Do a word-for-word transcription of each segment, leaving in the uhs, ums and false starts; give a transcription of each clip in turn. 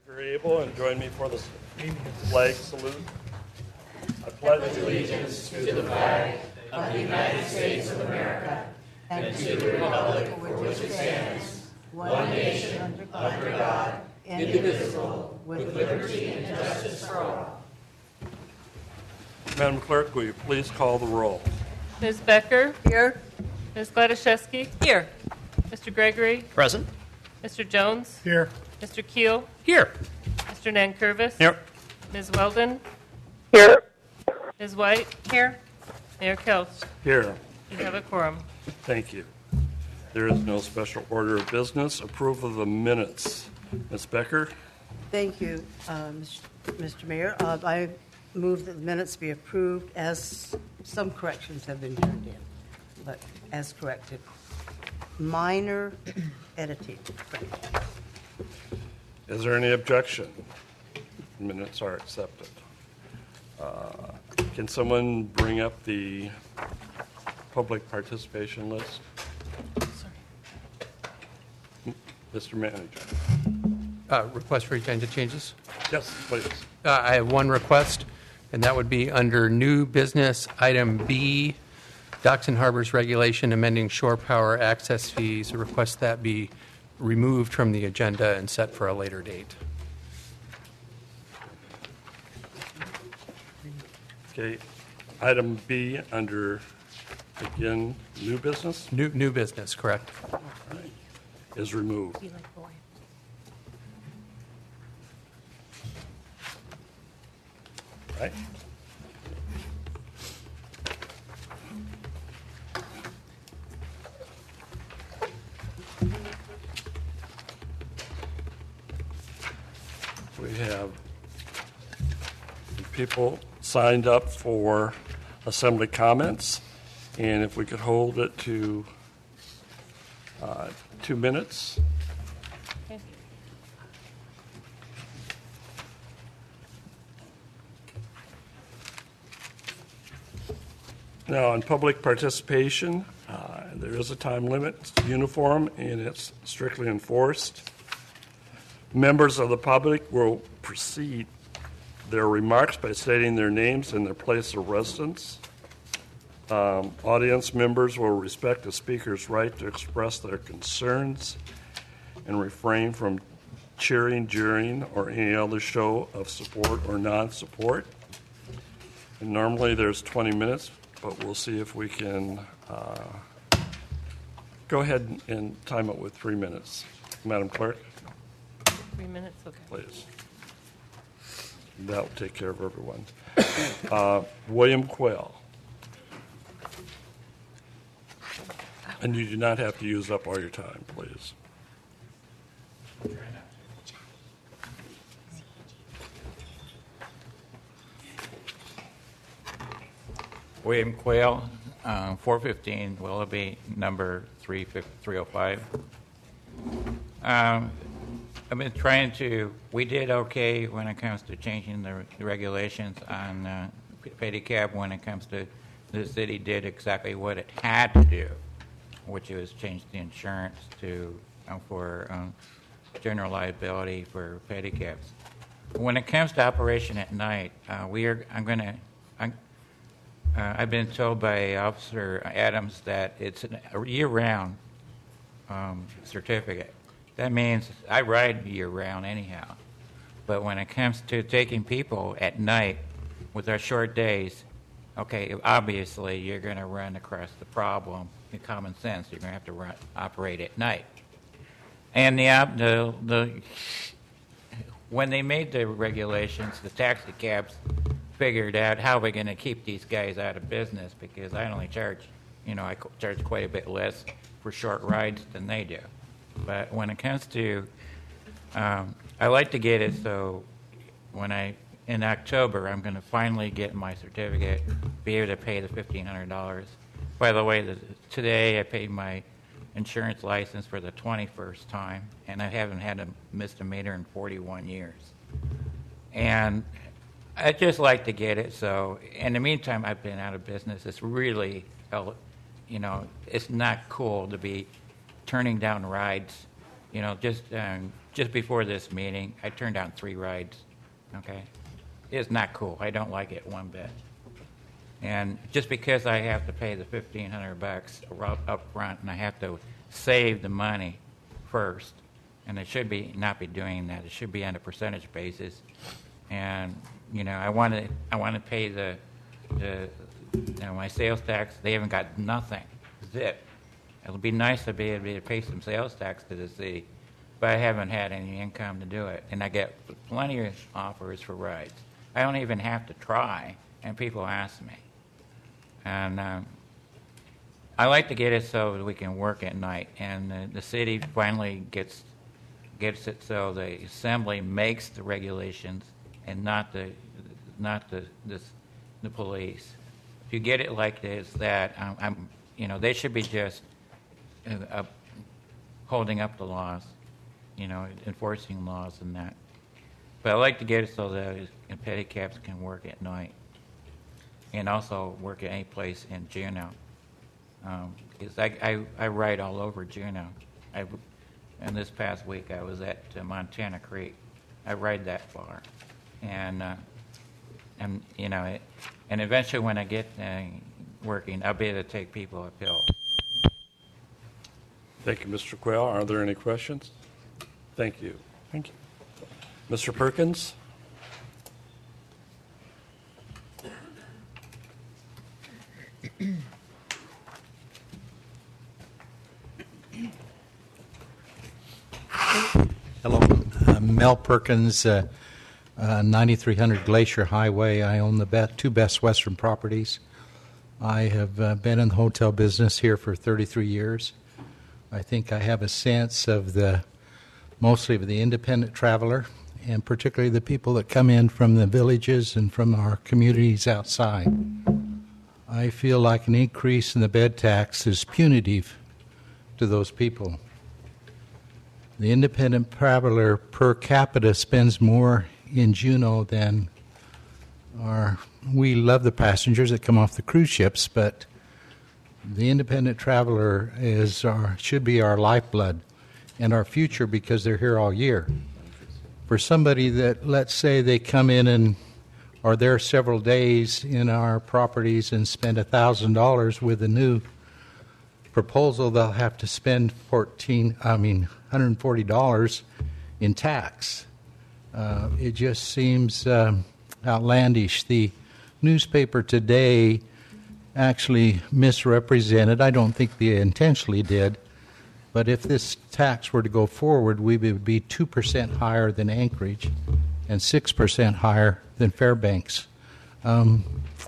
If you're able, and join me for the flag salute. I pledge allegiance to the flag of the United States of America and to the republic for which it stands, one nation, under God, indivisible, with liberty and justice for all. Madam Clerk, will you please call the roll? Miz Becker? Here. Miz Gladaszewski? Here. Mister Gregory? Present. Mister Jones? Here. Mister Keel? Here. Mister Nankervis? Here. Miz Weldon? Here. Miz White? Here. Mayor Kels? Here. You have a quorum. Thank you. There is no special order of business. Approval of the minutes. Miz Becker? Thank you, uh, Mister Mayor. Uh, I move that the minutes be approved as some corrections have been turned in, but as corrected. Minor editing. Is there any objection? Minutes are accepted. Uh, Can someone bring up the public participation list? Mister Manager. Uh, request for agenda changes. Yes, please. Uh, I have one request, and that would be under new business item B, Docks and Harbors Regulation amending shore power access fees. A request that be removed from the agenda and set for a later date. Okay. Item B under, again, new business New new business, correct? is removed. Right? We have people signed up for assembly comments, and if we could hold it to uh, two minutes. Okay. Now, on public participation, uh, there is a time limit. It's uniform, and it's strictly enforced. Members of the public will proceed their remarks by stating their names and their place of residence. Um, audience members will respect the speaker's right to express their concerns and refrain from cheering, jeering, or any other show of support or non-support. And normally there's twenty minutes, but we'll see if we can uh, go ahead and time it with three minutes. Madam Clerk, Three minutes, okay. please. That will take care of everyone. Uh, William Quayle. And you do not have to use up all your time, please. William Quayle, uh, four fifteen Willoughby, number three oh five. Um, I've been trying to, we did okay when it comes to changing the, the regulations on uh, pedicab when it comes to, the city did exactly what it had to do, which was change the insurance to, uh, for um, general liability for pedicabs. When it comes to operation at night, uh, we are, I'm going to, uh, I've been told by Officer Adams that it's a year-round um, certificate. That means I ride year-round anyhow. But when it comes to taking people at night with our short days, okay, obviously you're going to run across the problem in common sense. You're going to have to run, operate at night. And the, the, the when they made the regulations, the taxi cabs figured out how we're going to keep these guys out of business because I only charge, you know, I charge quite a bit less for short rides than they do. But when it comes to, um, I like to get it so when I, in October, I'm going to finally get my certificate, be able to pay the fifteen hundred dollars. By the way, the, today I paid my insurance license for the twenty-first time, and I haven't had a misdemeanor in forty-one years. And I'd just like to get it so, in the meantime, I've been out of business. It's really, you know, it's not cool to be turning down rides, you know, just um, just before this meeting, I turned down three rides. Okay, it's not cool. I don't like it one bit. And just because I have to pay the fifteen hundred bucks up front, and I have to save the money first, and it should be not be doing that. It should be on a percentage basis. And you know, I want to I want to pay the the you know, my sales tax. They haven't got nothing. Zip. It'll be nice to be able to pay some sales tax to the city, but I haven't had any income to do it. And I get plenty of offers for rides. I don't even have to try, and people ask me. And um, I like to get it so that we can work at night. And uh, the city finally gets gets it so the assembly makes the regulations and not the not the the, the police. If you get it like this, that I'm, I'm you know, they should be just uh, uh, holding up the laws, you know, enforcing laws and that. But I like to get it so that uh, pedicabs can work at night. And also work at any place in Juneau. Um, because I, I, I ride all over Juneau. I, and this past week I was at uh, Montana Creek. I ride that far. And, uh, and you know, it, and eventually when I get uh, working, I'll be able to take people uphill. Thank you, Mister Quayle. Are there any questions? Thank you. Thank you. Mister Perkins? Hello, uh, Mel Perkins, uh, uh, ninety-three hundred Glacier Highway. I own the be- two Best Western properties. I have uh, been in the hotel business here for thirty-three years. I think I have a sense of the, mostly of the independent traveler, and particularly the people that come in from the villages and from our communities outside. I feel like an increase in the bed tax is punitive to those people. The independent traveler per capita spends more in Juneau than our. We love the passengers that come off the cruise ships, but the independent traveler is our should be our lifeblood and our future because they're here all year. For somebody that, let's say, they come in and are there several days in our properties and spend one thousand dollars with a new proposal, they'll have to spend fourteen, I mean, one hundred forty dollars in tax. Uh, it just seems um, outlandish. The newspaper today actually misrepresented. I don't think they intentionally did. But if this tax were to go forward, we would be two percent higher than Anchorage and six percent higher than Fairbanks. Um,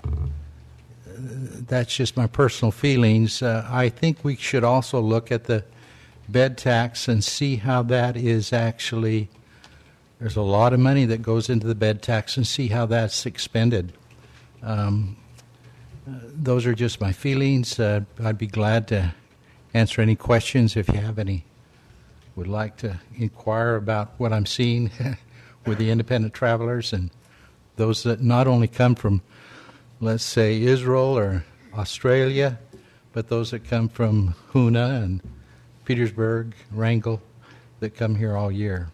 that's just my personal feelings. Uh, I think we should also look at the bed tax and see how that is actually, there's a lot of money that goes into the bed tax, and see how that's expended. Um, uh, those are just my feelings. Uh, I'd be glad to answer any questions if you have any. Would like to inquire about what I'm seeing with the independent travelers and those that not only come from, let's say, Israel or Australia, but those that come from Hoona and Petersburg, Wrangell, that come here all year.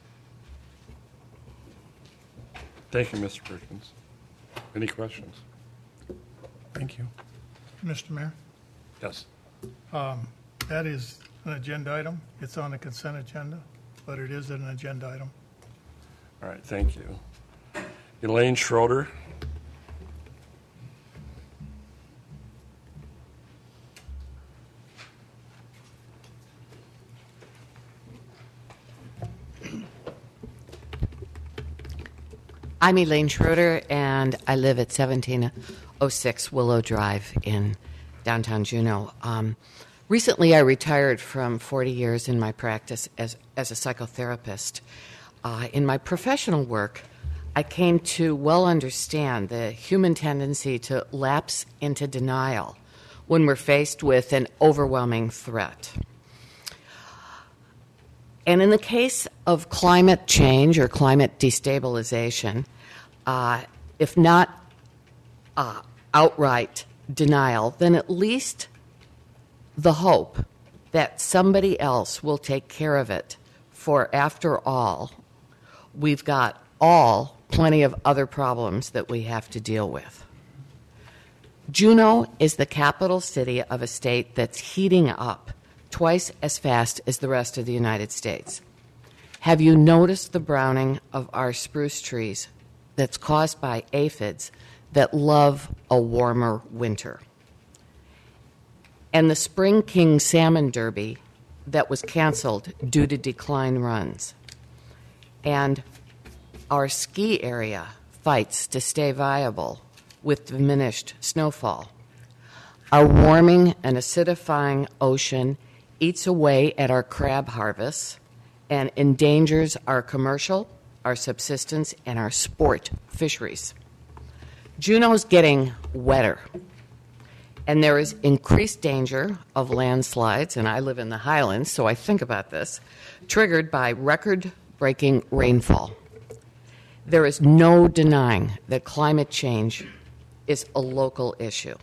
Thank you, Mister Perkins. Any questions? Thank you. Mister Mayor, Yes. that is an agenda item. It's on the consent agenda, but it is an agenda item. All right, thank you. Elaine Schroeder. I'm Elaine Schroeder, and I live at seventeen oh six Willow Drive in downtown Juneau. Um, recently, I retired from forty years in my practice as, as a psychotherapist. Uh, in my professional work, I came to well understand the human tendency to lapse into denial when we're faced with an overwhelming threat. And in the case of climate change or climate destabilization, uh, if not uh, outright denial, then at least the hope that somebody else will take care of it for, after all, we've got all plenty of other problems that we have to deal with. Juneau is the capital city of a state that's heating up twice as fast as the rest of the United States. Have you noticed the browning of our spruce trees that's caused by aphids that love a warmer winter? And the Spring King Salmon Derby that was canceled due to decline runs. And our ski area fights to stay viable with diminished snowfall. Our warming and acidifying ocean eats away at our crab harvests and endangers our commercial, our subsistence, and our sport fisheries. Juneau's getting wetter, and there is increased danger of landslides, and I live in the highlands, so I think about this, triggered by record-breaking rainfall. There is no denying that climate change is a local issue.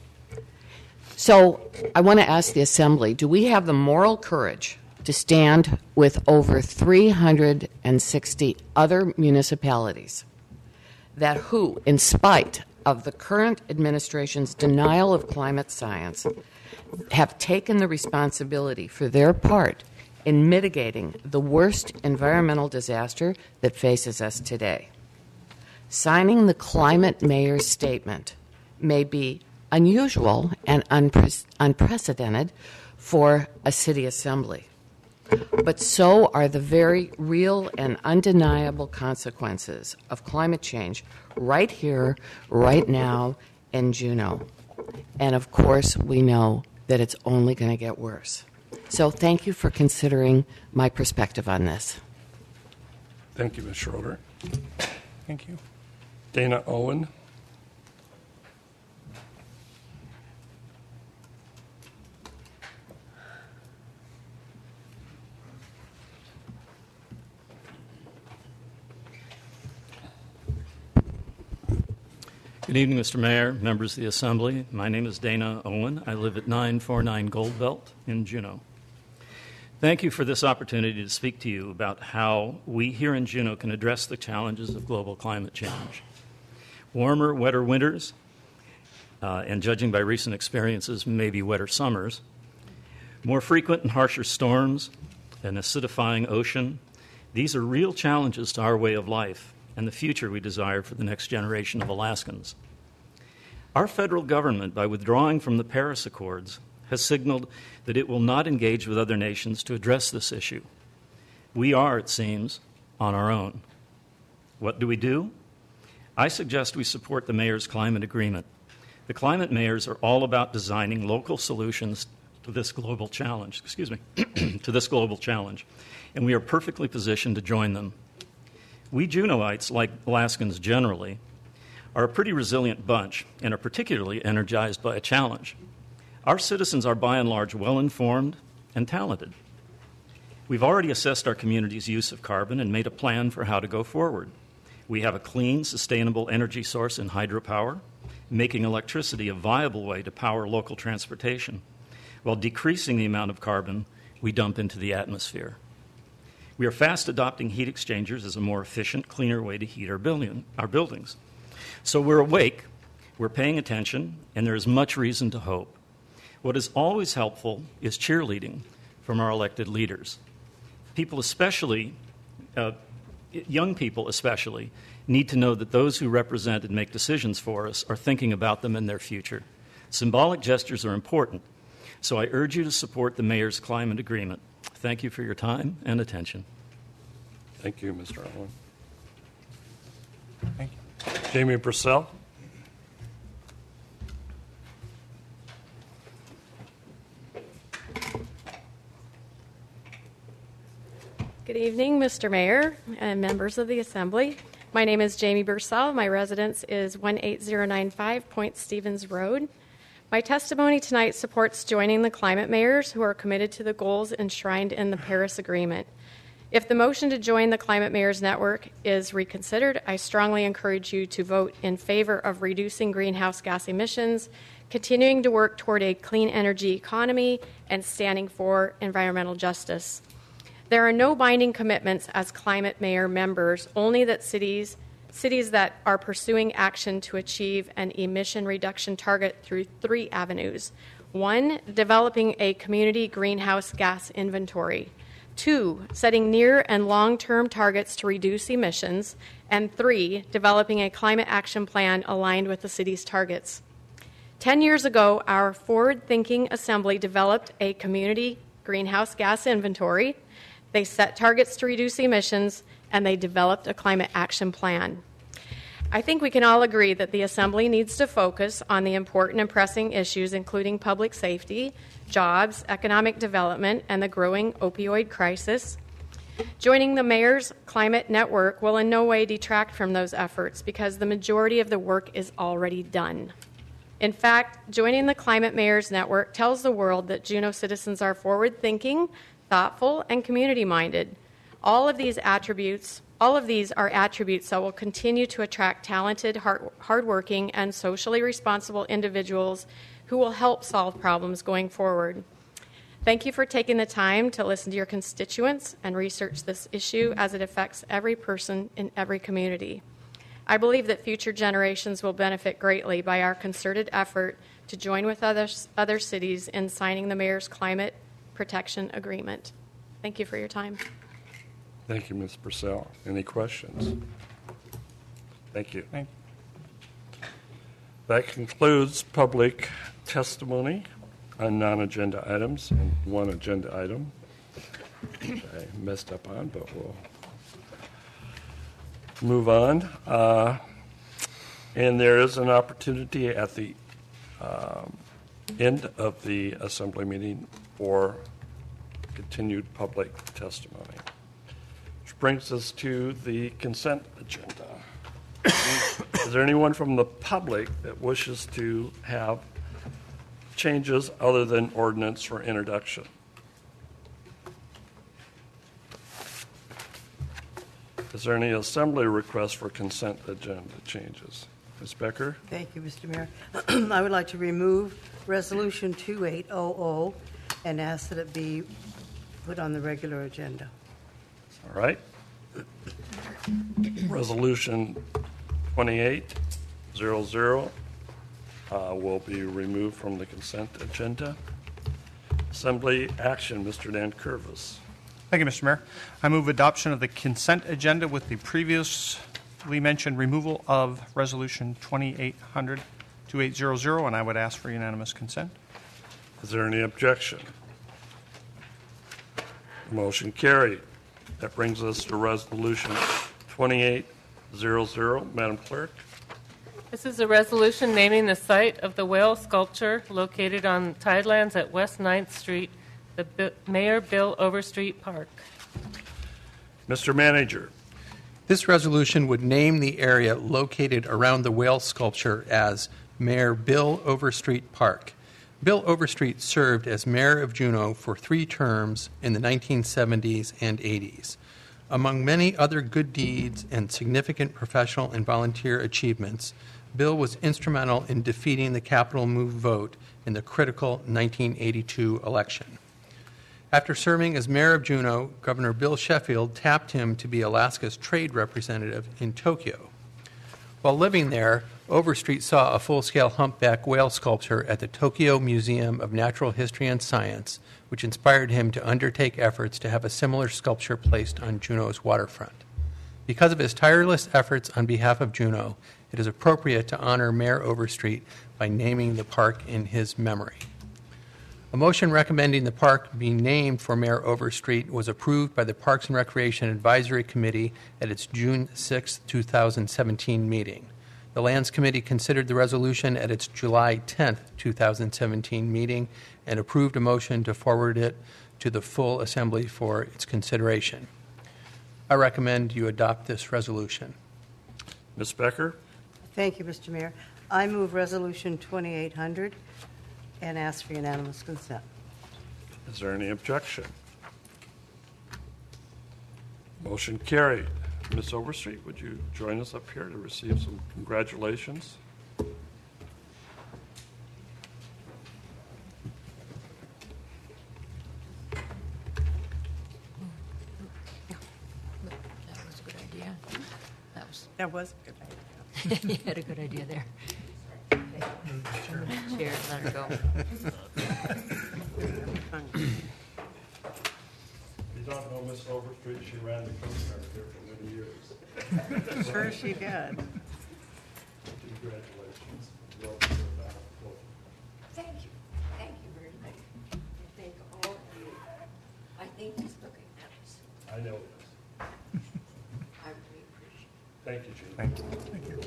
So I want to ask the Assembly, do we have the moral courage to stand with over three hundred sixty other municipalities that who, in spite of the current administration's denial of climate science, have taken the responsibility for their part in mitigating the worst environmental disaster that faces us today? Signing the climate mayor's statement may be unusual and unpre- unprecedented for a city assembly, but so are the very real and undeniable consequences of climate change right here, right now in Juneau. And of course, we know that it's only going to get worse. So thank you for considering my perspective on this. Thank you, Miz Schroeder. Thank you. Dana Owen. Good evening, Mister Mayor, members of the Assembly. My name is Dana Owen. I live at nine forty-nine Gold Belt in Juneau. Thank you for this opportunity to speak to you about how we here in Juneau can address the challenges of global climate change. Warmer, wetter winters, uh, and judging by recent experiences, maybe wetter summers, more frequent and harsher storms, an acidifying ocean, these are real challenges to our way of life and the future we desire for the next generation of Alaskans. Our federal government, by withdrawing from the Paris Accords, has signaled that it will not engage with other nations to address this issue. We are, it seems, on our own. What do we do? I suggest we support the mayor's climate agreement. The climate mayors are all about designing local solutions to this global challenge, excuse me, to this global challenge, and we are perfectly positioned to join them. We Juneauites, like Alaskans generally, are a pretty resilient bunch and are particularly energized by a challenge. Our citizens are by and large well-informed and talented. We've already assessed our community's use of carbon and made a plan for how to go forward. We have a clean, sustainable energy source in hydropower, making electricity a viable way to power local transportation, while decreasing the amount of carbon we dump into the atmosphere. We are fast adopting heat exchangers as a more efficient, cleaner way to heat our, building, our buildings. So we're awake, we're paying attention, and there is much reason to hope. What is always helpful is cheerleading from our elected leaders. People especially, uh, young people especially, need to know that those who represent and make decisions for us are thinking about them and their future. Symbolic gestures are important, so I urge you to support the mayor's climate agreement. Thank you for your time and attention. Thank you, Mister Owen. Thank you. Jamie Purcell. Good evening, Mister Mayor and members of the Assembly. My name is Jamie Bursell. My residence is one eight zero nine five Point Stevens Road. My testimony tonight supports joining the climate mayors who are committed to the goals enshrined in the Paris Agreement. If the motion to join the Climate Mayors Network is reconsidered, I strongly encourage you to vote in favor of reducing greenhouse gas emissions, continuing to work toward a clean energy economy, and standing for environmental justice. There are no binding commitments as climate mayor members, only that cities cities that are pursuing action to achieve an emission reduction target through three avenues. One, developing a community greenhouse gas inventory. Two, setting near and long-term targets to reduce emissions. And three, developing a climate action plan aligned with the city's targets. Ten years ago, our forward-thinking assembly developed a community greenhouse gas inventory. They set targets to reduce emissions, and they developed a climate action plan. I think we can all agree that the Assembly needs to focus on the important and pressing issues, including public safety, jobs, economic development, and the growing opioid crisis. Joining the Mayor's Climate Network will in no way detract from those efforts because the majority of the work is already done. In fact, joining the Climate Mayors Network tells the world that Juneau citizens are forward-thinking, thoughtful, and community-minded. All of these attributes, all of these are attributes that will continue to attract talented, hard, hardworking, and socially responsible individuals who will help solve problems going forward. Thank you for taking the time to listen to your constituents and research this issue as it affects every person in every community. I believe that future generations will benefit greatly by our concerted effort to join with other, other cities in signing the Mayor's Climate Protection Agreement. Thank you for your time. Thank you, Miz Purcell. Any questions? Thank you. Thank That concludes public testimony on non-agenda items and one agenda item, which I messed up on, but we'll move on. Uh, and there is an opportunity at the um, end of the Assembly meeting for continued public testimony. Which brings us to the consent agenda. Is there anyone from the public that wishes to have changes other than ordinance for introduction? Is there any assembly request for consent agenda changes? Miz Becker? Thank you, Mister Mayor. I would like to remove Resolution two eight hundred and ask that it be put on the regular agenda. All right. Resolution twenty-eight hundred uh, will be removed from the consent agenda. Assembly action, Mister Dan Curvis. Thank you, Mister Mayor. I move adoption of the consent agenda with the previously mentioned removal of Resolution twenty-eight hundred, twenty-eight hundred, and I would ask for unanimous consent. Is there any objection? Motion carried. That brings us to Resolution twenty-eight hundred. Madam Clerk? This is a resolution naming the site of the whale sculpture located on Tidelands at West ninth Street, the B- Mayor Bill Overstreet Park. Mister Manager. This resolution would name the area located around the whale sculpture as Mayor Bill Overstreet Park. Bill Overstreet served as mayor of Juneau for three terms in the nineteen seventies and eighties. Among many other good deeds and significant professional and volunteer achievements, Bill was instrumental in defeating the Capital Move vote in the critical nineteen eighty-two election. After serving as mayor of Juneau, Governor Bill Sheffield tapped him to be Alaska's trade representative in Tokyo. While living there, Overstreet saw a full-scale humpback whale sculpture at the Tokyo Museum of Natural History and Science, which inspired him to undertake efforts to have a similar sculpture placed on Juneau's waterfront. Because of his tireless efforts on behalf of Juneau, it is appropriate to honor Mayor Overstreet by naming the park in his memory. A motion recommending the park be named for Mayor Overstreet was approved by the Parks and Recreation Advisory Committee at its June sixth, twenty seventeen meeting. The Lands Committee considered the resolution at its July tenth, twenty seventeen meeting and approved a motion to forward it to the full Assembly for its consideration. I recommend you adopt this resolution. Miz Becker? Thank you, Mister Mayor. I move Resolution twenty-eight hundred and ask for unanimous consent. Is there any objection? Motion carried. Miz Overstreet, would you join us up here to receive some congratulations? That was a good idea. You had a good idea there. Chair, let her go. You don't know Miss Overstreet, she ran the Coast Guard here for many years. Sure she did. Congratulations. Welcome to the battlefield. Thank you. Thank you very much. I thank all of you. I think he's looking at us. I know this. I really appreciate it. Thank you, Gene. Thank you. Thank you.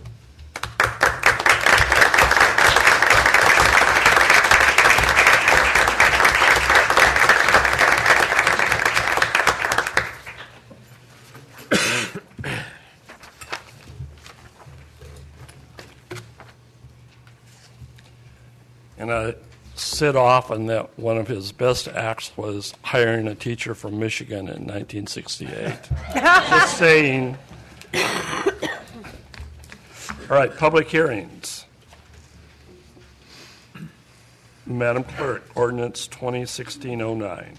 And I said often that one of his best acts was hiring a teacher from Michigan in nineteen sixty-eight. Just saying. All right, public hearings. Madam Clerk, ordinance twenty sixteen oh nine.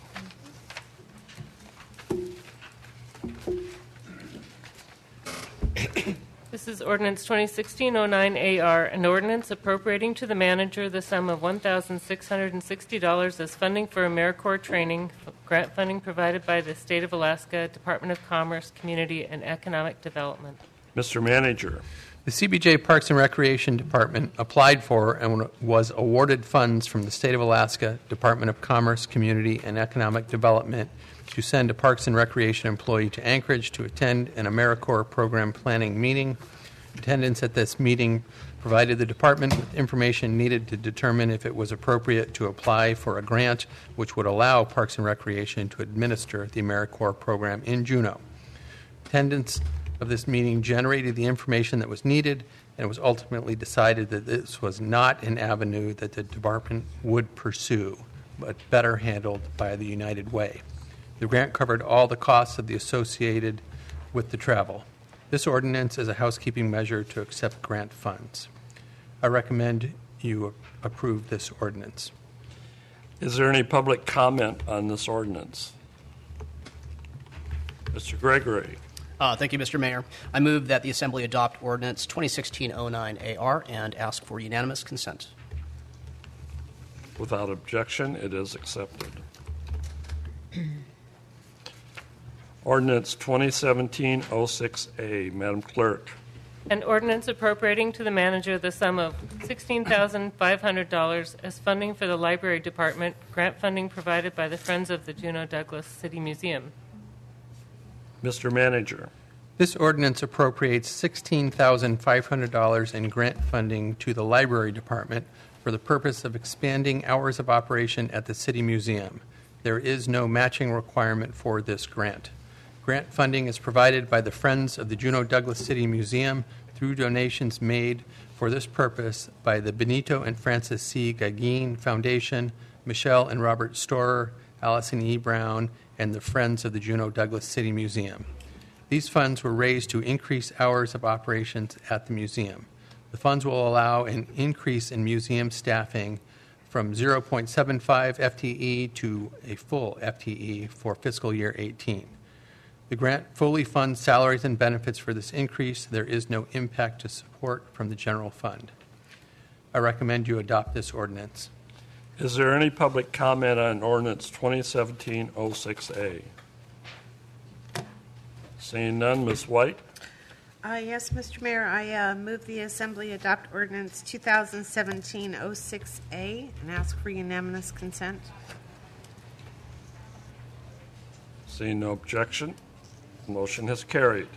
This is ordinance twenty sixteen oh nine A R, an ordinance appropriating to the manager the sum of one thousand six hundred sixty dollars as funding for AmeriCorps training, grant funding provided by the State of Alaska Department of Commerce, Community, and Economic Development. Mister Manager. The C B J Parks and Recreation Department applied for and was awarded funds from the State of Alaska Department of Commerce, Community, and Economic Development to send a Parks and Recreation employee to Anchorage to attend an AmeriCorps program planning meeting. Attendance at this meeting provided the department with information needed to determine if it was appropriate to apply for a grant which would allow Parks and Recreation to administer the AmeriCorps program in Juneau. Attendance of this meeting generated the information that was needed, and it was ultimately decided that this was not an avenue that the department would pursue, but better handled by the United Way. The grant covered all the costs of the associated with the travel. This ordinance is a housekeeping measure to accept grant funds. I recommend you approve this ordinance. Is there any public comment on this ordinance? Mister Gregory. Uh, thank you, Mister Mayor. I move that the Assembly adopt ordinance twenty sixteen oh nine A R and ask for unanimous consent. Without objection, it is accepted. Ordinance twenty seventeen oh six A. Madam Clerk. An ordinance appropriating to the manager the sum of sixteen thousand five hundred dollars as funding for the Library Department, grant funding provided by the Friends of the Juneau Douglas City Museum. Mister Manager. This ordinance appropriates sixteen thousand five hundred dollars in grant funding to the Library Department for the purpose of expanding hours of operation at the City Museum. There is no matching requirement for this grant. Grant funding is provided by the Friends of the Juneau Douglas City Museum through donations made for this purpose by the Benito and Francis C. Gagin Foundation, Michelle and Robert Storer, Allison E. Brown, and the Friends of the Juneau Douglas City Museum. These funds were raised to increase hours of operations at the museum. The funds will allow an increase in museum staffing from zero point seven five F T E to a full F T E for fiscal year eighteen. The grant fully funds salaries and benefits for this increase. There is no impact to support from the general fund. I recommend you adopt this ordinance. Is there any public comment on ordinance twenty seventeen oh six A? Seeing none, Miz White. Uh, yes, Mister Mayor, I uh, move the Assembly adopt ordinance twenty seventeen oh six A and ask for unanimous consent. Seeing no objection, motion has carried.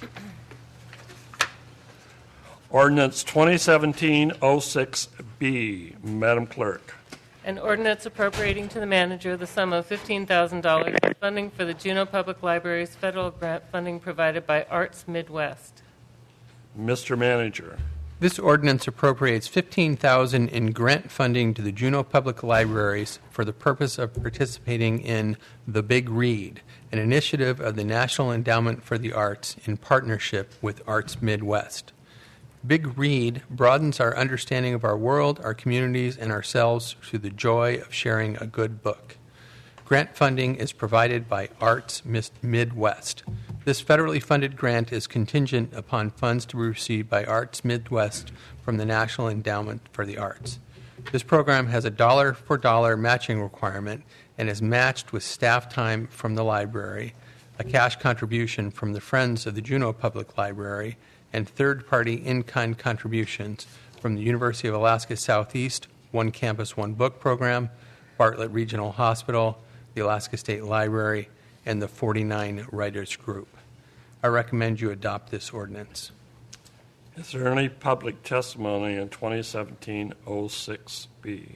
Ordinance twenty seventeen oh six B. Madam Clerk. An ordinance appropriating to the manager the sum of fifteen thousand dollars in funding for the Juneau Public Library's federal grant funding provided by Arts Midwest. Mister Manager. This ordinance appropriates fifteen thousand dollars in grant funding to the Juneau Public Libraries for the purpose of participating in The Big Read, an initiative of the National Endowment for the Arts in partnership with Arts Midwest. Big Read broadens our understanding of our world, our communities, and ourselves through the joy of sharing a good book. Grant funding is provided by Arts Midwest. This federally funded grant is contingent upon funds to be received by Arts Midwest from the National Endowment for the Arts. This program has a dollar-for-dollar matching requirement and is matched with staff time from the library, a cash contribution from the Friends of the Juneau Public Library, and third-party in-kind contributions from the University of Alaska Southeast, One Campus, One Book program, Bartlett Regional Hospital, the Alaska State Library, and the forty-nine Writers Group. I recommend you adopt this ordinance. Is there any public testimony in twenty seventeen oh six B?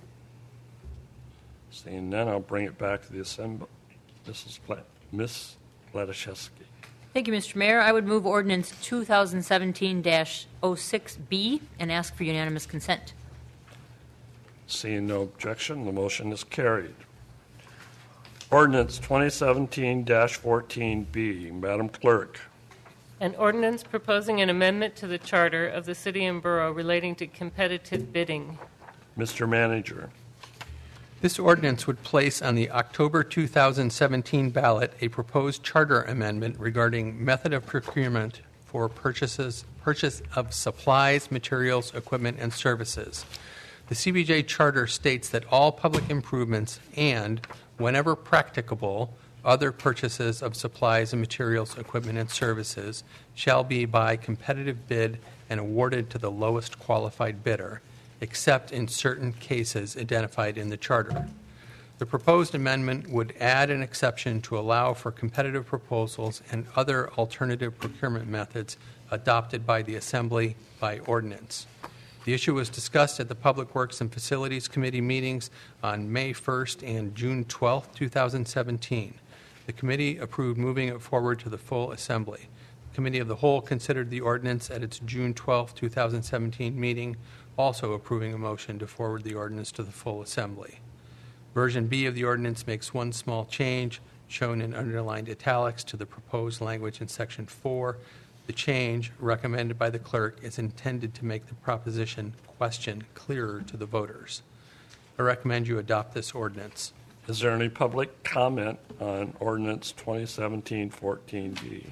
Seeing none, I'll bring it back to the Assembly. Missus Pla- Miz Ladashevsky. Thank you, Mister Mayor. I would move ordinance twenty seventeen dash oh six B and ask for unanimous consent. Seeing no objection, the motion is carried. Ordinance twenty seventeen dash fourteen B. Madam Clerk. An ordinance proposing an amendment to the charter of the city and borough relating to competitive bidding. Mister Manager. This ordinance would place on the October two thousand seventeen ballot a proposed charter amendment regarding method of procurement for purchases, purchase of supplies, materials, equipment, and services. The C B J charter states that all public improvements and, whenever practicable, other purchases of supplies and materials, equipment, and services shall be by competitive bid and awarded to the lowest qualified bidder, except in certain cases identified in the charter. The proposed amendment would add an exception to allow for competitive proposals and other alternative procurement methods adopted by the Assembly by ordinance. The issue was discussed at the Public Works and Facilities Committee meetings on May first and June twelfth, two thousand seventeen. The committee approved moving it forward to the full Assembly. The Committee of the Whole considered the ordinance at its June twelfth, two thousand seventeen meeting, also approving a motion to forward the ordinance to the full Assembly. Version B of the ordinance makes one small change, shown in underlined italics, to the proposed language in Section four. The change, recommended by the clerk, is intended to make the proposition question clearer to the voters. I recommend you adopt this ordinance. Is there any public comment on ordinance twenty seventeen fourteen B?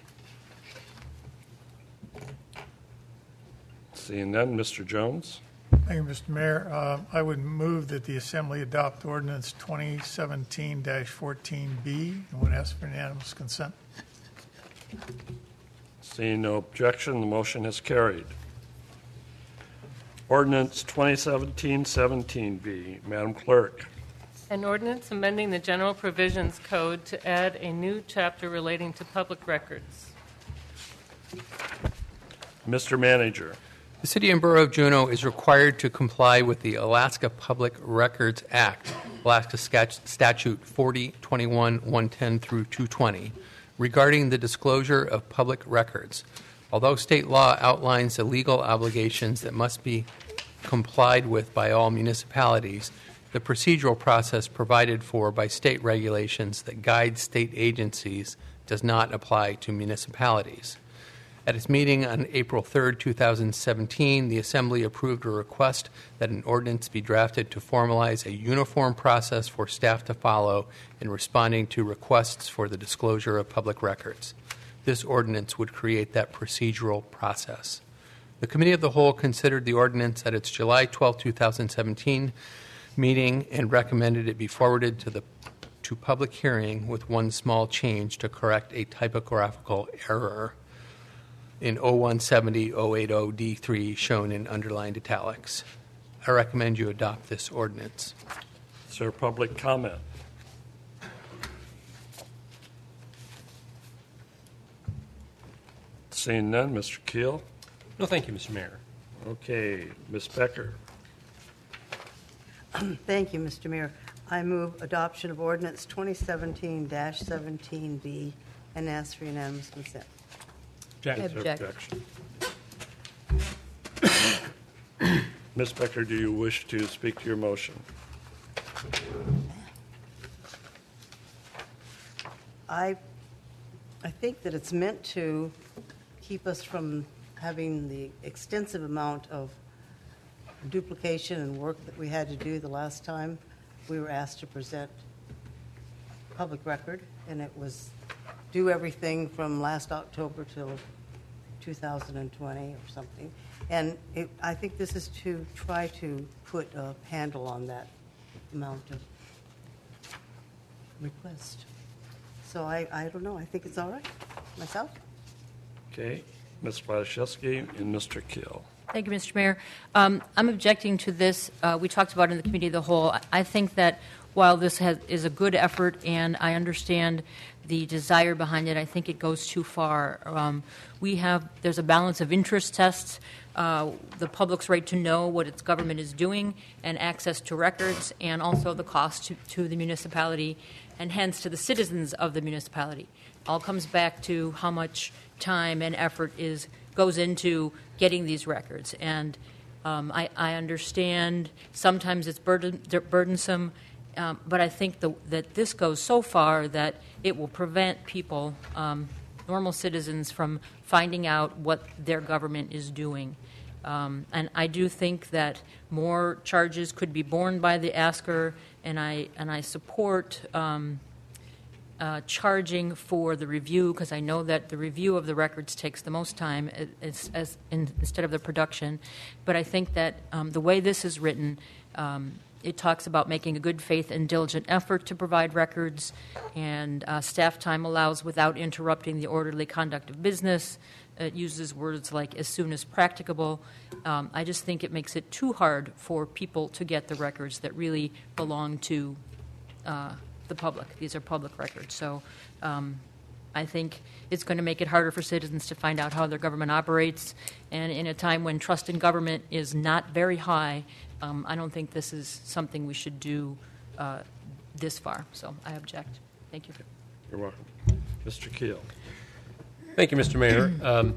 Seeing none, Mister Jones. Thank you, Mister Mayor. Uh, I would move that the Assembly adopt ordinance twenty seventeen dash fourteen B and would ask for unanimous consent. Seeing no objection, the motion is carried. Ordinance twenty seventeen seventeen B. Madam Clerk. An ordinance amending the General Provisions Code to add a new chapter relating to public records. Mister Manager. The City and Borough of Juneau is required to comply with the Alaska Public Records Act, Alaska Statute forty twenty-one one ten through two twenty, regarding the disclosure of public records. Although state law outlines the legal obligations that must be complied with by all municipalities, the procedural process provided for by state regulations that guide state agencies does not apply to municipalities. At its meeting on April third, two thousand seventeen, the Assembly approved a request that an ordinance be drafted to formalize a uniform process for staff to follow in responding to requests for the disclosure of public records. This ordinance would create that procedural process. The Committee of the Whole considered the ordinance at its July twelfth, two thousand seventeen meeting and recommended it be forwarded to the to public hearing with one small change to correct a typographical error in oh one seventy oh eighty D three shown in underlined italics. I recommend you adopt this ordinance. Is there public comment? Seeing none, Mister Keel. No, thank you, Mister Mayor. Okay, Miz Becker. Thank you, Mister Mayor. I move adoption of ordinance twenty seventeen dash seventeen B and ask for unanimous consent. Objection. Objection. Miz Becker, do you wish to speak to your motion? I, I think that it's meant to keep us from having the extensive amount of duplication and work that we had to do the last time we were asked to present public record, and it was do everything from last October till two thousand twenty or something. And it, I think this is to try to put a handle on that amount of request. So I, I don't know. I think it's all right myself. Okay, Miz Gladaszewski and Mister Keel. Thank you, Mister Mayor. Um, I'm objecting to this. Uh, we talked about it in the committee of the whole. I- I think that while this has, is a good effort and I understand the desire behind it, I think it goes too far. Um, we have, there's a balance of interest tests, uh, the public's right to know what its government is doing and access to records, and also the cost to, to the municipality and hence to the citizens of the municipality. All comes back to how much time and effort is goes into getting these records. And um, I, I understand sometimes it's burden, burdensome, um, but I think the, that this goes so far that it will prevent people, um, normal citizens, from finding out what their government is doing. Um, and I do think that more charges could be borne by the asker, and I and I support um, uh, charging for the review, because I know that the review of the records takes the most time as, as in, instead of the production. But I think that um, the way this is written, um, it talks about making a good faith and diligent effort to provide records, and uh, staff time allows without interrupting the orderly conduct of business. It uses words like as soon as practicable. Um, I just think it makes it too hard for people to get the records that really belong to uh, the public. These are public records. So um, I think it's going to make it harder for citizens to find out how their government operates. And in a time when trust in government is not very high, um, I don't think this is something we should do uh, this far. So I object. Thank you. You're welcome. Mister Keel. Thank you, Mister Mayor. Um,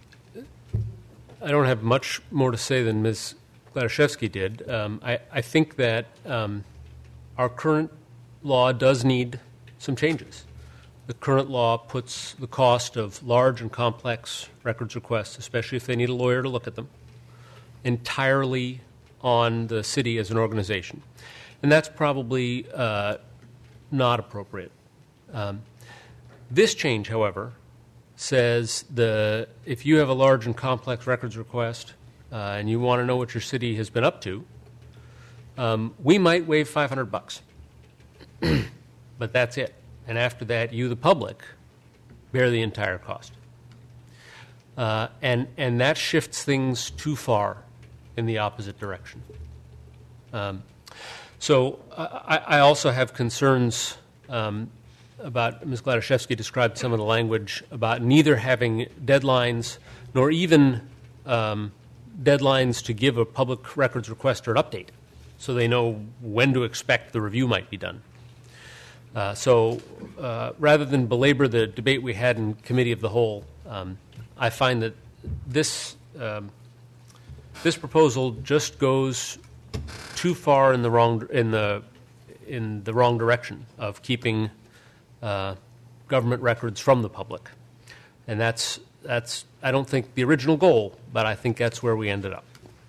I don't have much more to say than Miz Gladaszewski did. Um, I, I think that um, our current law does need some changes. The current law puts the cost of large and complex records requests, especially if they need a lawyer to look at them, entirely on the city as an organization. And that's probably uh, not appropriate. Um, this change, however, says the if you have a large and complex records request uh, and you want to know what your city has been up to, um, we might waive five hundred bucks. But that's it. And after that, you, the public, bear the entire cost. Uh, and, and that shifts things too far in the opposite direction. Um, so I, I also have concerns um, about, Miz Gladaszewski described some of the language about neither having deadlines nor even um, deadlines to give a public records requester an update so they know when to expect the review might be done. Uh, so uh, rather than belabor the debate we had in Committee of the Whole, um, I find that this um, this proposal just goes too far in the wrong in the in the wrong direction of keeping uh, government records from the public, and that's that's I don't think the original goal, but I think that's where we ended up.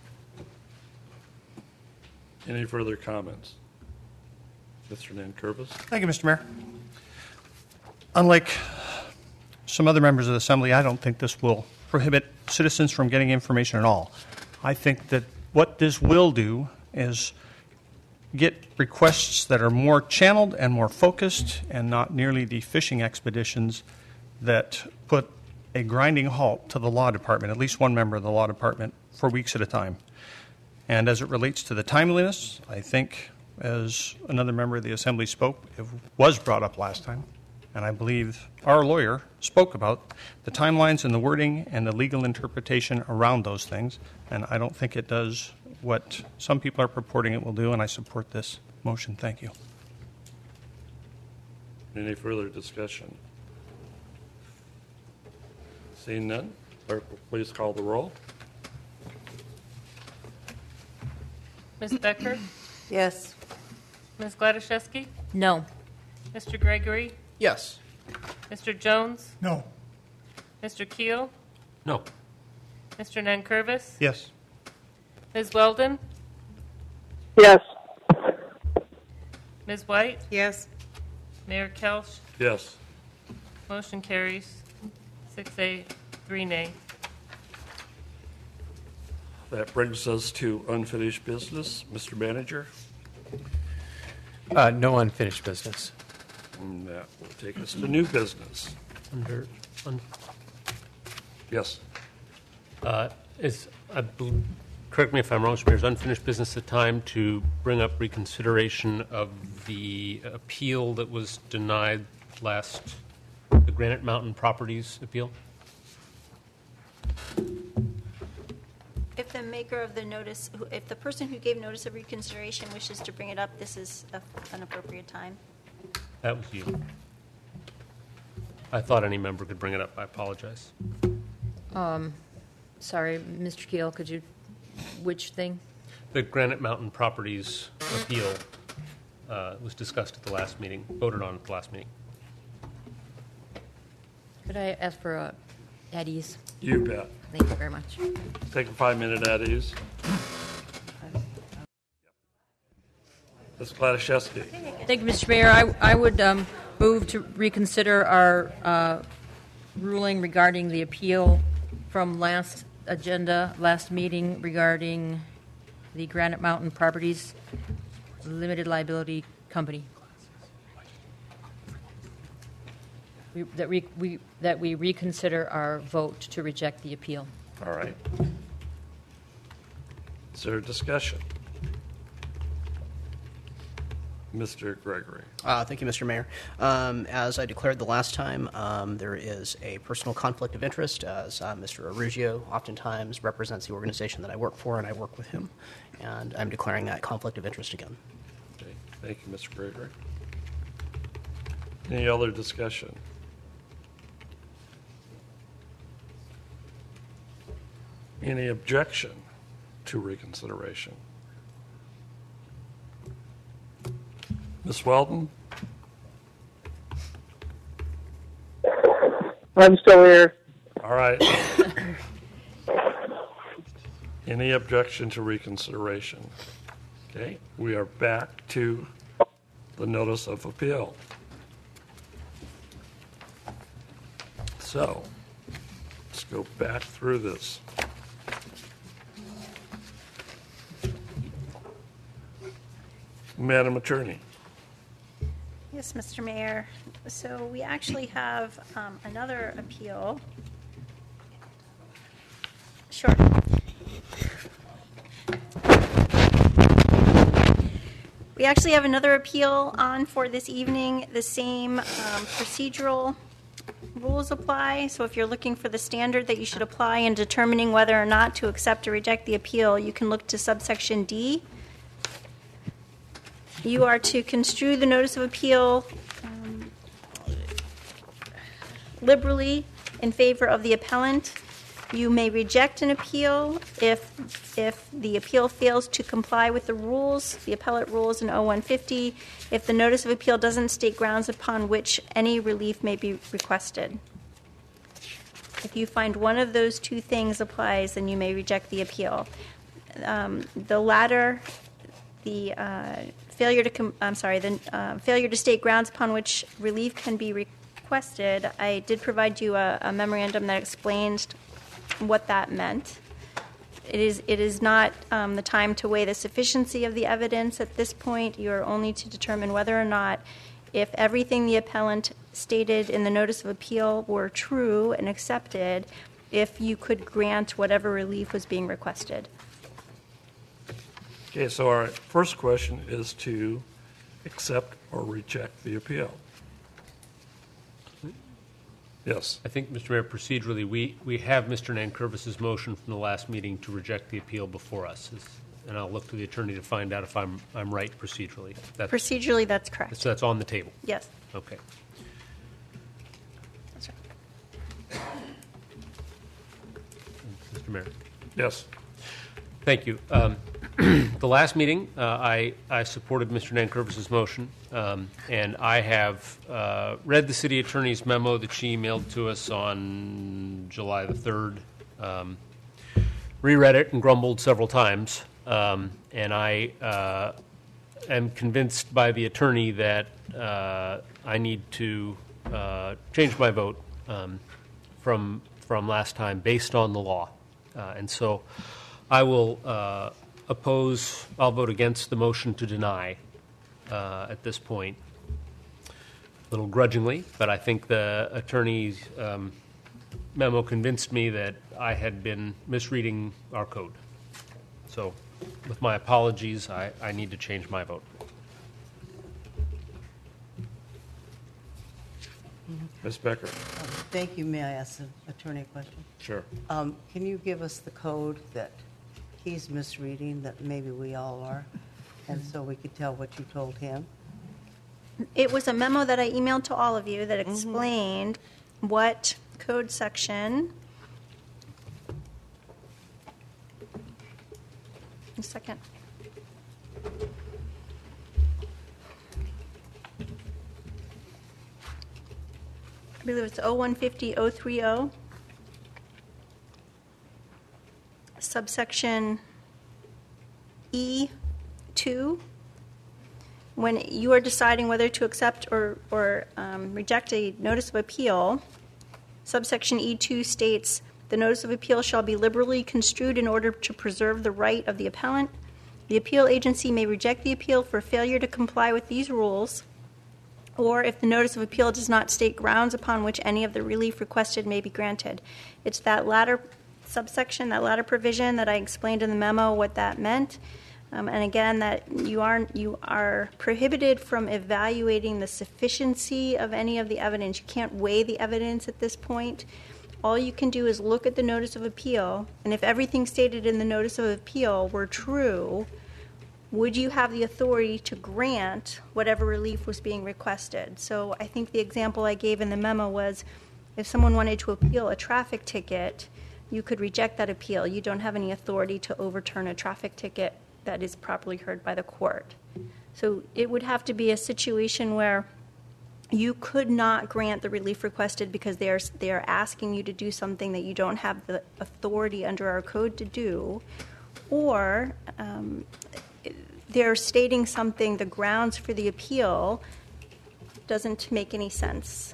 Any further comments? Mister Nankervis. Thank you, Mister Mayor. Unlike some other members of the Assembly, I don't think this will prohibit citizens from getting information at all. I think that what this will do is get requests that are more channeled and more focused and not nearly the fishing expeditions that put a grinding halt to the law department, at least one member of the law department, for weeks at a time. And as it relates to the timeliness, I think, as another member of the Assembly spoke, it was brought up last time, and I believe our lawyer spoke about the timelines and the wording and the legal interpretation around those things, and I don't think it does what some people are purporting it will do, and I support this motion. Thank you. Any further discussion? Seeing none, clerk will please call the roll. Miz Becker? Yes. Miz Gladaszewski? No. Mister Gregory? Yes. Mister Jones? No. Mister Keel? No. Mister Nankervis? Yes. Miz Weldon? Yes. Miz White? Yes. Mayor Kelch? Yes. Motion carries. Six A, three nay. That brings us to unfinished business. Mister Manager? Uh, no unfinished business. And that will take us to new business. Under, un, Yes. uh, is, I bel- correct me if I'm wrong, Mister Mayor, is unfinished business the time to bring up reconsideration of the appeal that was denied last, the Granite Mountain Properties appeal? If the maker of the notice, who- if the person who gave notice of reconsideration wishes to bring it up, this is a- an appropriate time. That was you. I thought any member could bring it up. I apologize. Um, sorry, Mister Keel, could you, which thing? The Granite Mountain Properties appeal uh, was discussed at the last meeting, voted on at the last meeting. Could I ask for a at ease? You bet. Thank you very much. Take a five-minute at ease. Miz Gladys-Shesky. Thank you, Mister Mayor. I, I would um, move to reconsider our uh, ruling regarding the appeal from last agenda, last meeting regarding the Granite Mountain Properties Limited Liability Company. We, that, we, we, that we reconsider our vote to reject the appeal. All right. Is there a discussion? Mister Gregory. Uh, thank you, Mister Mayor. Um, as I declared the last time, um, there is a personal conflict of interest, as uh, Mister Arugio oftentimes represents the organization that I work for, and I work with him. And I'm declaring that conflict of interest again. Okay. Thank you, Mister Gregory. Any other discussion? Any objection to reconsideration? Miz Weldon? I'm still here. All right. Any objection to reconsideration? Okay, we are back to the notice of appeal. So, let's go back through this. Madam Attorney. Yes, Mister Mayor. So we actually have um, another appeal. Sure. We actually have another appeal on for this evening. The same um, procedural rules apply. So if you're looking for the standard that you should apply in determining whether or not to accept or reject the appeal, you can look to subsection D. You are to construe the notice of appeal um, liberally in favor of the appellant. You may reject an appeal if if the appeal fails to comply with the rules, the appellate rules in oh one fifty, if the notice of appeal doesn't state grounds upon which any relief may be requested. If you find one of those two things applies, then you may reject the appeal. Um, the latter, the uh, failure to com- I'm sorry, the uh, failure to state grounds upon which relief can be requested. I did provide you a, a memorandum that explains what that meant. It is it is not um, the time to weigh the sufficiency of the evidence at this point. You are only to determine whether or not, if everything the appellant stated in the notice of appeal were true and accepted, if you could grant whatever relief was being requested. Okay, so our first question is to accept or reject the appeal. Yes. I think, Mister Mayor, procedurally, we, we have Mister Nankervis's motion from the last meeting to reject the appeal before us. And I'll look to the attorney to find out if I'm, I'm right procedurally. That's, Procedurally, that's correct. So that's on the table? Yes. Okay. That's right. Mister Mayor. Yes. Thank you. Um, the last meeting, uh, I, I supported Mister Nankervis's motion, um, and I have uh, read the city attorney's memo that she emailed to us on July the third, um, reread it and grumbled several times, um, and I uh, am convinced by the attorney that uh, I need to uh, change my vote um, from from last time based on the law. Uh, and so I will uh, oppose, I'll vote against the motion to deny uh, at this point, a little grudgingly, but I think the attorney's um, memo convinced me that I had been misreading our code. So with my apologies, I, I need to change my vote. Miz Becker. Thank you. May I ask the attorney a question? Sure. Um, Can you give us the code that he's misreading, that maybe we all are, and so we could tell what you told him? It was a memo that I emailed to all of you that explained what code section. A second. I believe it's oh one fifty oh thirty, subsection E two. When you are deciding whether to accept or, or um, reject a notice of appeal, subsection E two states, the notice of appeal shall be liberally construed in order to preserve the right of the appellant. The appeal agency may reject the appeal for failure to comply with these rules, or if the notice of appeal does not state grounds upon which any of the relief requested may be granted. It's that latter subsection, that latter provision that I explained in the memo what that meant. Um, and again, that you are you are prohibited from evaluating the sufficiency of any of the evidence. You can't weigh the evidence at this point. All you can do is look at the notice of appeal, and if everything stated in the notice of appeal were true, would you have the authority to grant whatever relief was being requested? So I think the example I gave in the memo was if someone wanted to appeal a traffic ticket, you could reject that appeal. You don't have any authority to overturn a traffic ticket that is properly heard by the court. So it would have to be a situation where you could not grant the relief requested because they are, they are asking you to do something that you don't have the authority under our code to do, or um, they're stating something, the grounds for the appeal doesn't make any sense.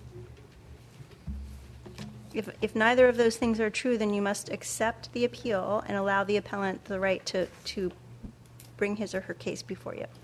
If, if neither of those things are true, then you must accept the appeal and allow the appellant the right to, to bring his or her case before you.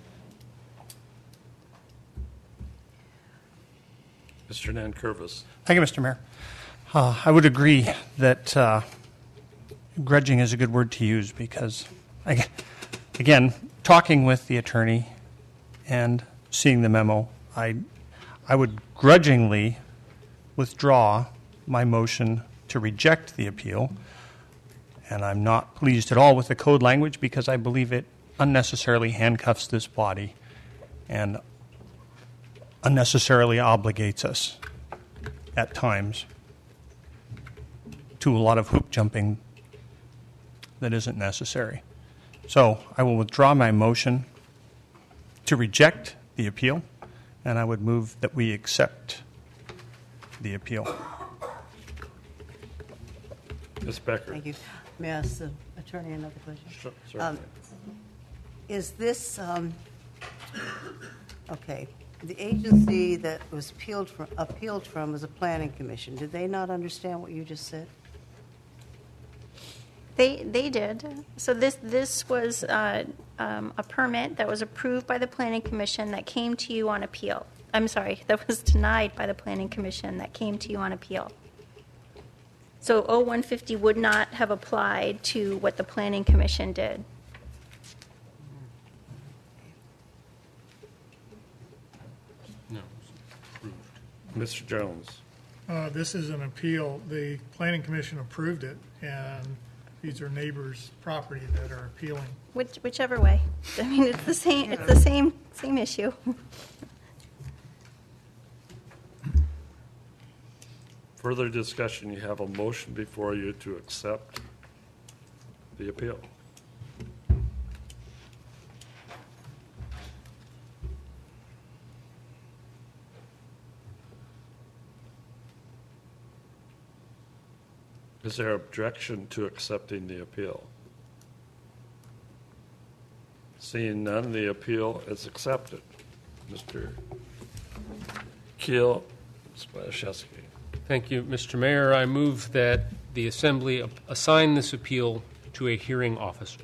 Mister Nankervis. Thank you, Mister Mayor. Uh, I would agree that uh, grudging is a good word to use because, I, again, talking with the attorney and seeing the memo, I, I would grudgingly withdraw my motion to reject the appeal, and I'm not pleased at all with the code language because I believe it unnecessarily handcuffs this body and unnecessarily obligates us at times to a lot of hoop jumping that isn't necessary. So I will withdraw my motion to reject the appeal, and I would move that we accept the appeal. Miz Becker. Thank you. May I ask the attorney another question? Sure, sure. Um, is this, um, okay, the agency that was appealed from, appealed from was a planning commission. Did they not understand what you just said? They they did. So this this was uh, um, a permit that was approved by the Planning Commission that came to you on appeal. I'm sorry, that was denied by the Planning Commission that came to you on appeal. So oh one fifty would not have applied to what the Planning Commission did. No. Approved. Mister Jones. Uh, This is an appeal. The Planning Commission approved it, and these are neighbors' property that are appealing. Which, whichever way. I mean, it's the same. It's the same same issue. Further discussion, you have a motion before you to accept the appeal. Is there objection to accepting the appeal? Seeing none, the appeal is accepted. Mister Keel Miz Gladaszewski. Thank you, Mister Mayor. I move that the Assembly assign this appeal to a hearing officer.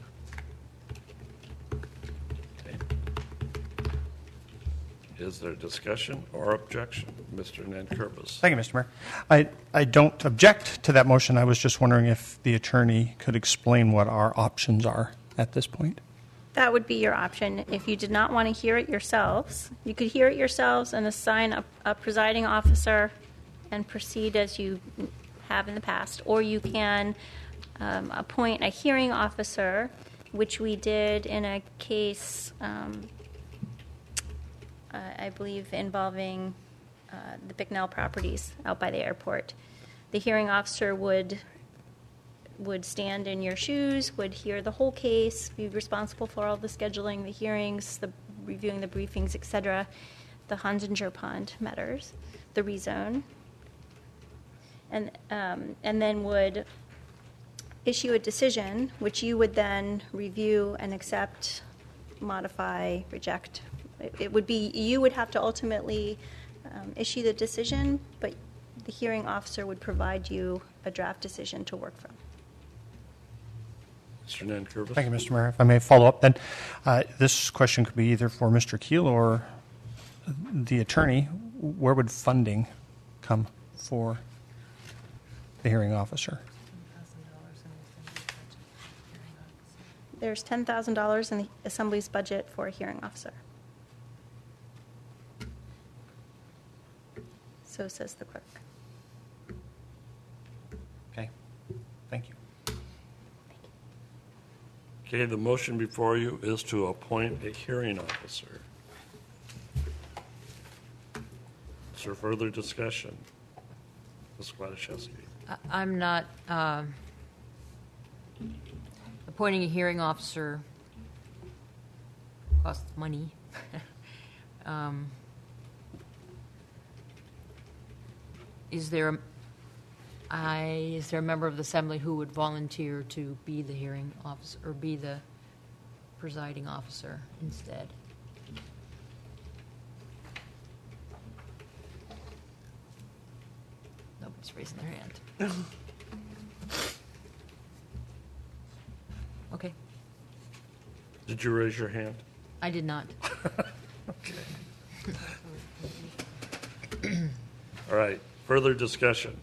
Is there discussion or objection? Mister Nankervis. Thank you, Mister Mayor. I, I don't object to that motion. I was just wondering if the attorney could explain what our options are at this point. That would be your option. If you did not want to hear it yourselves, you could hear it yourselves and assign a, a presiding officer and proceed as you have in the past. Or you can um, appoint a hearing officer, which we did in a case, um, uh, I believe, involving uh, the Bicknell properties out by the airport. The hearing officer would would stand in your shoes, would hear the whole case, be responsible for all the scheduling, the hearings, the reviewing the briefings, et cetera, the Hunsinger Pond matters, the rezone, and um, and then would issue a decision, which you would then review and accept, modify, reject. It, it would be, you would have to ultimately um, issue the decision, but the hearing officer would provide you a draft decision to work from. Mister Nankervis. Thank you, Mister Mayor. If I may follow up, then uh, this question could be either for Mister Keel or the attorney. Where would funding come for the hearing officer? There's ten thousand dollars in the Assembly's budget for a hearing officer. So says the clerk. Okay. Thank you. Okay, the motion before you is to appoint a hearing officer. Is there further discussion? Miz Gladaszewski. I- I'm not um, appointing a hearing officer costs money. um, is there a, I is there a member of the Assembly who would volunteer to be the hearing officer or be the presiding officer instead? Nobody's raising their hand. Okay. Did you raise your hand? I did not. All right, further discussion.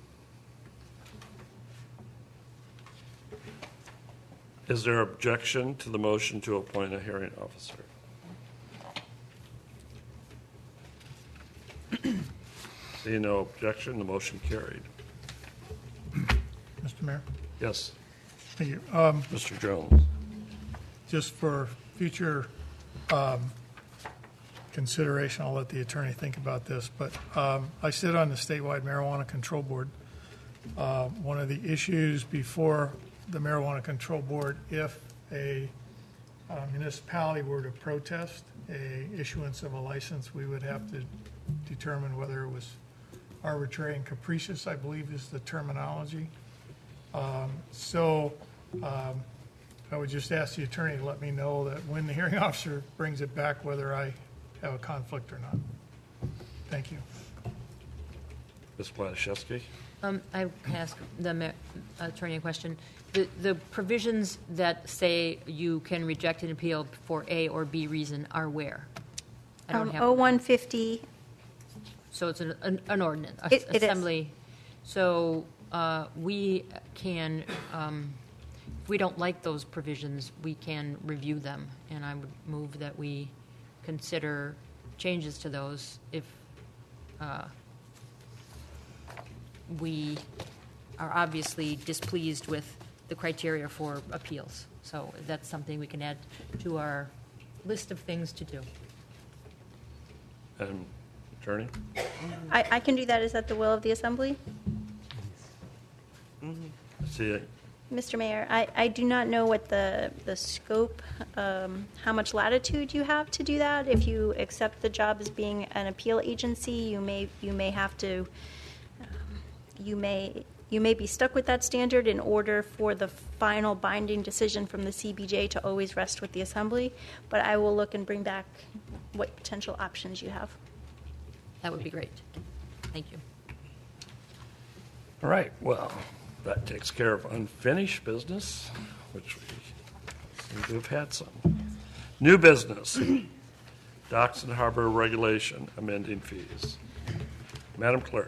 Is there objection to the motion to appoint a hearing officer? Seeing no objection, the motion carried. Mister Mayor? Yes. Thank you. Um, Mister Jones. Just for future um, consideration, I'll let the attorney think about this, but um, I sit on the statewide marijuana control board. Uh, one of the issues before the marijuana control board, if a uh, municipality were to protest a issuance of a license, we would have to determine whether it was arbitrary and capricious, I believe is the terminology. Um, so um, I would just ask the attorney to let me know that when the hearing officer brings it back, whether I have a conflict or not. Thank you. Miz Gladaszewski. Um, I can ask the ma- attorney a question. The, the provisions that say you can reject an appeal for A or B reason are where? I don't Um, have. oh one fifty. So it's an, an, an ordinance, a- It- it is. assembly. So uh, we can, um, if we don't like those provisions, we can review them, and I would move that we consider changes to those if uh, we are obviously displeased with the criteria for appeals. So that's something we can add to our list of things to do. And attorney? I, I can do that. Is that the will of the Assembly? See, Mister Mayor, I, I do not know what the, the scope, um, how much latitude you have to do that. If you accept the job as being an appeal agency, you may, you may have to, um, you may, you may be stuck with that standard in order for the final binding decision from the C B J to always rest with the Assembly. But I will look and bring back what potential options you have. That would be great. Thank you. All right, well, that takes care of unfinished business, which we seem to have had some. New business, Docks and Harbor Regulation, amending fees. Madam Clerk.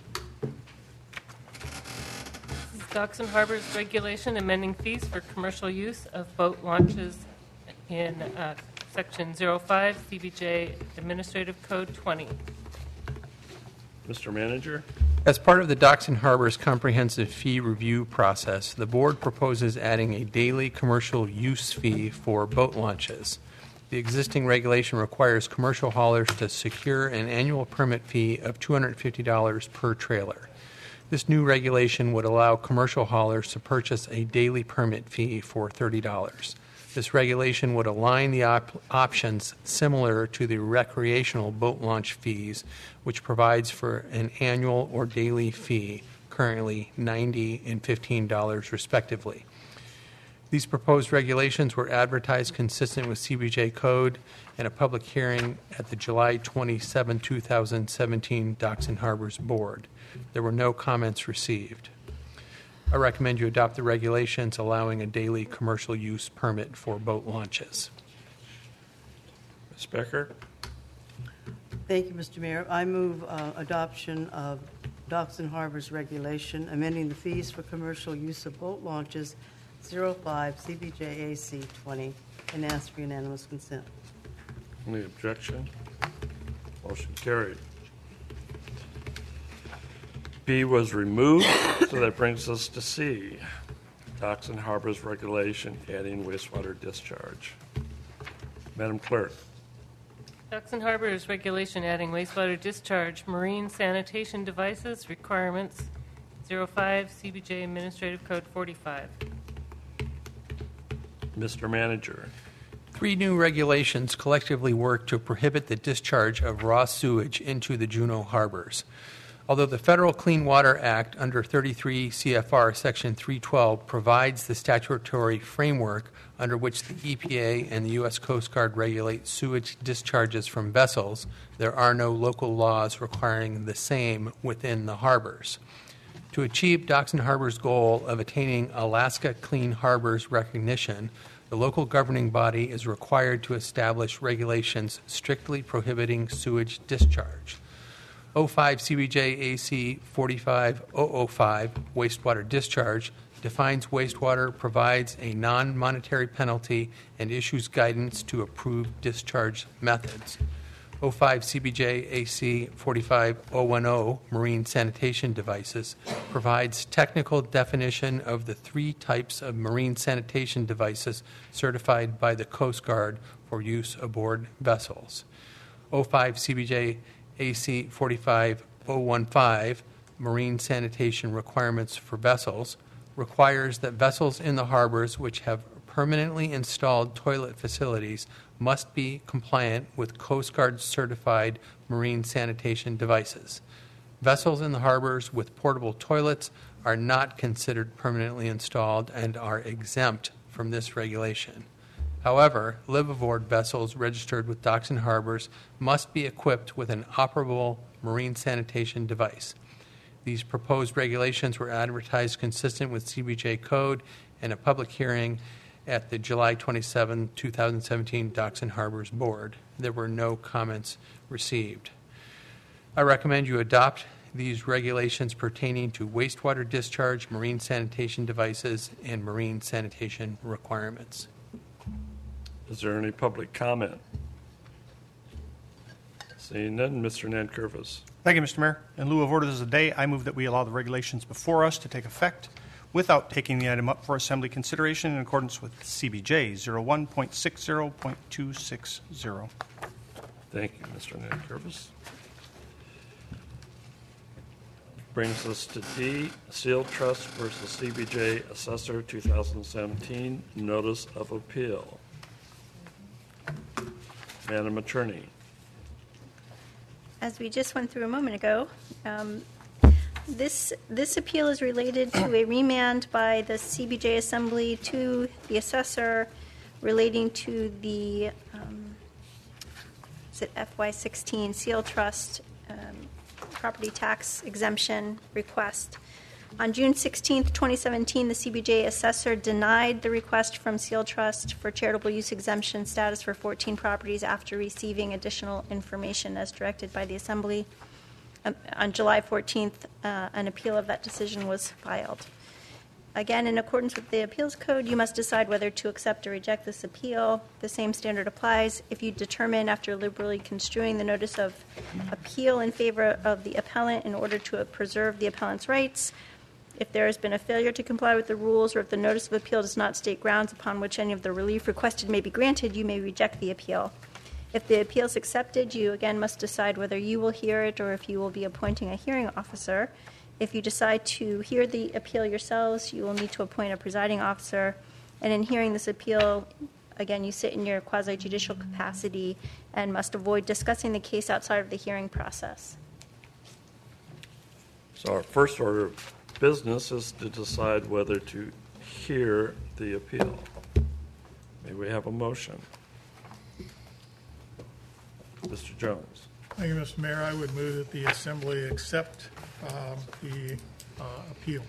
This is Docks and Harbors Regulation, amending fees for commercial use of boat launches in uh, Section oh five, C B J Administrative Code twenty. Mister Manager. As part of the Docks and Harbors comprehensive fee review process, the board proposes adding a daily commercial use fee for boat launches. The existing regulation requires commercial haulers to secure an annual permit fee of two hundred fifty dollars per trailer. This new regulation would allow commercial haulers to purchase a daily permit fee for thirty dollars. This regulation would align the op- options similar to the recreational boat launch fees, which provides for an annual or daily fee, currently ninety dollars and fifteen dollars respectively. These proposed regulations were advertised consistent with C B J Code and a public hearing at the July twenty-seventh, two thousand seventeen Docks and Harbors Board. There were no comments received. I recommend you adopt the regulations allowing a daily commercial use permit for boat launches. Miz Becker. Thank you, Mister Mayor. I move uh, adoption of Docks and Harbors Regulation, amending the fees for commercial use of boat launches, oh five C B J A C twenty, and ask for unanimous consent. Any objection? Motion carried. B was removed, so that brings us to C, Docks and Harbors Regulation, adding wastewater discharge. Madam Clerk. Docks and Harbors Regulation, adding wastewater discharge, marine sanitation devices requirements, oh five C B J Administrative Code forty-five. Mister Manager. Three new regulations collectively work to prohibit the discharge of raw sewage into the Juneau harbors. Although the Federal Clean Water Act under thirty-three C F R Section three twelve provides the statutory framework under which the E P A and the U S Coast Guard regulate sewage discharges from vessels, there are no local laws requiring the same within the harbors. To achieve Docks and Harbors' goal of attaining Alaska Clean Harbors recognition, the local governing body is required to establish regulations strictly prohibiting sewage discharge. oh five C B J A C forty-five thousand five, wastewater discharge, defines wastewater, provides a non-monetary penalty, and issues guidance to approved discharge methods. oh five C B J A C forty-five thousand ten, marine sanitation devices, provides technical definition of the three types of marine sanitation devices certified by the Coast Guard for use aboard vessels. oh five C B J A C forty-five thousand fifteen, marine sanitation requirements for vessels, requires that vessels in the harbors which have permanently installed toilet facilities must be compliant with Coast Guard certified marine sanitation devices. Vessels in the harbors with portable toilets are not considered permanently installed and are exempt from this regulation. However, liveaboard vessels registered with Docks and Harbors must be equipped with an operable marine sanitation device. These proposed regulations were advertised consistent with C B J Code and a public hearing at the July twenty-seventh, two thousand seventeen Docks and Harbors Board. There were no comments received. I recommend you adopt these regulations pertaining to wastewater discharge, marine sanitation devices, and marine sanitation requirements. Is there any public comment? Seeing none, Mister Nankervis. Thank you, Mister Mayor. In lieu of orders of the day, I move that we allow the regulations before us to take effect without taking the item up for assembly consideration in accordance with C B J oh one point sixty point two six zero. Thank you, Mister Nankervis. Brings us to D, Seal Trust versus C B J Assessor two thousand seventeen, Notice of Appeal. Madam Attorney. As we just went through a moment ago, um, this this appeal is related to a remand by the C B J Assembly to the assessor relating to the um, is it F Y sixteen Seal Trust um, property tax exemption request. On June sixteenth, twenty seventeen, the C B J assessor denied the request from Seal Trust for charitable use exemption status for fourteen properties after receiving additional information as directed by the Assembly. Um, on July fourteenth, uh, an appeal of that decision was filed. Again, in accordance with the Appeals Code, you must decide whether to accept or reject this appeal. The same standard applies. If you determine, after liberally construing the notice of appeal in favor of the appellant in order to preserve the appellant's rights, if there has been a failure to comply with the rules, or if the notice of appeal does not state grounds upon which any of the relief requested may be granted, you may reject the appeal. If the appeal is accepted, you again must decide whether you will hear it or if you will be appointing a hearing officer. If you decide to hear the appeal yourselves, you will need to appoint a presiding officer. And in hearing this appeal, again, you sit in your quasi-judicial capacity and must avoid discussing the case outside of the hearing process. So our first order of business is to decide whether to hear the appeal. May we have a motion? Mister Jones. Thank you, Mister Mayor. I would move that the Assembly accept um, the uh, appeal.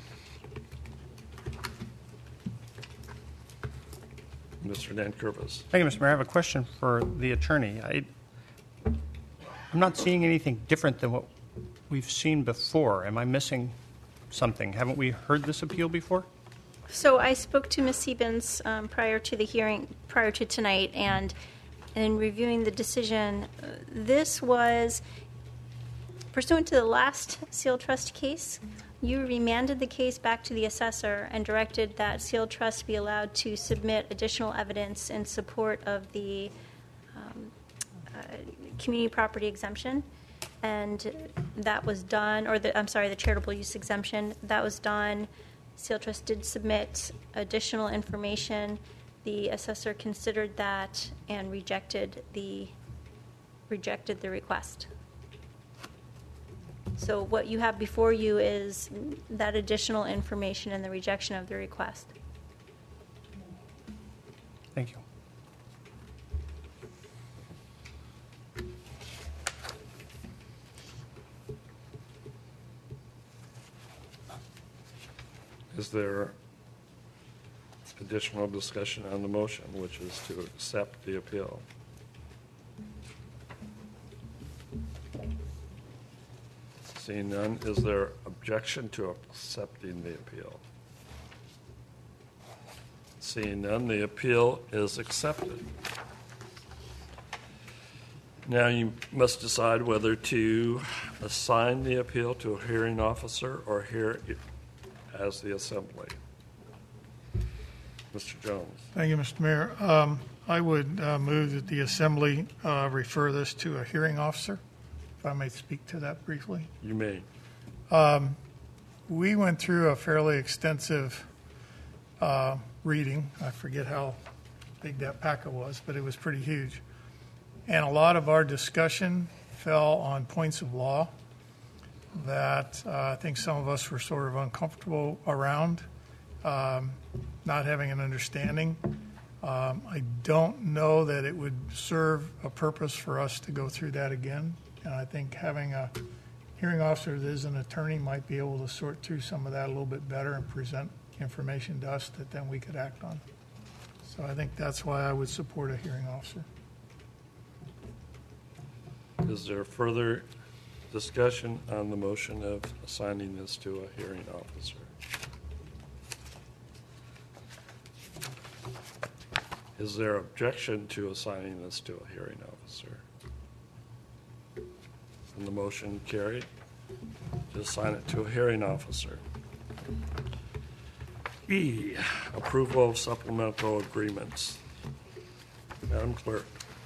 Mister Nankervis. Thank you, Mister Mayor. I have a question for the attorney. I, I'm not seeing anything different than what we've seen before. Am I missing something? Haven't we heard this appeal before? So I spoke to Miz Siebens um, prior to the hearing, prior to tonight, and in reviewing the decision, uh, this was pursuant to the last Seal Trust case. You remanded the case back to the assessor and directed that Seal Trust be allowed to submit additional evidence in support of the um, uh, community property exemption. And that was done, or the, I'm sorry, the charitable use exemption. That was done. Seal Trust did submit additional information. The assessor considered that and rejected the rejected the request. So what you have before you is that additional information and the rejection of the request. Thank you. Is there additional discussion on the motion, which is to accept the appeal? Seeing none, is there objection to accepting the appeal? Seeing none, the appeal is accepted. Now you must decide whether to assign the appeal to a hearing officer or hear it as the Assembly. Mister Jones. Thank you, Mister Mayor. Um, I would uh, move that the Assembly uh, refer this to a hearing officer, if I may speak to that briefly. You may. Um, we went through a fairly extensive uh, reading. I forget how big that packet was, but it was pretty huge. And a lot of our discussion fell on points of law that uh, I think some of us were sort of uncomfortable around. Um, not having an understanding. Um, I don't know that it would serve a purpose for us to go through that again. And I think having a hearing officer that is an attorney might be able to sort through some of that a little bit better and present information to us that then we could act on. So I think that's why I would support a hearing officer. Is there further discussion on the motion of assigning this to a hearing officer? Is there objection to assigning this to a hearing officer? And the motion carried to assign it to a hearing officer. E, approval of supplemental agreements. Madam Clerk.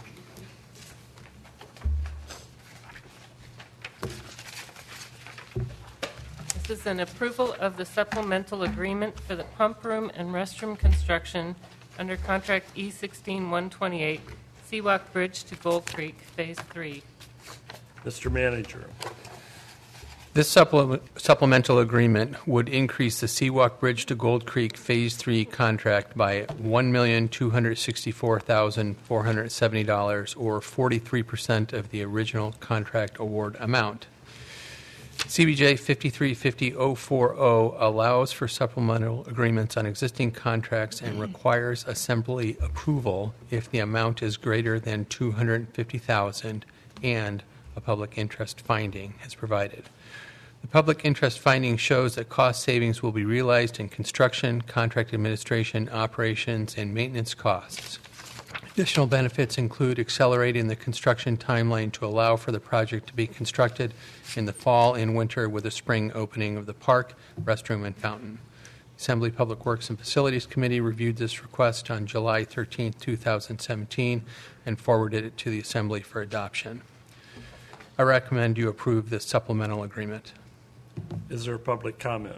This is an approval of the supplemental agreement for the pump room and restroom construction under contract E sixteen one twenty-eight, Seawalk Bridge to Gold Creek, Phase three. Mister Manager. This supple- supplemental agreement would increase the Seawalk Bridge to Gold Creek Phase three contract by one million two hundred sixty-four thousand four hundred seventy dollars, or forty-three percent of the original contract award amount. C B J fifty-three fifty oh forty allows for supplemental agreements on existing contracts and requires assembly approval if the amount is greater than two hundred fifty thousand dollars and a public interest finding is provided. The public interest finding shows that cost savings will be realized in construction, contract administration, operations, and maintenance costs. Additional benefits include accelerating the construction timeline to allow for the project to be constructed in the fall and winter with a spring opening of the park, restroom, and fountain. Assembly Public Works and Facilities Committee reviewed this request on July thirteenth, two thousand seventeen, and forwarded it to the Assembly for adoption. I recommend you approve this supplemental agreement. Is there public comment?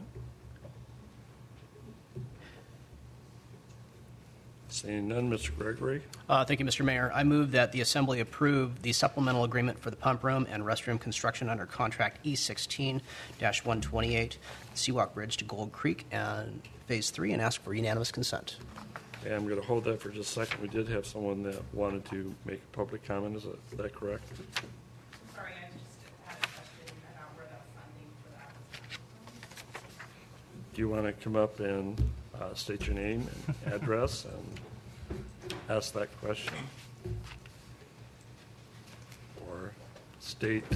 Seeing none, Mister Gregory. Uh, thank you, Mister Mayor. I move that the Assembly approve the supplemental agreement for the pump room and restroom construction under contract E sixteen dash one twenty-eight, Seawalk Bridge to Gold Creek, and Phase three, and ask for unanimous consent. Okay, I'm going to hold that for just a second. We did have someone that wanted to make a public comment. Is that, is that correct? Sorry, I just had a question about where that funding for that was. Do you want to come up and uh, state your name and address and ask that question? Or state.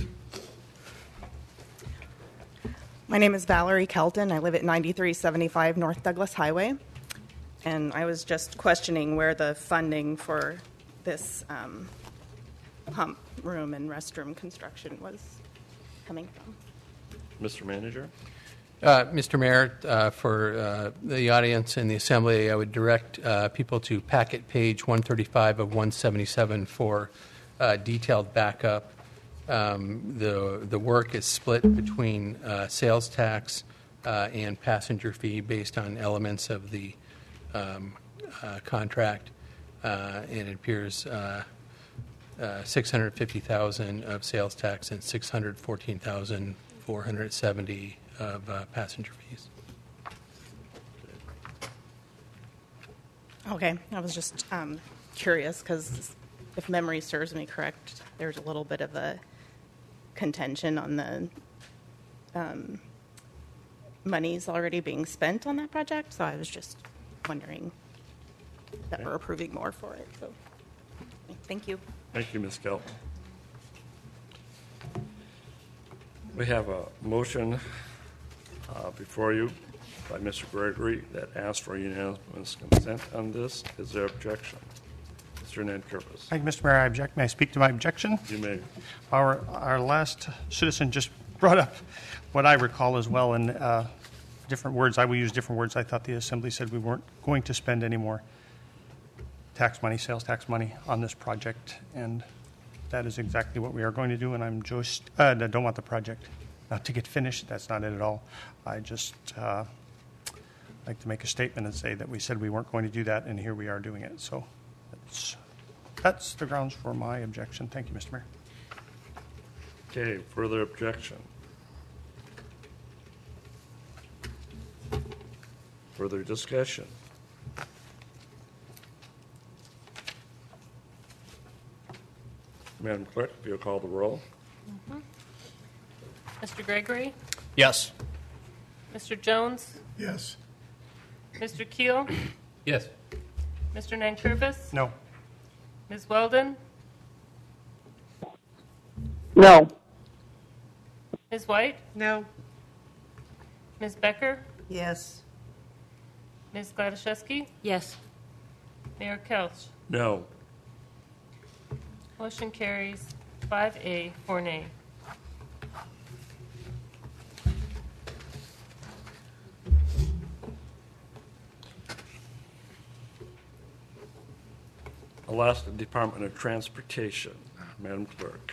My name is Valerie Kelton. I live at ninety-three seventy-five North Douglas Highway. And I was just questioning where the funding for this um, pump room and restroom construction was coming from. Mister Manager? Uh, Mister Mayor, uh, for uh, the audience and the Assembly, I would direct uh, people to packet page one thirty-five of one seventy-seven for uh, detailed backup. Um, the, the work is split between uh, sales tax uh, and passenger fee based on elements of the um, uh, contract, uh, and it appears uh, uh, six hundred fifty thousand dollars of sales tax and six hundred fourteen thousand four hundred seventy dollars of uh, passenger fees. Okay, I was just um, curious because if memory serves me correct, there's a little bit of a contention on the um, monies already being spent on that project, so I was just wondering that we're approving more for it. So, thank you. Thank you, Miz Kelton. We have a motion uh, before you by Mister Gregory that asks for unanimous consent on this. Is there objection? Mister Nankervis. Thank you, Mister Mayor. I object. May I speak to my objection? You may. Our, our last citizen just brought up what I recall as well in uh, different words. I will use different words. I thought the Assembly said we weren't going to spend any more tax money, sales tax money on this project, and that is exactly what we are going to do, and I'm just, uh, I don't want the project not to get finished. That's not it at all. I just uh, like to make a statement and say that we said we weren't going to do that, and here we are doing it. So that's, that's the grounds for my objection. Thank you, Mister Mayor. Okay, further objection? Further discussion? Madam Clerk, if you'll call the roll. Mm-hmm. Mister Gregory? Yes. Mister Jones? Yes. Mister Keel? Yes. Mister Nankervis? No. Miz Weldon? No. Miz White? No. Miz Becker? Yes. Miz Gladaszewski? Yes. Mayor Kelch? No. Motion carries five A, four nay. Alaska Department of Transportation. Madam Clerk.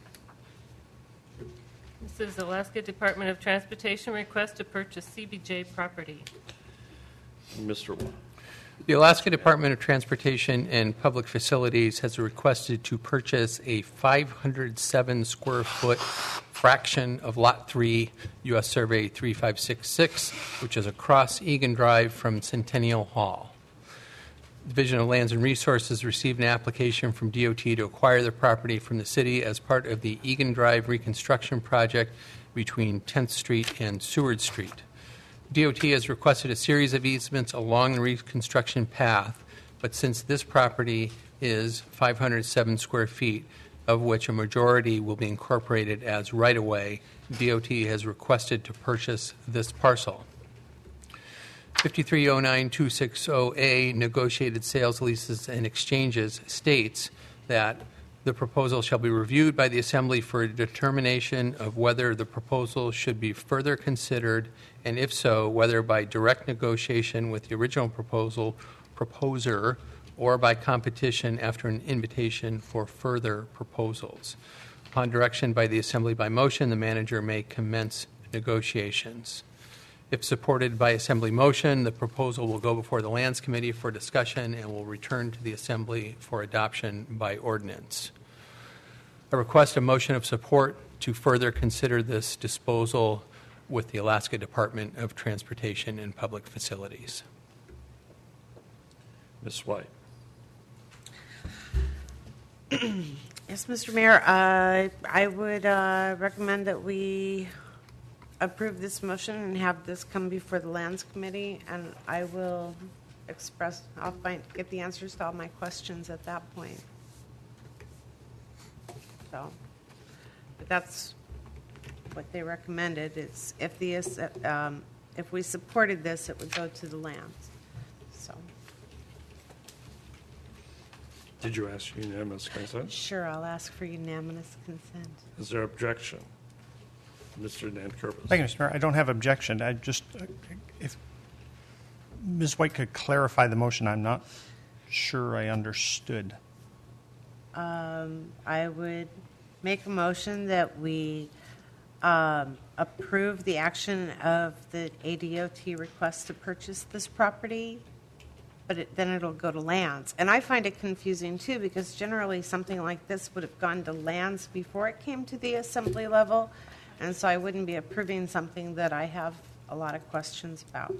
This is Alaska Department of Transportation request to purchase C B J property. Mister Wa- The Alaska Department of Transportation and Public Facilities has requested to purchase a five hundred seven square foot fraction of Lot three, U S Survey three five six six, which is across Egan Drive from Centennial Hall. Division of Lands and Resources received an application from D O T to acquire the property from the city as part of the Egan Drive reconstruction project between tenth Street and Seward Street. D O T has requested a series of easements along the reconstruction path, but since this property is five hundred seven square feet, of which a majority will be incorporated as right-of-way, D O T has requested to purchase this parcel. fifty-three oh nine two sixty A, Negotiated Sales, Leases, and Exchanges, states that the proposal shall be reviewed by the Assembly for a determination of whether the proposal should be further considered, and if so, whether by direct negotiation with the original proposal proposer or by competition after an invitation for further proposals. Upon direction by the Assembly by motion, the manager may commence negotiations. If supported by Assembly motion, the proposal will go before the Lands Committee for discussion and will return to the Assembly for adoption by ordinance. I request a motion of support to further consider this disposal with the Alaska Department of Transportation and Public Facilities. Miz White. Yes, Mister Mayor, uh, I would uh, recommend that we approve this motion and have this come before the Lands Committee, and I will express, I'll find, get the answers to all my questions at that point. So, but that's what they recommended. It's if the um, if we supported this, it would go to the lands. So, Did you ask unanimous consent? sure, I'll ask for unanimous consent. Is there objection? Mister Nankervis. Thank you, Mister Mayor. I don't have objection. I just, uh, if Miz White could clarify the motion, I'm not sure I understood. Um, I would make a motion that we um, approve the action of the A D O T request to purchase this property, but it, then it'll go to lands. And I find it confusing, too, because generally something like this would have gone to lands before it came to the Assembly level, and so I wouldn't be approving something that I have a lot of questions about.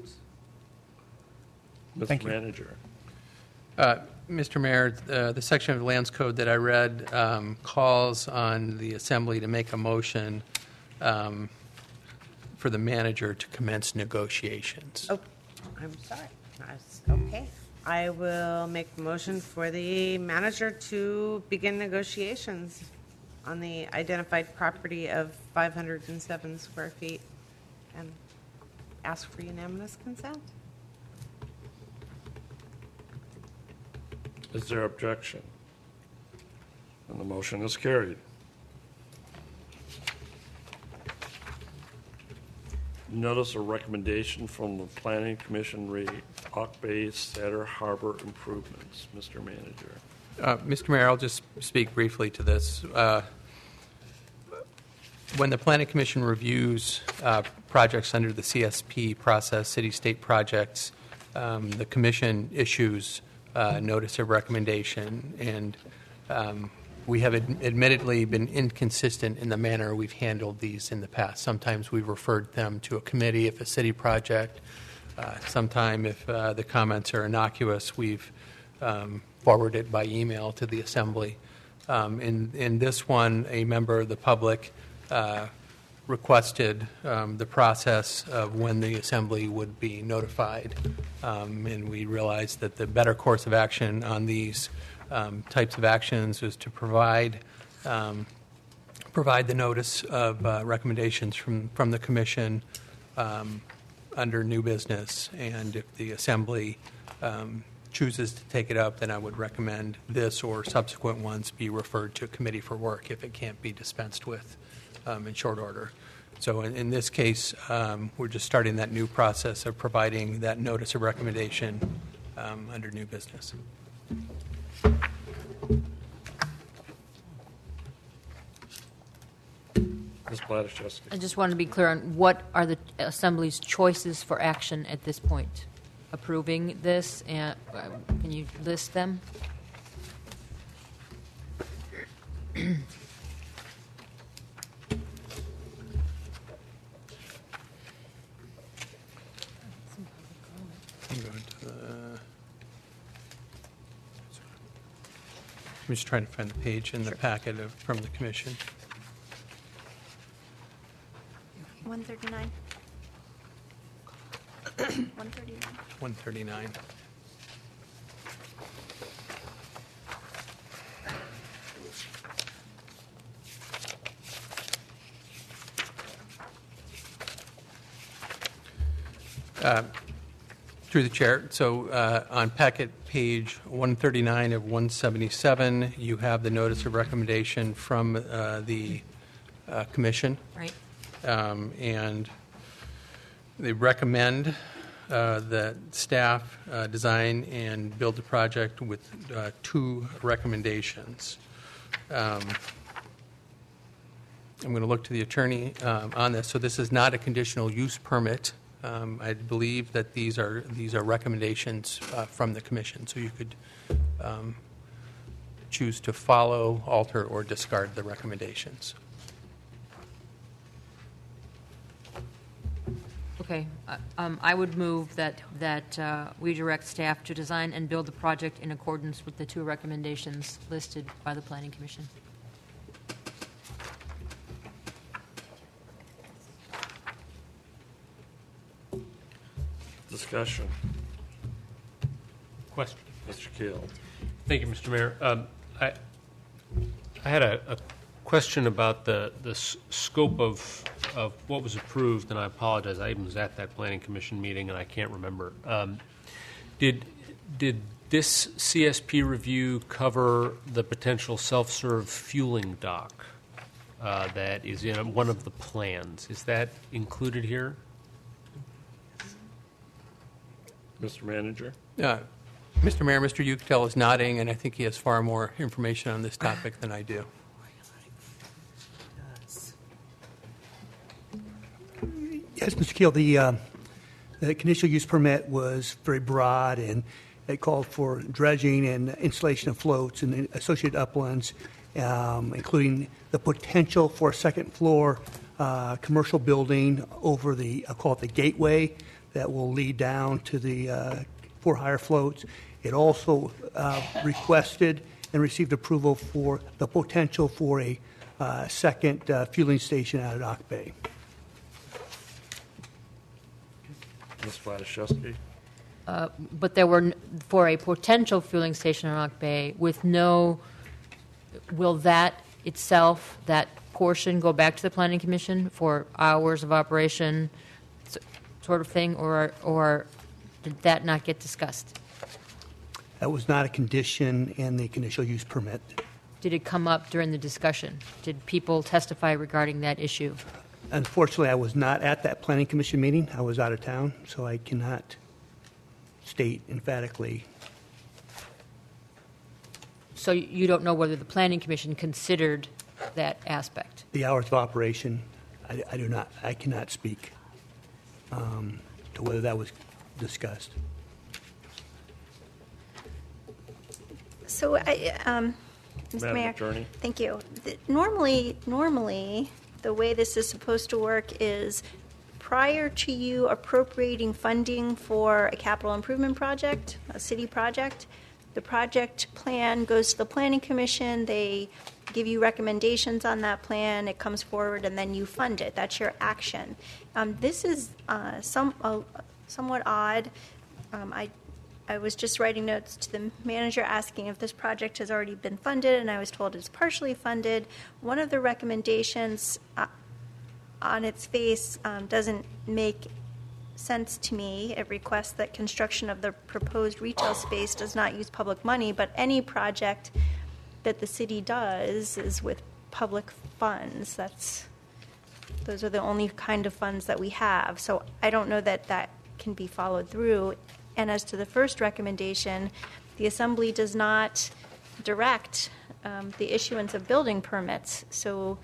Mister Manager. Uh, Mister Mayor, uh, the section of the Lands Code that I read um, calls on the Assembly to make a motion um, for the manager to commence negotiations. Oh, I'm sorry. That's okay. I will make a motion for the manager to begin negotiations on the identified property of five hundred seven square feet and ask for unanimous consent. Is there objection? And the motion is carried. Notice a recommendation from the Planning Commission re Hawk Bay Saddle Harbor improvements. Mister Manager. Uh, Mister Mayor, I'll just speak briefly to this. Uh, when the Planning Commission reviews uh, projects under the C S P process, city-state projects, um, the Commission issues uh, notice of recommendation, and um, we have ad- admittedly been inconsistent in the manner we've handled these in the past. Sometimes we've referred them to a committee if a city project. Uh, sometime if uh, the comments are innocuous, we've um, forwarded by email to the Assembly. Um, in, in this one, a member of the public uh, requested um, the process of when the Assembly would be notified, um, and we realized that the better course of action on these um, types of actions is to provide um, provide the notice of uh, recommendations from, from the Commission um, under new business, and if the Assembly um, chooses to take it up, then I would recommend this or subsequent ones be referred to a committee for work if it can't be dispensed with um, in short order. So in, in this case, um, we're just starting that new process of providing that notice of recommendation um, under new business. Miz Blatashevsky. I just want to be clear on what are the Assembly's choices for action at this point? Approving this, and uh, can you list them? Go to the I'm just trying to find the page in the packet of, from the commission. one thirty-nine. one thirty-nine. one thirty-nine. Uh, Through the chair, so uh, on packet page one thirty-nine of one seventy-seven, you have the notice of recommendation from uh, the uh, commission. Right. Um, and they recommend uh, that staff uh, design and build the project with uh, two recommendations. Um, I'm going to look to the attorney um, on this. So this is not a conditional use permit. Um, I believe that these are these are recommendations uh, from the commission. So you could um, choose to follow, alter, or discard the recommendations. Okay. Uh, um, I would move that, that uh, we direct staff to design and build the project in accordance with the two recommendations listed by the Planning Commission. Discussion. Question. Mister Keel. Thank you, Mister Mayor. Um, I, I had a, a question about the, the s- scope of, of what was approved, and I apologize. I even was at that Planning Commission meeting, and I can't remember. Um, did, did this C S P review cover the potential self-serve fueling dock uh, that is in one of the plans? Is that included here? Mister Manager? Uh, Mister Mayor, Mister Uchtell is nodding, and I think he has far more information on this topic than I do. Yes, Mister Keel, the, uh, the conditional use permit was very broad, and it called for dredging and installation of floats and associated uplands, um, including the potential for a second floor uh, commercial building over the, I'll call it the gateway, that will lead down to the uh, for higher floats. It also uh, requested and received approval for the potential for a uh, second uh, fueling station out at Ock Bay. Miz Wladaszewski? Uh, but there were, n- for a potential fueling station in Rock Bay with no, will that itself, that portion, go back to the Planning Commission for hours of operation s- sort of thing, or or did that not get discussed? That was not a condition in the conditional use permit. Did it come up during the discussion? Did people testify regarding that issue? Unfortunately, I was not at that Planning Commission meeting. I was out of town, so I cannot state emphatically. So you don't know whether the Planning Commission considered that aspect? The hours of operation, I, I do not, I cannot speak um, to whether that was discussed. So, I, um, Mister Madam Mayor, Attorney. thank you. The- Normally, normally, the way this is supposed to work is prior to you appropriating funding for a capital improvement project, a city project, the project plan goes to the Planning Commission. They give you recommendations on that plan. It comes forward, and then you fund it. That's your action. Um, this is uh, some uh, somewhat odd. Um, I I was just writing notes to the manager asking if this project has already been funded, and I was told it's partially funded. One of the recommendations uh, on its face um, doesn't make sense to me. It requests that construction of the proposed retail space does not use public money, but any project that the city does is with public funds. That's those are the only kind of funds that we have. So I don't know that that can be followed through. And as to the first recommendation, the Assembly does not direct um, the issuance of building permits. So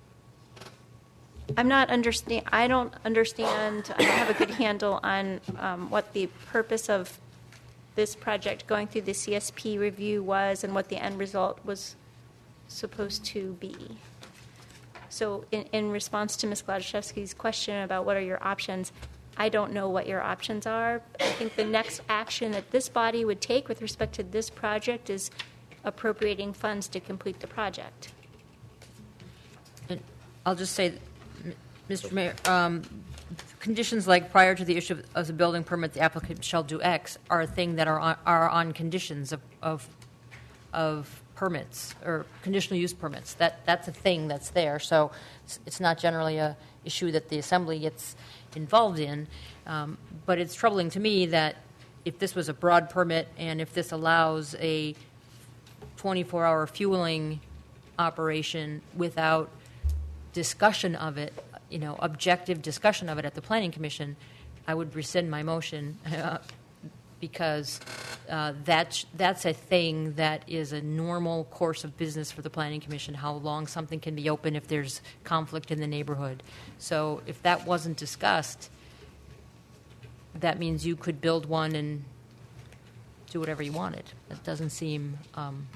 I'm not understand. I don't understand. I don't have a good handle on um, what the purpose of this project going through the C S P review was and what the end result was supposed to be. So in, in response to Miz Gladaszewski's question about what are your options, I don't know what your options are. I think the next action that this body would take with respect to this project is appropriating funds to complete the project. And I'll just say, M- Mister Mayor, um, conditions like prior to the issue of- of the building permit, the applicant shall do X are a thing that are on, are on conditions of, of, of permits or conditional use permits. That, that's a thing that's there. So it's, it's not generally a issue that the assembly gets involved in. Um, but it's troubling to me that if this was a broad permit and if this allows a twenty-four hour fueling operation without discussion of it, you know, objective discussion of it at the Planning Commission, I would rescind my motion uh, because uh, that's, that's a thing that is a normal course of business for the Planning Commission, how long something can be open if there's conflict in the neighborhood. So if that wasn't discussed, that means you could build one and do whatever you wanted. That doesn't seem um,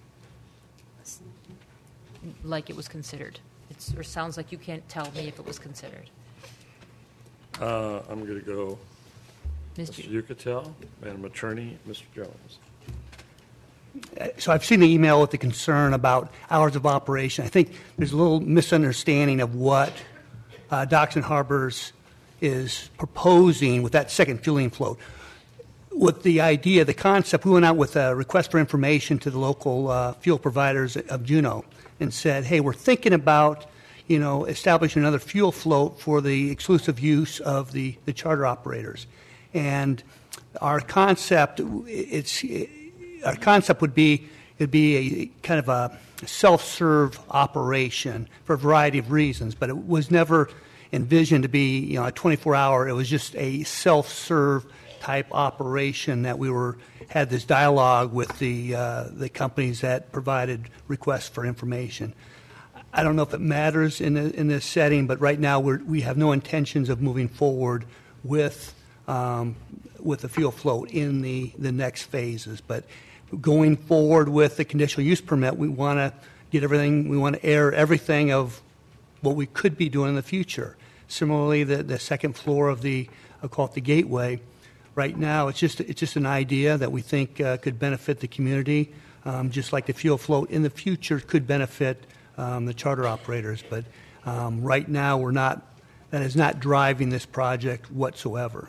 like it was considered. It's, or sounds like you can't tell me if it was considered. Uh, I'm going to go Mister Mister Yucatel, Madam Attorney, Mister Jones. So I've seen the email with the concern about hours of operation. I think there's a little misunderstanding of what uh, Docks and Harbors is proposing with that second fueling float. With the idea, the concept, we went out with a request for information to the local uh, fuel providers of Juneau and said, hey, we're thinking about, you know, establishing another fuel float for the exclusive use of the, the charter operators. And our concept, it's, our concept would be, it'd be a kind of a self-serve operation for a variety of reasons, but it was never envisioned to be, you know, a twenty-four hour. It was just a self-serve type operation that we were had this dialogue with the uh, the companies that provided requests for information. I don't know if it matters in the, in this setting, but right now we're, we have no intentions of moving forward with um, with the fuel float in the, the next phases. But going forward with the conditional use permit, we want to get everything. We want to air everything of what we could be doing in the future. Similarly, the, the second floor of the, I'll call it the gateway, right now it's just it's just an idea that we think uh, could benefit the community, um, just like the fuel float in the future could benefit um, the charter operators. But um, right now we're not, that is not driving this project whatsoever.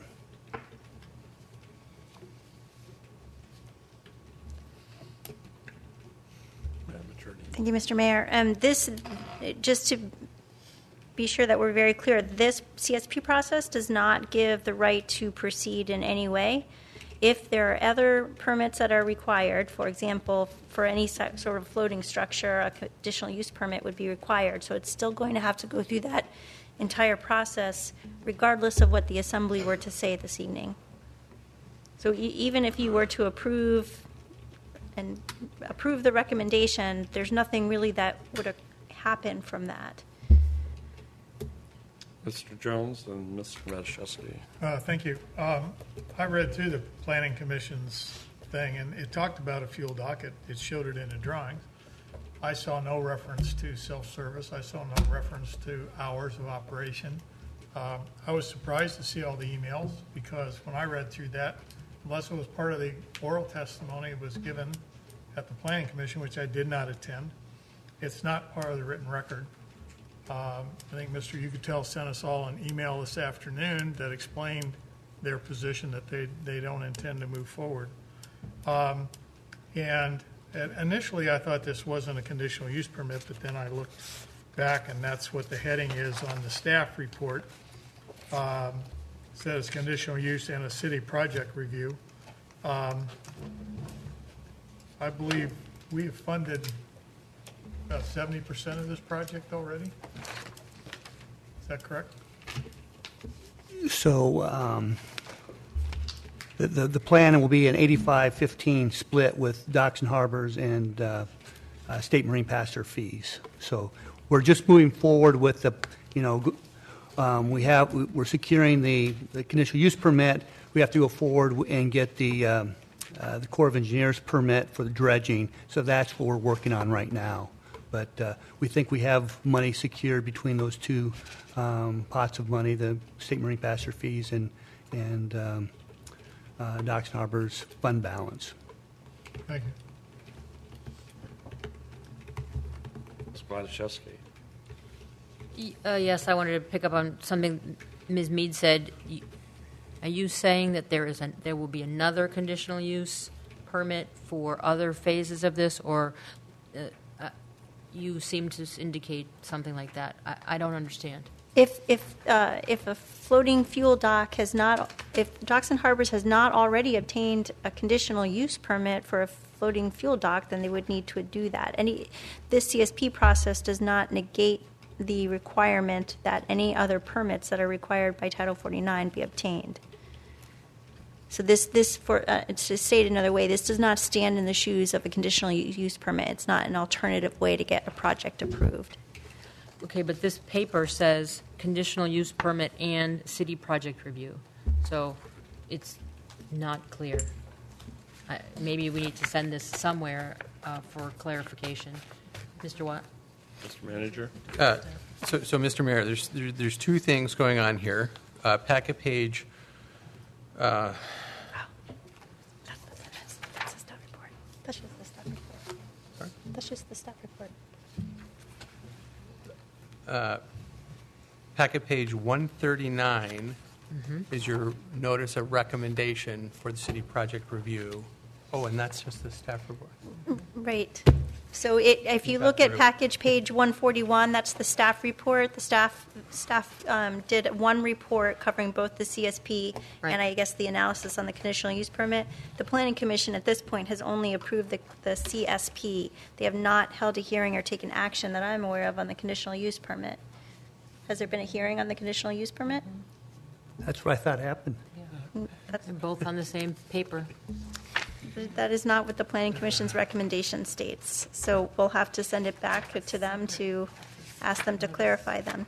Thank you, Mister Mayor. Um, this, just to be sure that we're very clear, this C S P process does not give the right to proceed in any way. If there are other permits that are required, for example, for any sort of floating structure, a conditional use permit would be required. So it's still going to have to go through that entire process, regardless of what the Assembly were to say this evening. So e- even if you were to approve and approve the recommendation, there's nothing really that would happen from that. Mister Jones and Mister Matuszewski. Uh, thank you. Um, I read through the Planning Commission's thing, and it talked about a fuel docket. It showed it in the drawings. I saw no reference to self-service. I saw no reference to hours of operation. Um, I was surprised to see all the emails because when I read through that, unless it was part of the oral testimony it was given at the Planning Commission, which I did not attend, it's not part of the written record. Um, I think Mister Yucatel sent us all an email this afternoon that explained their position that they, they don't intend to move forward. Um, and initially I thought this wasn't a conditional use permit, but then I looked back and that's what the heading is on the staff report. Um, it says conditional use and a city project review. Um, I believe we have funded about seventy percent of this project already. Is that correct? So um, the, the the plan will be an eighty-five fifteen split with Docks and Harbors and uh, uh, State Marine Passenger fees. So we're just moving forward with the, you know, um, we have we're securing the, the conditional use permit. We have to go forward and get the um, uh, the Corps of Engineers permit for the dredging. So that's what we're working on right now. But uh, we think we have money secured between those two um, pots of money, the State Marine Passenger fees and, and um, uh, Docks and Harbors fund balance. Thank you. Gladaszewski. Y- Uh, yes, I wanted to pick up on something Miz Mead said. Y- Are you saying that there is an, there will be another conditional use permit for other phases of this, or uh, uh, you seem to s- indicate something like that? I, I don't understand. If, if, uh, if a floating fuel dock has not, if Docks and Harbors has not already obtained a conditional use permit for a floating fuel dock, then they would need to do that. Any, this C S P process does not negate the requirement that any other permits that are required by Title forty-nine be obtained. So this, this for, uh, to state another way, this does not stand in the shoes of a conditional u- use permit. It's not an alternative way to get a project approved. Okay, but this paper says conditional use permit and city project review, so it's not clear. I- Maybe we need to send this somewhere uh, for clarification. Mister Watt? Mister Manager? Uh, So, so, Mister Mayor, there's, there- there's two things going on here. Uh, Packet page, uh, That's the staff report. That's just the staff report. Sorry? That's just the staff report. uh, packet page one thirty-nine Mhm. is your notice of recommendation for the city project review. Oh, and that's just the staff report. Right. So it, if you look at package page one forty-one, that's the staff report. The staff, staff um, did one report covering both the C S P and I guess the analysis on the conditional use permit. The Planning Commission at this point has only approved the, the C S P. They have not held a hearing or taken action that I'm aware of on the conditional use permit. Has there been a hearing on the conditional use permit? That's what I thought happened. They're both on the same paper. That is not what the Planning Commission's recommendation states. So we'll have to send it back to them to ask them to clarify them.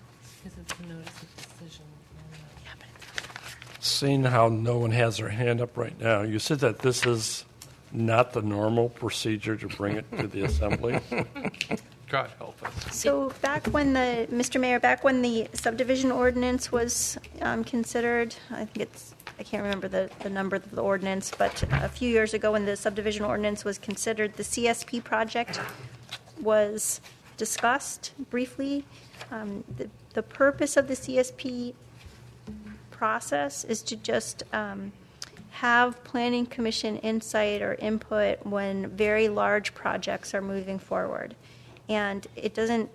Seeing how no one has their hand up right now, you said that this is not the normal procedure to bring it to the assembly? God help us. So back when the, Mister Mayor, back when the subdivision ordinance was um, considered, I think it's, I can't remember the, the number of the ordinance, but a few years ago when the subdivision ordinance was considered, the C S P project was discussed briefly. Um, The, the purpose of the C S P process is to just um, have Planning Commission insight or input when very large projects are moving forward. And it doesn't,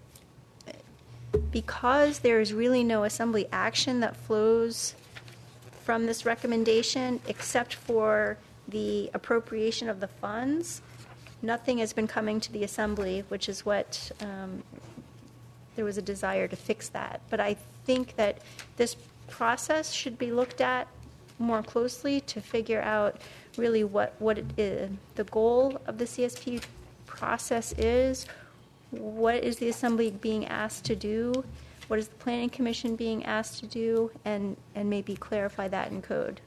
because there's really no assembly action that flows from this recommendation, except for the appropriation of the funds, nothing has been coming to the assembly, which is what, um, there was a desire to fix that. But I think that this process should be looked at more closely to figure out really what, what it is, the goal of the C S P process is, what is the assembly being asked to do, what is the planning commission being asked to do, and, and maybe clarify that in code.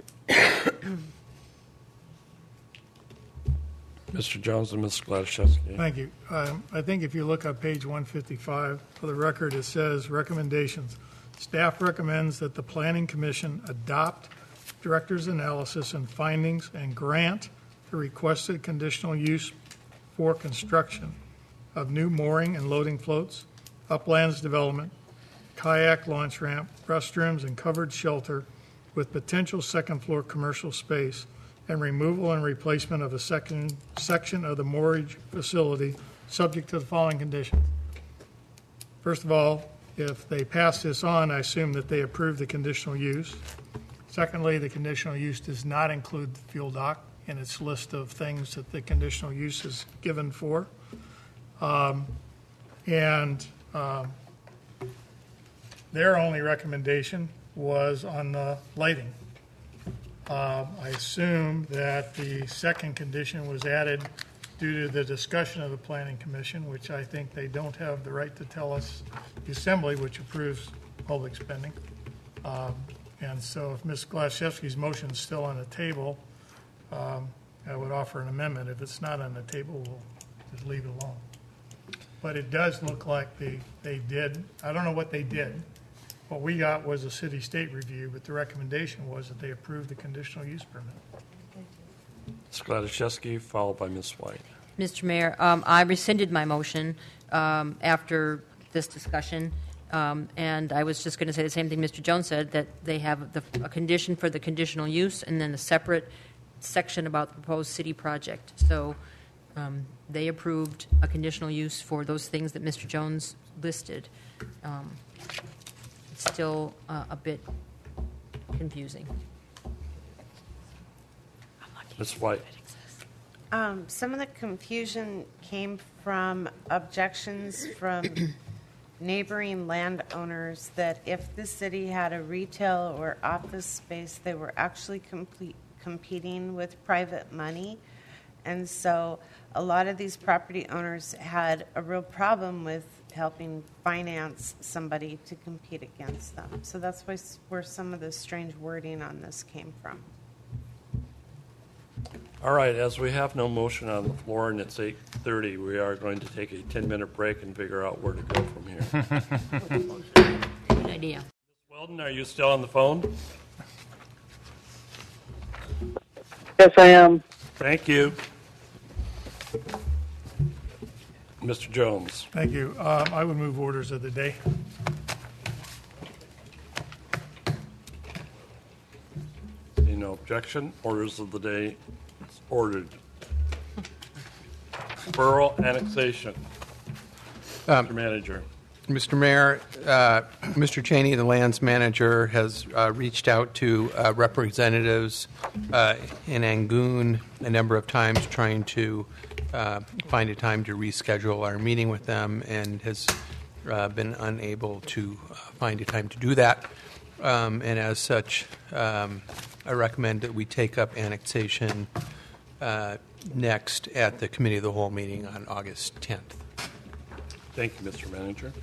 Mister Jones and Miz Gladaszewski. Thank you. Um, I think if you look on page one fifty-five, for the record, it says recommendations. Staff recommends that the Planning Commission adopt director's analysis and findings and grant the requested conditional use for construction of new mooring and loading floats, uplands development, kayak launch ramp, restrooms, and covered shelter with potential second-floor commercial space, and removal and replacement of a second section of the moorage facility, subject to the following conditions. First of all, if they pass this on, I assume that they approve the conditional use. Secondly, the conditional use does not include the fuel dock in its list of things that the conditional use is given for. Um, and um, their only recommendation was on the lighting. Um, I assume that the second condition was added due to the discussion of the Planning Commission, which I think they don't have the right to tell us, the Assembly, which approves public spending. Um, and so if Miz Gladaszewski's motion is still on the table, um, I would offer an amendment. If it's not on the table, we'll just leave it alone. But it does look like they, they did, I don't know what they did. What we got was a city-state review, but the recommendation was that they approved the conditional use permit. Miz Gladaszewski, followed by Miz White. Mister Mayor, um, I rescinded my motion um, after this discussion, um, and I was just going to say the same thing Mister Jones said, that they have the, a condition for the conditional use and then a separate section about the proposed city project. So um, they approved a conditional use for those things that Mister Jones listed. Um, it's still uh, a bit confusing. Miz White. Um, some of the confusion came from objections from neighboring landowners that if the city had a retail or office space, they were actually complete, competing with private money. And so a lot of these property owners had a real problem with helping finance somebody to compete against them. So that's why, where some of the strange wording on this came from. All right, as we have no motion on the floor and it's eight thirty, we are going to take a ten-minute break and figure out where to go from here. Good idea. Miz Weldon, are you still on the phone? Yes, I am. Thank you. Mister Jones. Thank you. Um, I would move orders of the day. Any no objection? Orders of the day is ordered. Borough annexation. Mister Manager. Mister Mayor, uh, Mister Cheney, the lands manager, has uh, reached out to uh, representatives uh, in Angoon a number of times trying to uh, find a time to reschedule our meeting with them, and has uh, been unable to uh, find a time to do that. Um, and as such, um, I recommend that we take up annexation uh, next at the Committee of the Whole meeting on August tenth. Thank you, Mister Manager.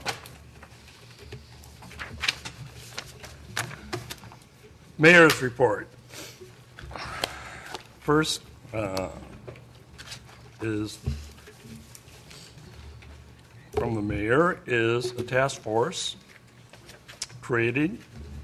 Mayor's report. First uh, is from the mayor is a task force created,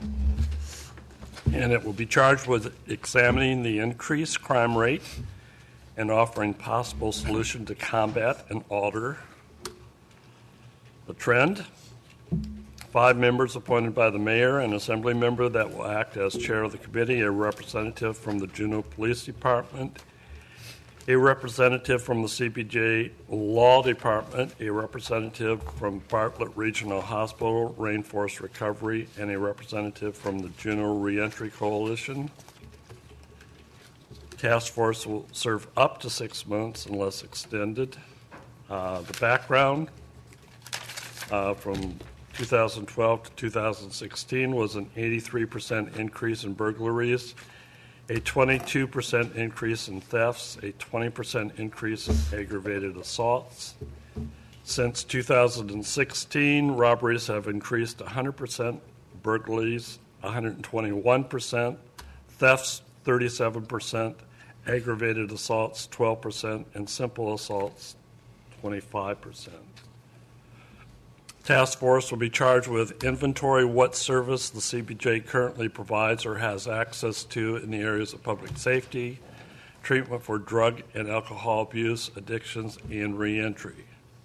and it will be charged with examining the increased crime rate and offering possible solution to combat and alter the trend. Five members appointed by the mayor, an assembly member that will act as chair of the committee, a representative from the Juneau Police Department, a representative from the C B J Law Department, a representative from Bartlett Regional Hospital, Rainforest Recovery, and a representative from the Juneau Reentry Coalition. Task force will serve up to six months unless extended. Uh, the background uh, from two thousand twelve to two thousand sixteen was an eighty-three percent increase in burglaries, a twenty-two percent increase in thefts, a twenty percent increase in aggravated assaults. Since two thousand sixteen, robberies have increased one hundred percent, burglaries one hundred twenty-one percent, thefts thirty-seven percent, aggravated assaults twelve percent, and simple assaults twenty-five percent. Task force will be charged with inventory what service the C B J currently provides or has access to in the areas of public safety, treatment for drug and alcohol abuse, addictions, and reentry.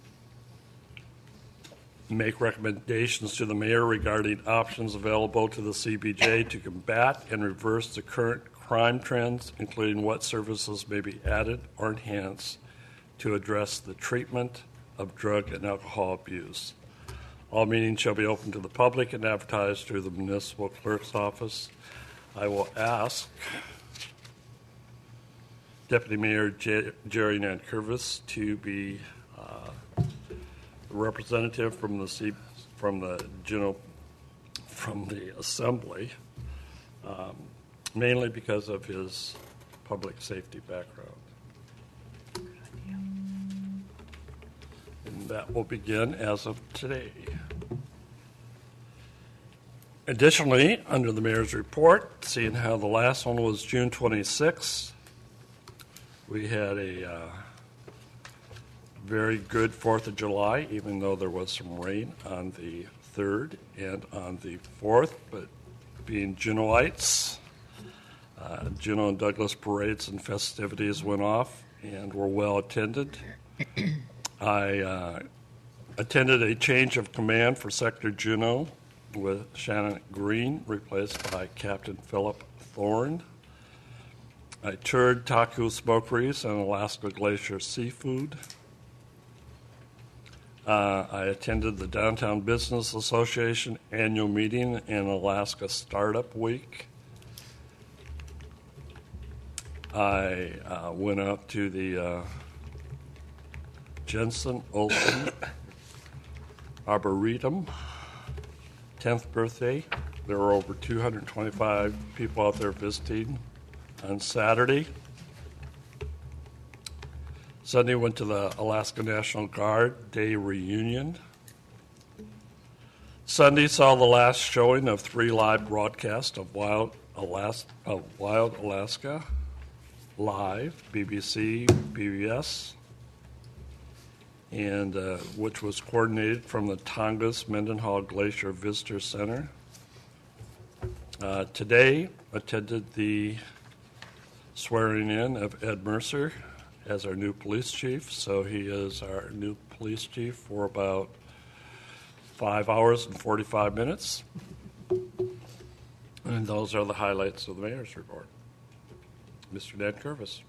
Make recommendations to the mayor regarding options available to the C B J to combat and reverse the current crime trends, including what services may be added or enhanced to address the treatment of drug and alcohol abuse. All meetings shall be open to the public and advertised through the municipal clerk's office. I will ask Deputy Mayor J- Jerry Nankervis to be uh, the representative from the C- from the Juneau from the Assembly, um, mainly because of his public safety background. And that will begin as of today. Additionally, under the mayor's report, seeing how the last one was June twenty-sixth, we had a uh, very good fourth of July, even though there was some rain on the third and on the fourth, but being Juneauites, uh, Juneau and Douglas parades and festivities went off and were well attended. I uh, attended a change of command for Sector Juneau with Shannon Green, replaced by Captain Philip Thorne. I toured Taku Smokeries and Alaska Glacier Seafood. Uh, I attended the Downtown Business Association annual meeting and Alaska Startup Week. I uh, went up to the uh, Jensen Olson Arboretum tenth birthday. There were over two hundred twenty-five people out there visiting on Saturday. Sunday went to the Alaska National Guard Day reunion. Sunday saw the last showing of three live broadcasts of Wild Alaska, of Wild Alaska Live, B B C, B B S, and uh, which was coordinated from the Tongass Mendenhall Glacier Visitor Center. Uh, today, attended the swearing in of Ed Mercer as our new police chief. So he is our new police chief for about five hours and forty-five minutes. And those are the highlights of the mayor's report. Mister Nankervis.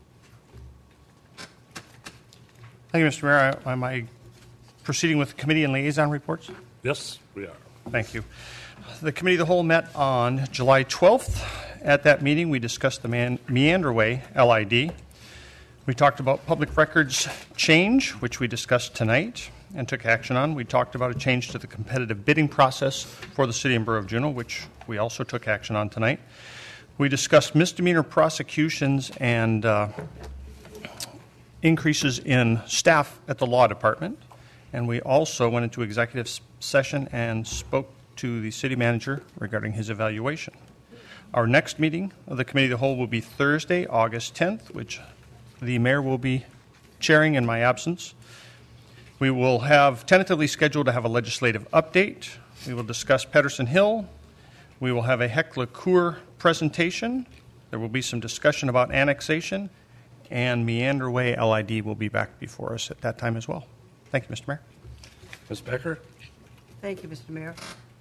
Thank you, Mister Mayor. Am I proceeding with committee and liaison reports? Yes, we are. Thank you. The Committee of the Whole met on July twelfth. At that meeting, we discussed the Man- Meanderway L I D. We talked about public records change, which we discussed tonight and took action on. We talked about a change to the competitive bidding process for the City and Borough of Juneau, which we also took action on tonight. We discussed misdemeanor prosecutions and uh, increases in staff at the law department. And we also went into executive s- session and spoke to the city manager regarding his evaluation. Our next meeting of the Committee of the Whole will be Thursday, August tenth, which the mayor will be chairing in my absence. We will have tentatively scheduled to have a legislative update. We will discuss Pedersen Hill. We will have a Heckler Kur presentation. There will be some discussion about annexation, and Meanderway L I D will be back before us at that time as well. Thank you, Mister Mayor. Miz Becker? Thank you, Mister Mayor.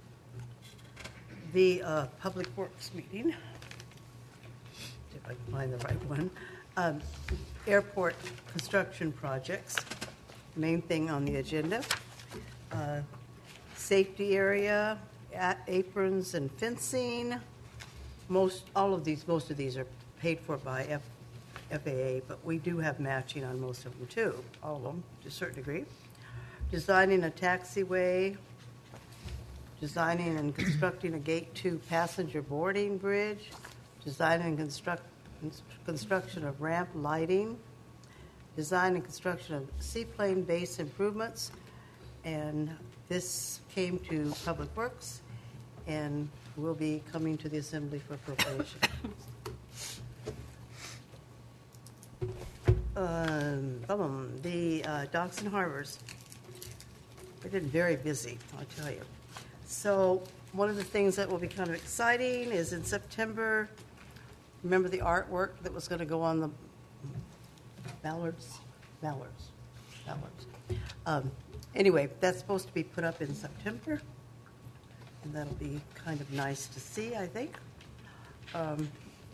The uh, Public Works meeting, if I can find the right one, um, airport construction projects, main thing on the agenda, uh, safety area, a- aprons and fencing. Most, all of these, most of these are paid for by F, F A A, but we do have matching on most of them too, all of them to a certain degree. Designing a taxiway, designing and constructing a Gate two passenger boarding bridge, designing and construct, construction of ramp lighting, design and construction of seaplane base improvements, and this came to Public Works and will be coming to the Assembly for appropriation. um, um, the uh, docks and harbors, we're getting very busy, I'll tell you. So one of the things that will be kind of exciting is in September, remember the artwork that was going to go on the ballards? Ballards. Ballards. Um, anyway, that's supposed to be put up in September, and that'll be kind of nice to see, I think. Um,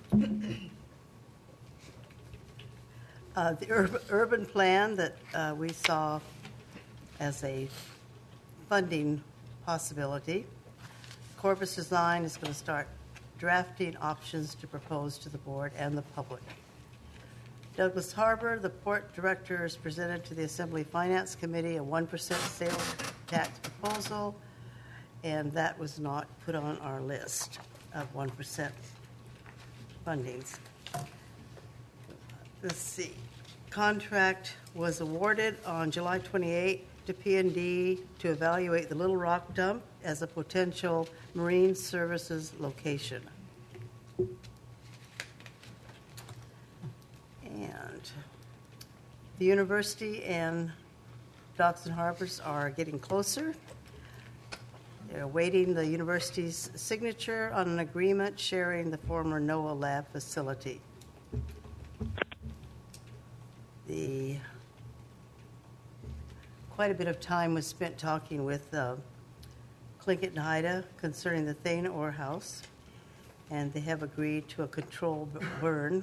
uh, the urban, urban plan that uh, we saw as a funding possibility. Corpus Design is going to start drafting options to propose to the board and the public. Douglas Harbor, the port directors presented to the Assembly Finance Committee a one percent sales tax proposal, and that was not put on our list of one percent fundings. Let's see. Contract was awarded on July twenty-eighth to P and D to evaluate the Little Rock dump as a potential marine services location. And the university and docks and harbors are getting closer. They're awaiting the university's signature on an agreement sharing the former NOAA lab facility. the, quite a bit of time was spent talking with uh, Plinkett and Haida concerning the Thane Ore House, and they have agreed to a control burn.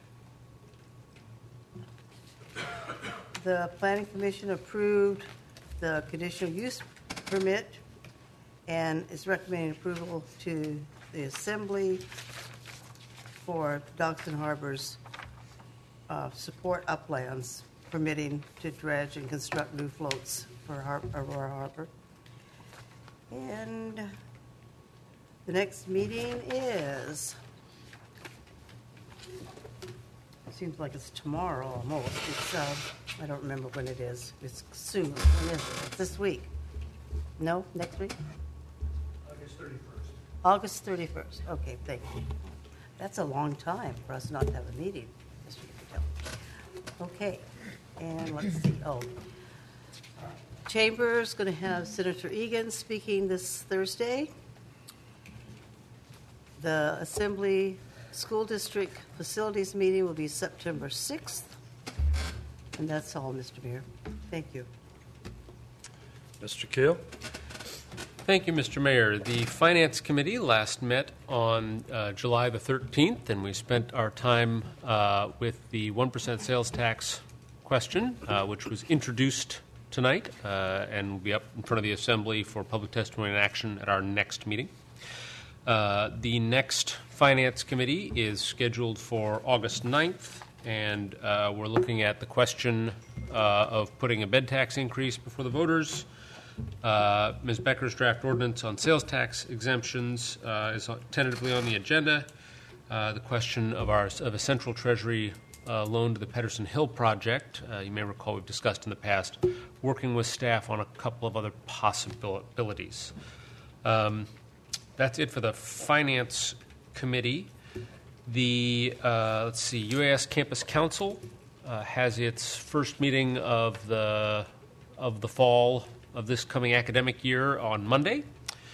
The Planning Commission approved the conditional use permit and is recommending approval to the Assembly for Dockton Harbor's uh, support uplands, permitting to dredge and construct new floats for Har- Aurora Harbor. And the next meeting is, it seems like it's tomorrow almost. It's, uh, I don't remember when it is. It's soon. When is it? It's this week. No? Next week? August thirty-first. August thirty-first. Okay, thank you. That's a long time for us not to have a meeting, Mister Patel. Okay, and let's see. Oh, Chamber's going to have Senator Egan speaking this Thursday. The Assembly School District Facilities meeting will be September sixth. And that's all, Mister Mayor. Thank you. Mister Keel? Thank you, Mister Mayor. The Finance Committee last met on uh, July the thirteenth, and we spent our time uh, with the one percent sales tax question, uh, which was introduced tonight uh, and will be up in front of the Assembly for public testimony and action at our next meeting. Uh, the next Finance Committee is scheduled for August ninth, and uh, we're looking at the question uh, of putting a bed tax increase before the voters. Uh, Miz Becker's draft ordinance on sales tax exemptions uh, is tentatively on the agenda. Uh, the question of our of a central treasury uh, loan to the Pedersen Hill project, uh, you may recall we've discussed in the past, working with staff on a couple of other possibilities. Um, that's it for the Finance Committee. The uh, let's see, U A S Campus Council uh, has its first meeting of the of the fall of this coming academic year on Monday,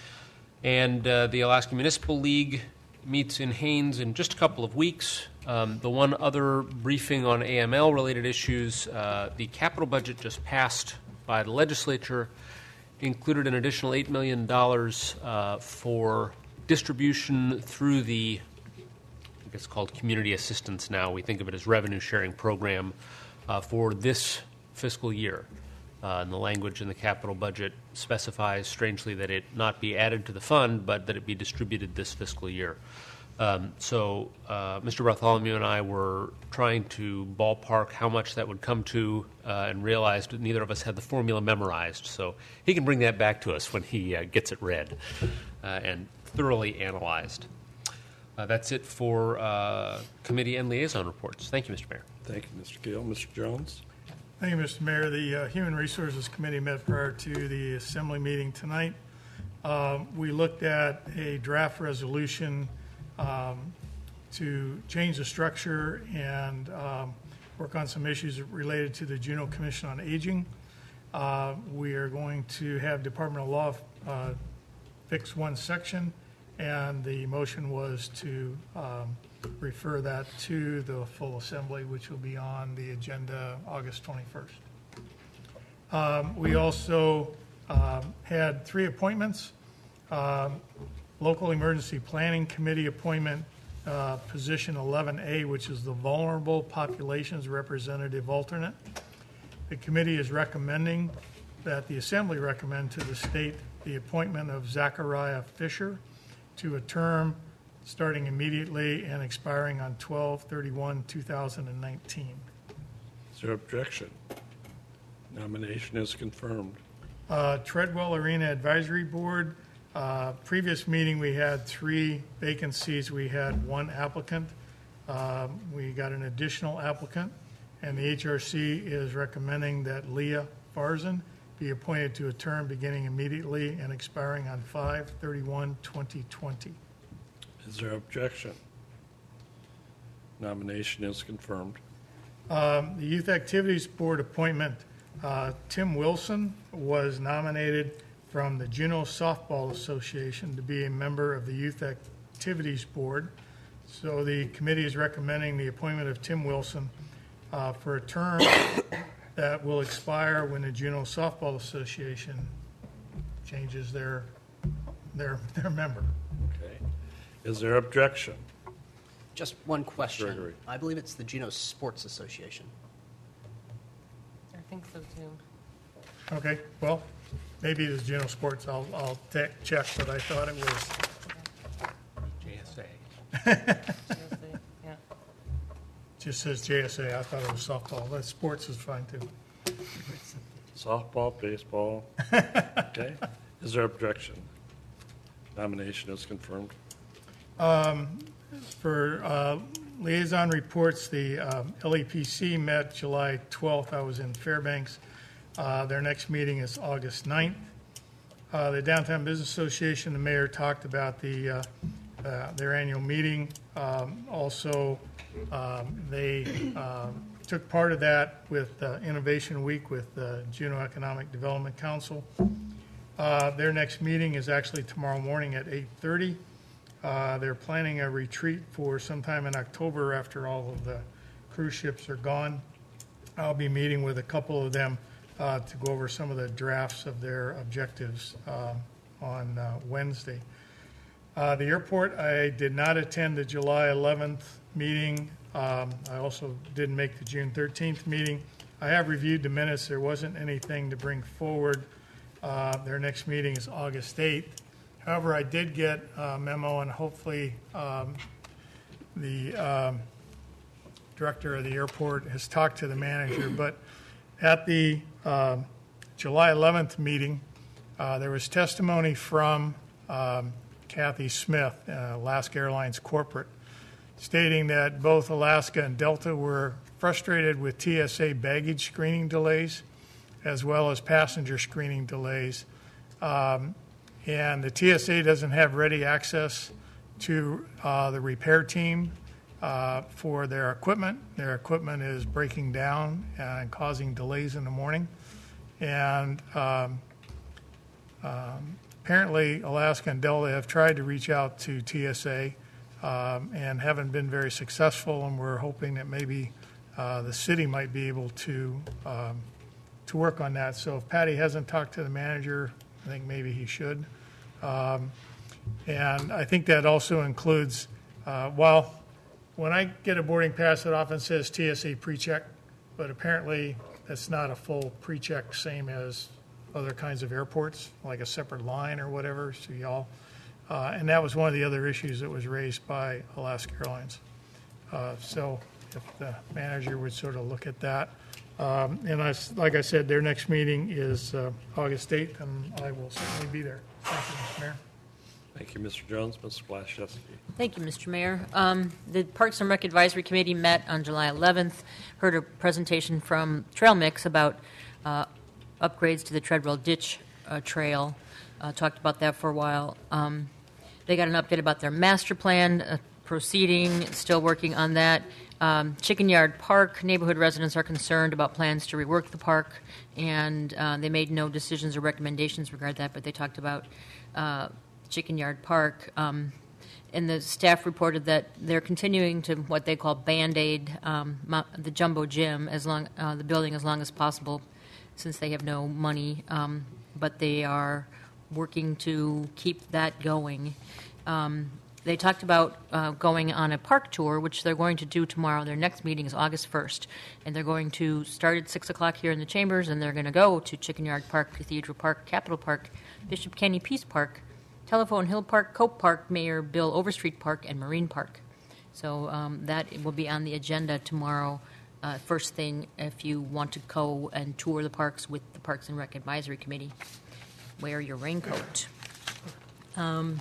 and uh, the Alaska Municipal League meets in Haines in just a couple of weeks. Um, the one other briefing on A M L-related issues, uh, the capital budget just passed by the legislature included an additional eight million dollars uh, for distribution through the, I think it's called community assistance now. We think of it as revenue sharing program uh, for this fiscal year. Uh, and the language in the capital budget specifies, strangely, that it not be added to the fund, but that it be distributed this fiscal year. Um, so uh, Mister Bartholomew and I were trying to ballpark how much that would come to uh, and realized that neither of us had the formula memorized. So he can bring that back to us when he uh, gets it read uh, and thoroughly analyzed. Uh, that's it for uh, committee and liaison reports. Thank you, Mister Mayor. Thank you, Mister Keel. Mister Jones? Thank you, Mister Mayor. The uh, Human Resources Committee met prior to the Assembly meeting tonight. Um, we looked at a draft resolution um, to change the structure and um, work on some issues related to the Juneau Commission on Aging. Uh, we are going to have Department of Law uh, fix one section, and the motion was to um, refer that to the full Assembly, which will be on the agenda August twenty-first. Um, we also um, had three appointments. Um, Local Emergency Planning Committee appointment, uh, position eleven A, which is the Vulnerable Populations Representative Alternate. The committee is recommending that the Assembly recommend to the state the appointment of Zachariah Fisher to a term starting immediately and expiring on twelve thirty-one two thousand nineteen. Is there objection? Nomination is confirmed. Uh, Treadwell Arena Advisory Board, uh, previous meeting we had three vacancies. We had one applicant. Um, we got an additional applicant, and the H R C is recommending that Leah Farzan be appointed to a term beginning immediately and expiring on five thirty-one twenty twenty. Is there objection? Nomination is confirmed. Um, the Youth Activities Board appointment, uh, Tim Wilson was nominated from the Juneau Softball Association to be a member of the Youth Activities Board. So the committee is recommending the appointment of Tim Wilson uh, for a term that will expire when the Juneau Softball Association changes their, their, their member. Okay. Is there objection? Just one question. Gregory. I believe it's the Juneau Sports Association. I think so too. Okay, well, maybe it is Juneau Sports. I'll, I'll te- check, but I thought it was. J S A. Yeah. Just says J S A. I thought it was softball. But sports is fine too. Softball, baseball. Okay. Is there objection? Nomination is confirmed. Um, for uh, liaison reports, the um, L E P C met July twelfth. I was in Fairbanks. Uh, their next meeting is August ninth. Uh, the Downtown Business Association, the mayor talked about the uh, uh, their annual meeting. Um, also, um, they uh, took part of that with uh, Innovation Week with the Juneau Economic Development Council. Uh, their next meeting is actually tomorrow morning at eight thirty. Uh, they're planning a retreat for sometime in October after all of the cruise ships are gone. I'll be meeting with a couple of them uh, to go over some of the drafts of their objectives uh, on uh, Wednesday. Uh, the airport, I did not attend the July eleventh meeting. Um, I also didn't make the June thirteenth meeting. I have reviewed the minutes. There wasn't anything to bring forward. Uh, their next meeting is August eighth. However, I did get a memo, and hopefully um, the um, director of the airport has talked to the manager. But at the um, July eleventh meeting, uh, there was testimony from um, Kathy Smith, uh, Alaska Airlines corporate, stating that both Alaska and Delta were frustrated with T S A baggage screening delays as well as passenger screening delays. Um, and the T S A doesn't have ready access to uh, the repair team uh, for their equipment. Their equipment is breaking down and causing delays in the morning. And um, um, apparently Alaska and Delta have tried to reach out to T S A um, and haven't been very successful, and we're hoping that maybe uh, the city might be able to um, to work on that. So if Patty hasn't talked to the manager, I think maybe he should. Um, and I think that also includes, uh, well, when I get a boarding pass, it often says T S A pre-check, but apparently that's not a full pre-check, same as other kinds of airports, like a separate line or whatever. So y'all, uh, and that was one of the other issues that was raised by Alaska Airlines. Uh, so if the manager would sort of look at that. Um, and I, like I said, their next meeting is uh, August eighth, and I will certainly be there. Thank you, Mister Mayor. Thank you, Mister Jones. Mister Blaszczewski. Thank you, Mister Mayor. Um, the Parks and Rec Advisory Committee met on July eleventh, heard a presentation from Trail Mix about uh, upgrades to the Treadwell Ditch uh, Trail, uh, talked about that for a while. Um, they got an update about their master plan uh, proceeding, still working on that. Um, Chicken Yard Park, neighborhood residents are concerned about plans to rework the park, and uh, they made no decisions or recommendations regarding that, but they talked about uh, Chicken Yard Park. Um, and the staff reported that they're continuing to what they call Band-Aid um, the jumbo gym, as long uh, the building as long as possible, since they have no money, um, but they are working to keep that going. Um, They talked about uh, going on a park tour, which they're going to do tomorrow. Their next meeting is August first, and they're going to start at six o'clock here in the Chambers, and they're going to go to Chicken Yard Park, Cathedral Park, Capitol Park, Bishop Kenny Peace Park, Telephone Hill Park, Cope Park, Mayor Bill Overstreet Park, and Marine Park. So um, that will be on the agenda tomorrow, uh, first thing, if you want to go and tour the parks with the Parks and Rec Advisory Committee. Wear your raincoat. Um,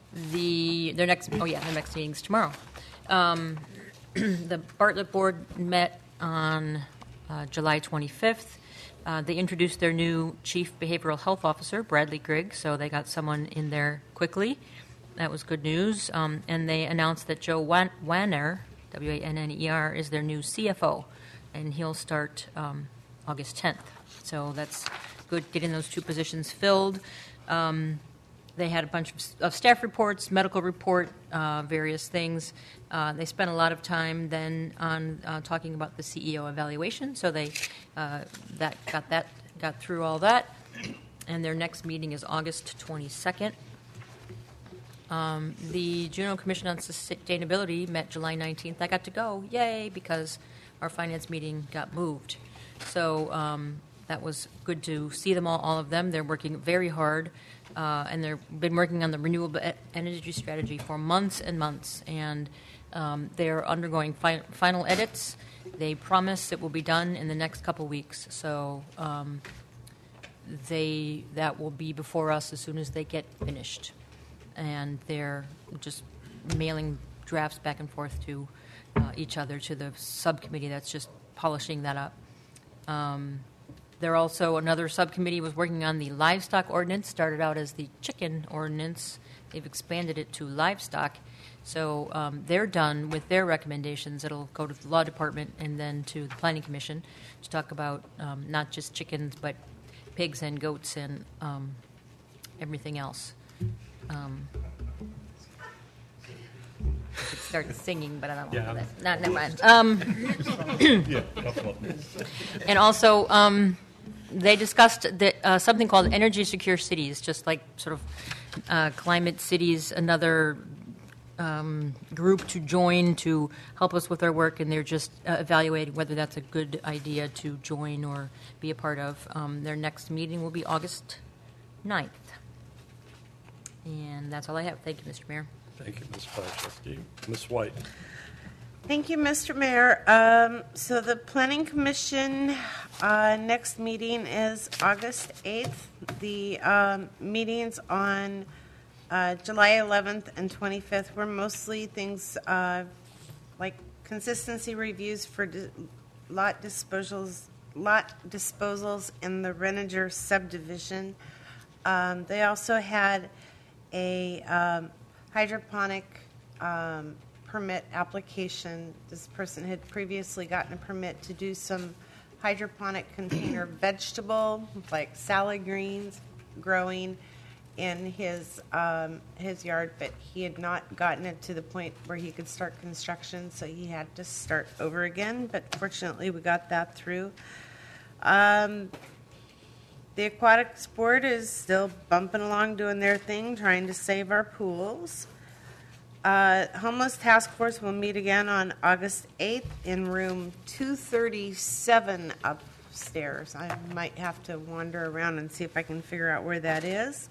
The their next oh yeah their next meeting's tomorrow. Um, the Bartlett Board met on uh, July twenty-fifth. Uh, they introduced their new Chief Behavioral Health Officer, Bradley Grigg, so they got someone in there quickly. That was good news. Um, and they announced that Joe Wan- Wanner, W A N N E R, is their new C F O, and he'll start um, August tenth. So that's good, getting those two positions filled. Um, they had a bunch of, of staff reports, medical report, uh, various things. Uh, they spent a lot of time then on uh, talking about the C E O evaluation, so they uh, that got that got through all that. And their next meeting is August twenty-second. Um, the Juneau Commission on Sustainability met July nineteenth. I got to go, yay, because our finance meeting got moved. So um, that was good to see them all, all of them. They're working very hard, uh, and they've been working on the renewable e- energy strategy for months and months, and um, they're undergoing fi- final edits. They promise it will be done in the next couple weeks, so um, they that will be before us as soon as they get finished. And they're just mailing drafts back and forth to uh, each other, to the subcommittee that's just polishing that up. Um, There also, another subcommittee was working on the livestock ordinance, started out as the chicken ordinance. They've expanded it to livestock. So um, they're done with their recommendations. It'll go to the law department and then to the planning commission to talk about um, not just chickens, but pigs and goats and um, everything else. Um, I could start singing, but I don't Yeah. want to do that. Not, never mind. Um, Yeah, couple of them. and also, um, they discussed that, uh, something called energy secure cities, just like sort of uh, climate cities, another um, group to join to help us with our work, and they're just uh, evaluating whether that's a good idea to join or be a part of. Um, their next meeting will be August ninth. And that's all I have. Thank you, Mister Mayor. Thank you, Miz Klaschewski. Miz White. Thank you, Mister Mayor. Um, so the Planning Commission uh, next meeting is August eighth. The um, meetings on uh, July eleventh and twenty-fifth were mostly things uh, like consistency reviews for di- lot disposals, lot disposals in the Renninger subdivision. Um, they also had a um, hydroponic um, permit application. This person had previously gotten a permit to do some hydroponic container vegetable, like salad greens, growing in his um, his yard, but he had not gotten it to the point where he could start construction, so he had to start over again. But fortunately, we got that through. Um, The Aquatics Board is still bumping along, doing their thing, trying to save our pools. Uh, Homeless Task Force will meet again on August eighth in room two thirty-seven upstairs. I might have to wander around and see if I can figure out where that is.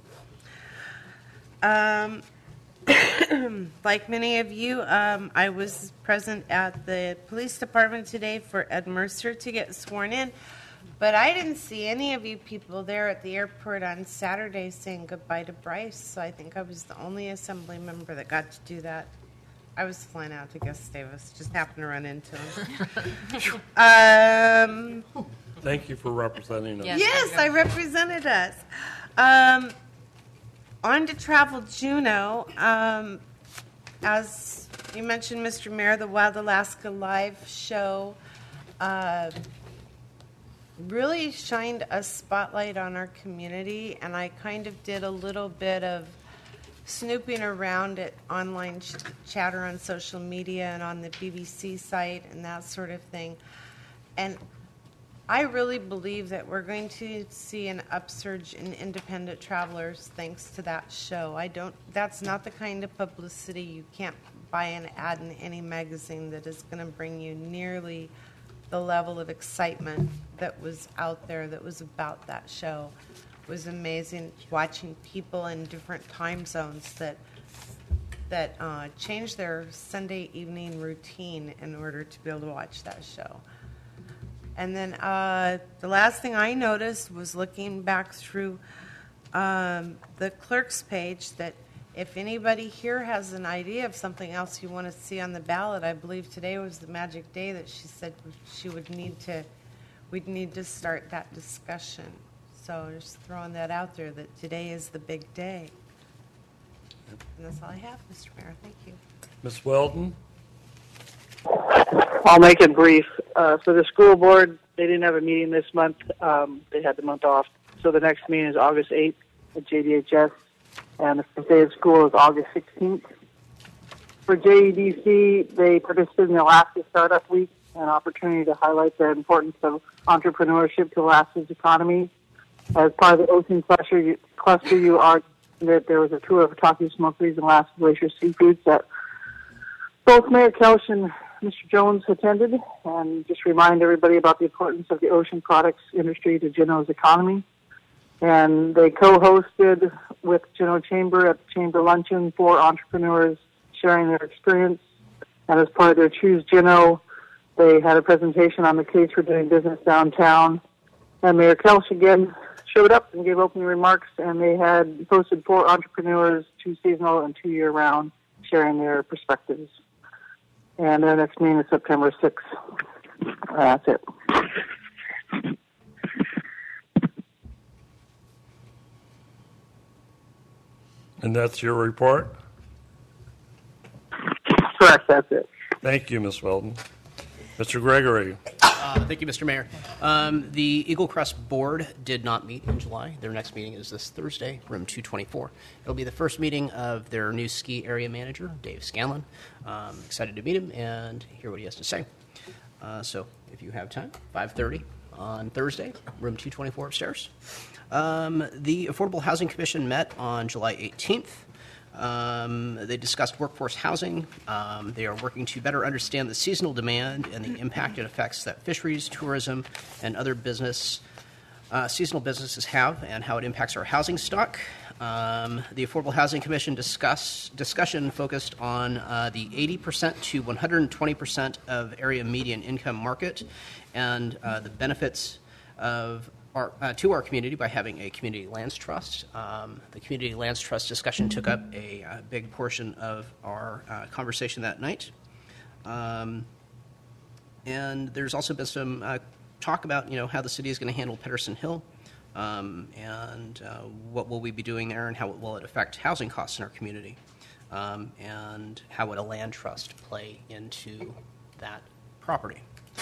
Um, like many of you, um, I was present at the police department today for Ed Mercer to get sworn in. But I didn't see any of you people there at the airport on Saturday saying goodbye to Bryce, so I think I was the only assembly member that got to do that. I was flying out to Gustavus, just happened to run into him. um, Thank you for representing us. yes, I represented us. Um, on to Travel Juneau. Um, as you mentioned, Mister Mayor, the Wild Alaska Live show uh, really shined a spotlight on our community, and I kind of did a little bit of snooping around at online ch- chatter on social media and on the B B C site and that sort of thing. And I really believe that we're going to see an upsurge in independent travelers thanks to that show. I don't, that's not the kind of publicity you can't buy an ad in any magazine that is going to bring you nearly the level of excitement that was out there that was about that show. It was amazing watching people in different time zones that that uh, changed their Sunday evening routine in order to be able to watch that show. And then uh, the last thing I noticed was looking back through um, the clerk's page that if anybody here has an idea of something else you want to see on the ballot, I believe today was the magic day that she said she would need to, we'd need to start that discussion. So just throwing that out there that today is the big day. And that's all I have, Mister Mayor. Thank you. Miz Weldon? I'll make it brief. Uh, for the school board, they didn't have a meeting this month. Um, they had the month off. So the next meeting is August eighth at J D H S. and the first day of school is August sixteenth. For J E D C, they participated in the Alaska Startup Week, an opportunity to highlight the importance of entrepreneurship to Alaska's economy. As part of the Ocean Cluster, you, cluster, you are that there was a tour of Taki Smokeries and Alaska Glacier Seafoods that both Mayor Kelch and Mister Jones attended, and just remind everybody about the importance of the ocean products industry to Juneau's economy. And they co-hosted with Juneau Chamber at the Chamber Luncheon for entrepreneurs sharing their experience. And as part of their Choose Juneau, they had a presentation on the case for doing business downtown. And Mayor Kelch again showed up and gave opening remarks, and they had posted four entrepreneurs, two seasonal and two year-round, sharing their perspectives. And their next meeting is September sixth. Uh, that's it. And that's your report? Correct, that's it. Thank you, Miz Weldon. Mister Gregory. Uh, thank you, Mister Mayor. Um, the Eagle Crest Board did not meet in July. Their next meeting is this Thursday, room two twenty-four. It'll be the first meeting of their new ski area manager, Dave Scanlon. Um, excited to meet him and hear what he has to say. Uh, so if you have time, five thirty on Thursday, room two twenty-four upstairs. Um, the Affordable Housing Commission met on July eighteenth. Um, they discussed workforce housing. Um, they are working to better understand the seasonal demand and the impact it affects that fisheries, tourism, and other business, uh, seasonal businesses have and how it impacts our housing stock. Um, the Affordable Housing Commission discuss, discussion focused on uh, the eighty percent to one hundred twenty percent of area median income market and uh, the benefits of Our, uh, to our community by having a community lands trust. Um, the community lands trust discussion took up a, a big portion of our uh, conversation that night. Um, and there's also been some uh, talk about, you know, how the city is going to handle Pedersen Hill um, and uh, what will we be doing there and how will it affect housing costs in our community um, and how would a land trust play into that property.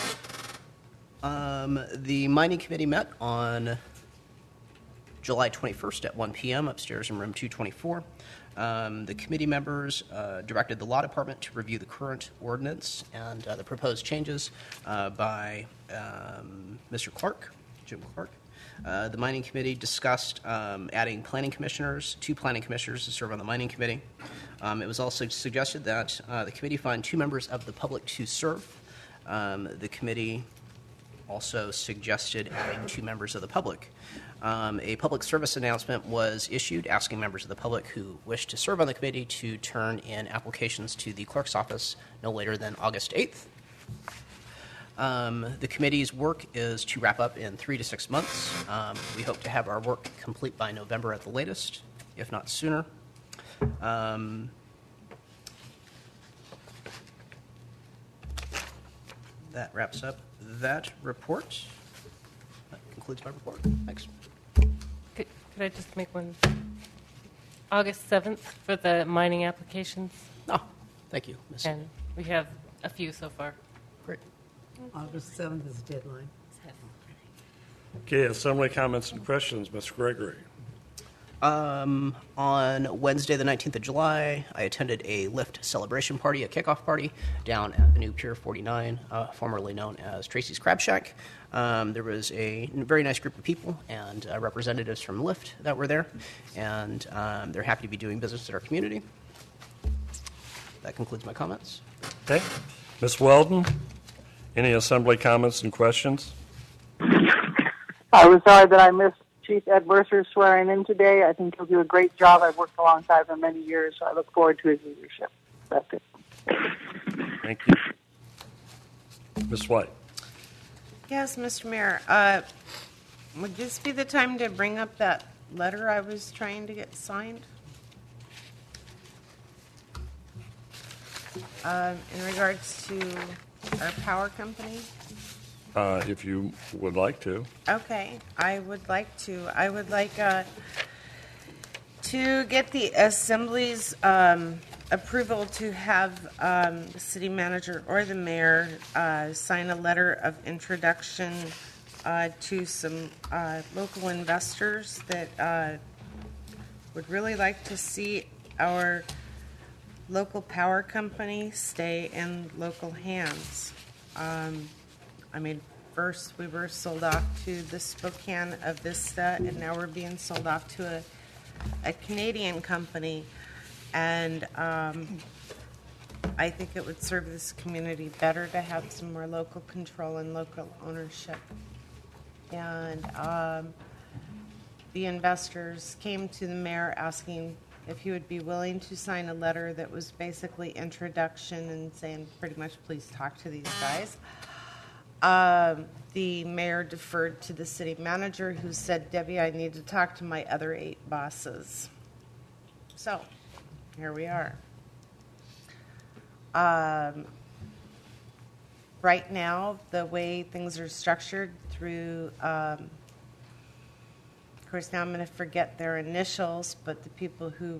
Um, the mining committee met on July twenty-first at one p.m. upstairs in room two twenty-four. Um, the committee members uh, directed the law department to review the current ordinance and uh, the proposed changes uh, by um, Mister Clark, Jim Clark. Uh, the mining committee discussed um, adding planning commissioners, two planning commissioners to serve on the mining committee. Um, it was also suggested that uh, the committee find two members of the public to serve. Um, the committee also suggested adding two members of the public. Um, a public service announcement was issued asking members of the public who wish to serve on the committee to turn in applications to the clerk's office no later than August eighth. Um, the committee's work is to wrap up in three to six months. Um, we hope to have our work complete by November at the latest, if not sooner. Um, that wraps up that report. That concludes my report. Thanks. Could, could I just make one? August seventh for the mining applications. Oh, thank you, Miz And we have a few so far. Great. August seventh is the deadline. Okay, assembly comments and questions. Mister Gregory. Um, on Wednesday, the nineteenth of July, I attended a Lyft celebration party, a kickoff party, down at the new Pier forty-nine, uh, formerly known as Tracy's Crab Shack. Um, there was a very nice group of people and uh, representatives from Lyft that were there, and um, they're happy to be doing business in our community. That concludes my comments. Okay. Miz Weldon, any assembly comments and questions? I was sorry that I missed Chief Ed Mercer swearing in today. I think he'll do a great job. I've worked alongside him many years, so I look forward to his leadership. That's it. Thank you. Miz White. Yes, Mister Mayor. Uh, would this be the time to bring up that letter I was trying to get signed? Uh, in regards to our power company? Uh, if you would like to. Okay, I would like to. I would like uh, to get the Assembly's um, approval to have um, the city manager or the mayor uh, sign a letter of introduction uh, to some uh, local investors that uh, would really like to see our local power company stay in local hands. Um, I mean, first we were sold off to the Spokane Avista, and now we're being sold off to a, a Canadian company. And um, I think it would serve this community better to have some more local control and local ownership. And um, the investors came to the mayor asking if he would be willing to sign a letter that was basically introduction and saying pretty much, please talk to these guys. Um, the mayor deferred to the city manager, who said, Debbie, I need to talk to my other eight bosses. So here we are. Um, right now, the way things are structured through, um, of course, now I'm going to forget their initials, but the people who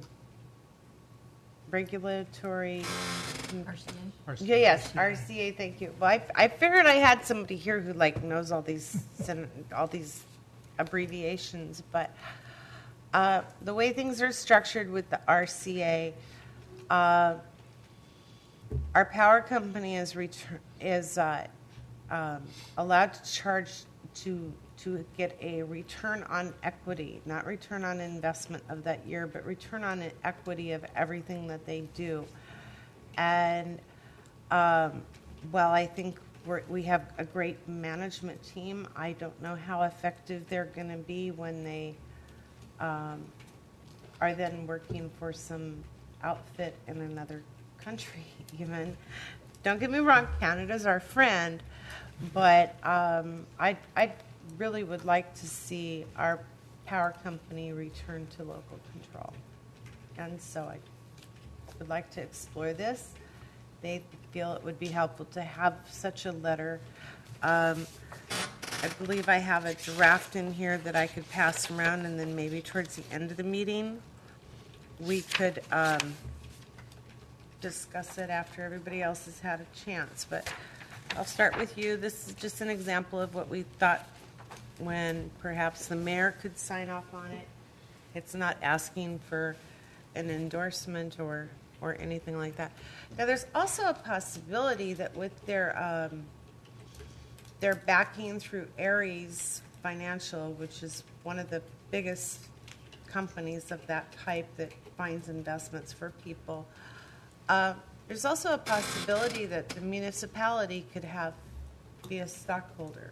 regulatory R C A? R C A. Yeah, yes, R C A. Thank you. Well, I, I figured I had somebody here who like knows all these all these abbreviations, but uh, the way things are structured with the R C A, uh, our power company is return, is uh, um, allowed to charge to to get a return on equity, not return on investment of that year, but return on equity of everything that they do. And um, while I think we're, we have a great management team, I don't know how effective they're going to be when they um, are then working for some outfit in another country even. Don't get me wrong, Canada's our friend, but um, I, I really would like to see our power company return to local control. And so I would like to explore this. They feel it would be helpful to have such a letter. Um, I believe I have a draft in here that I could pass around, and then maybe towards the end of the meeting, we could um, discuss it after everybody else has had a chance. But I'll start with you. This is just an example of what we thought when perhaps the mayor could sign off on it. It's not asking for an endorsement or, or anything like that. Now, there's also a possibility that with their um, their backing through Ares Financial, which is one of the biggest companies of that type that finds investments for people, uh, there's also a possibility that the municipality could have be a stockholder.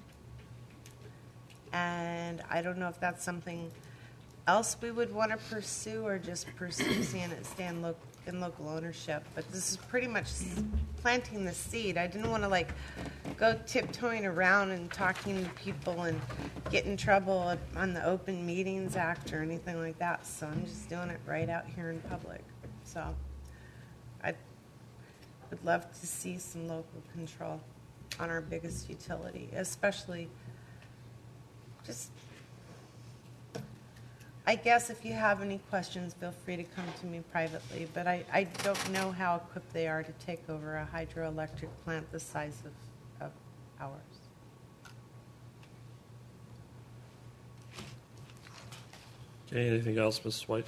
And I don't know if that's something else we would want to pursue or just pursue seeing it stay in, lo- in local ownership. But this is pretty much planting the seed. I didn't want to like go tiptoeing around and talking to people and get in trouble on the Open Meetings Act or anything like that. So I'm just doing it right out here in public. So I would love to see some local control on our biggest utility, especially just, I guess if you have any questions, feel free to come to me privately, but I, I don't know how equipped they are to take over a hydroelectric plant the size of, of ours. Okay, anything else, Missus White?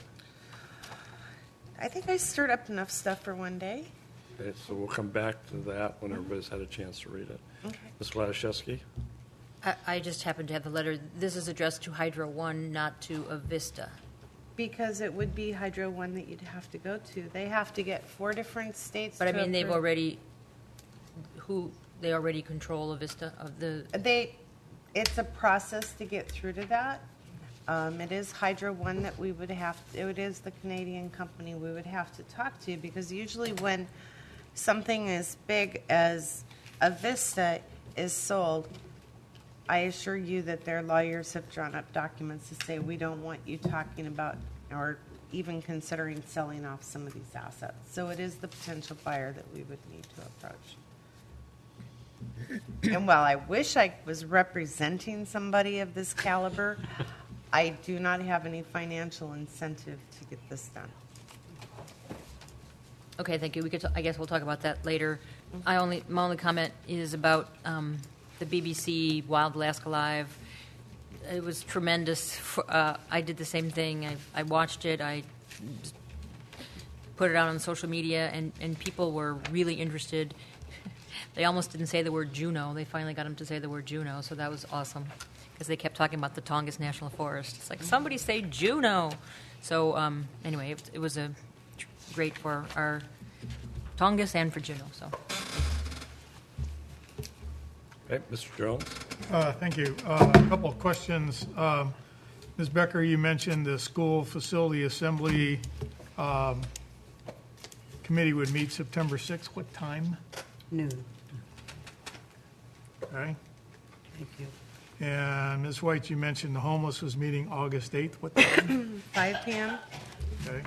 I think I stirred up enough stuff for one day. Okay, so we'll come back to that when everybody's had a chance to read it. Okay. Miz Gladaszewski? I, I just happen to have the letter. This is addressed to Hydro One, not to Avista. Because it would be Hydro One that you'd have to go to. They have to get four different states. But I to mean, they've approve. already, who, they already control Avista of the, They, it's a process to get through to that. Um, it is Hydro One that we would have, it is the Canadian company we would have to talk to, because usually when something as big as Avista is sold, I assure you that their lawyers have drawn up documents to say we don't want you talking about or even considering selling off some of these assets. So it is the potential buyer that we would need to approach. And while I wish I was representing somebody of this caliber, I do not have any financial incentive to get this done. okay, thank you. We could, t- I guess we'll talk about that later. I only, my only comment is about um, the B B C Wild Alaska Live. it was tremendous. For, uh, I did the same thing. I, I watched it. I put it out on social media, and, and people were really interested. They almost didn't say the word Juneau. They finally got them to say the word Juneau, so that was awesome because they kept talking about the Tongass National Forest. It's like, somebody say Juneau. So um, anyway, it, it was a tr- great for our Tongass and for Juneau. So. Okay, Mister Jones. Uh, Thank you. Uh, A couple of questions. Um, Miz Becker, you mentioned the school facility assembly um, committee would meet September sixth. What time? Noon. Okay. Thank you. And Miz White, you mentioned the homeless was meeting August eighth. What time? five p.m. Okay.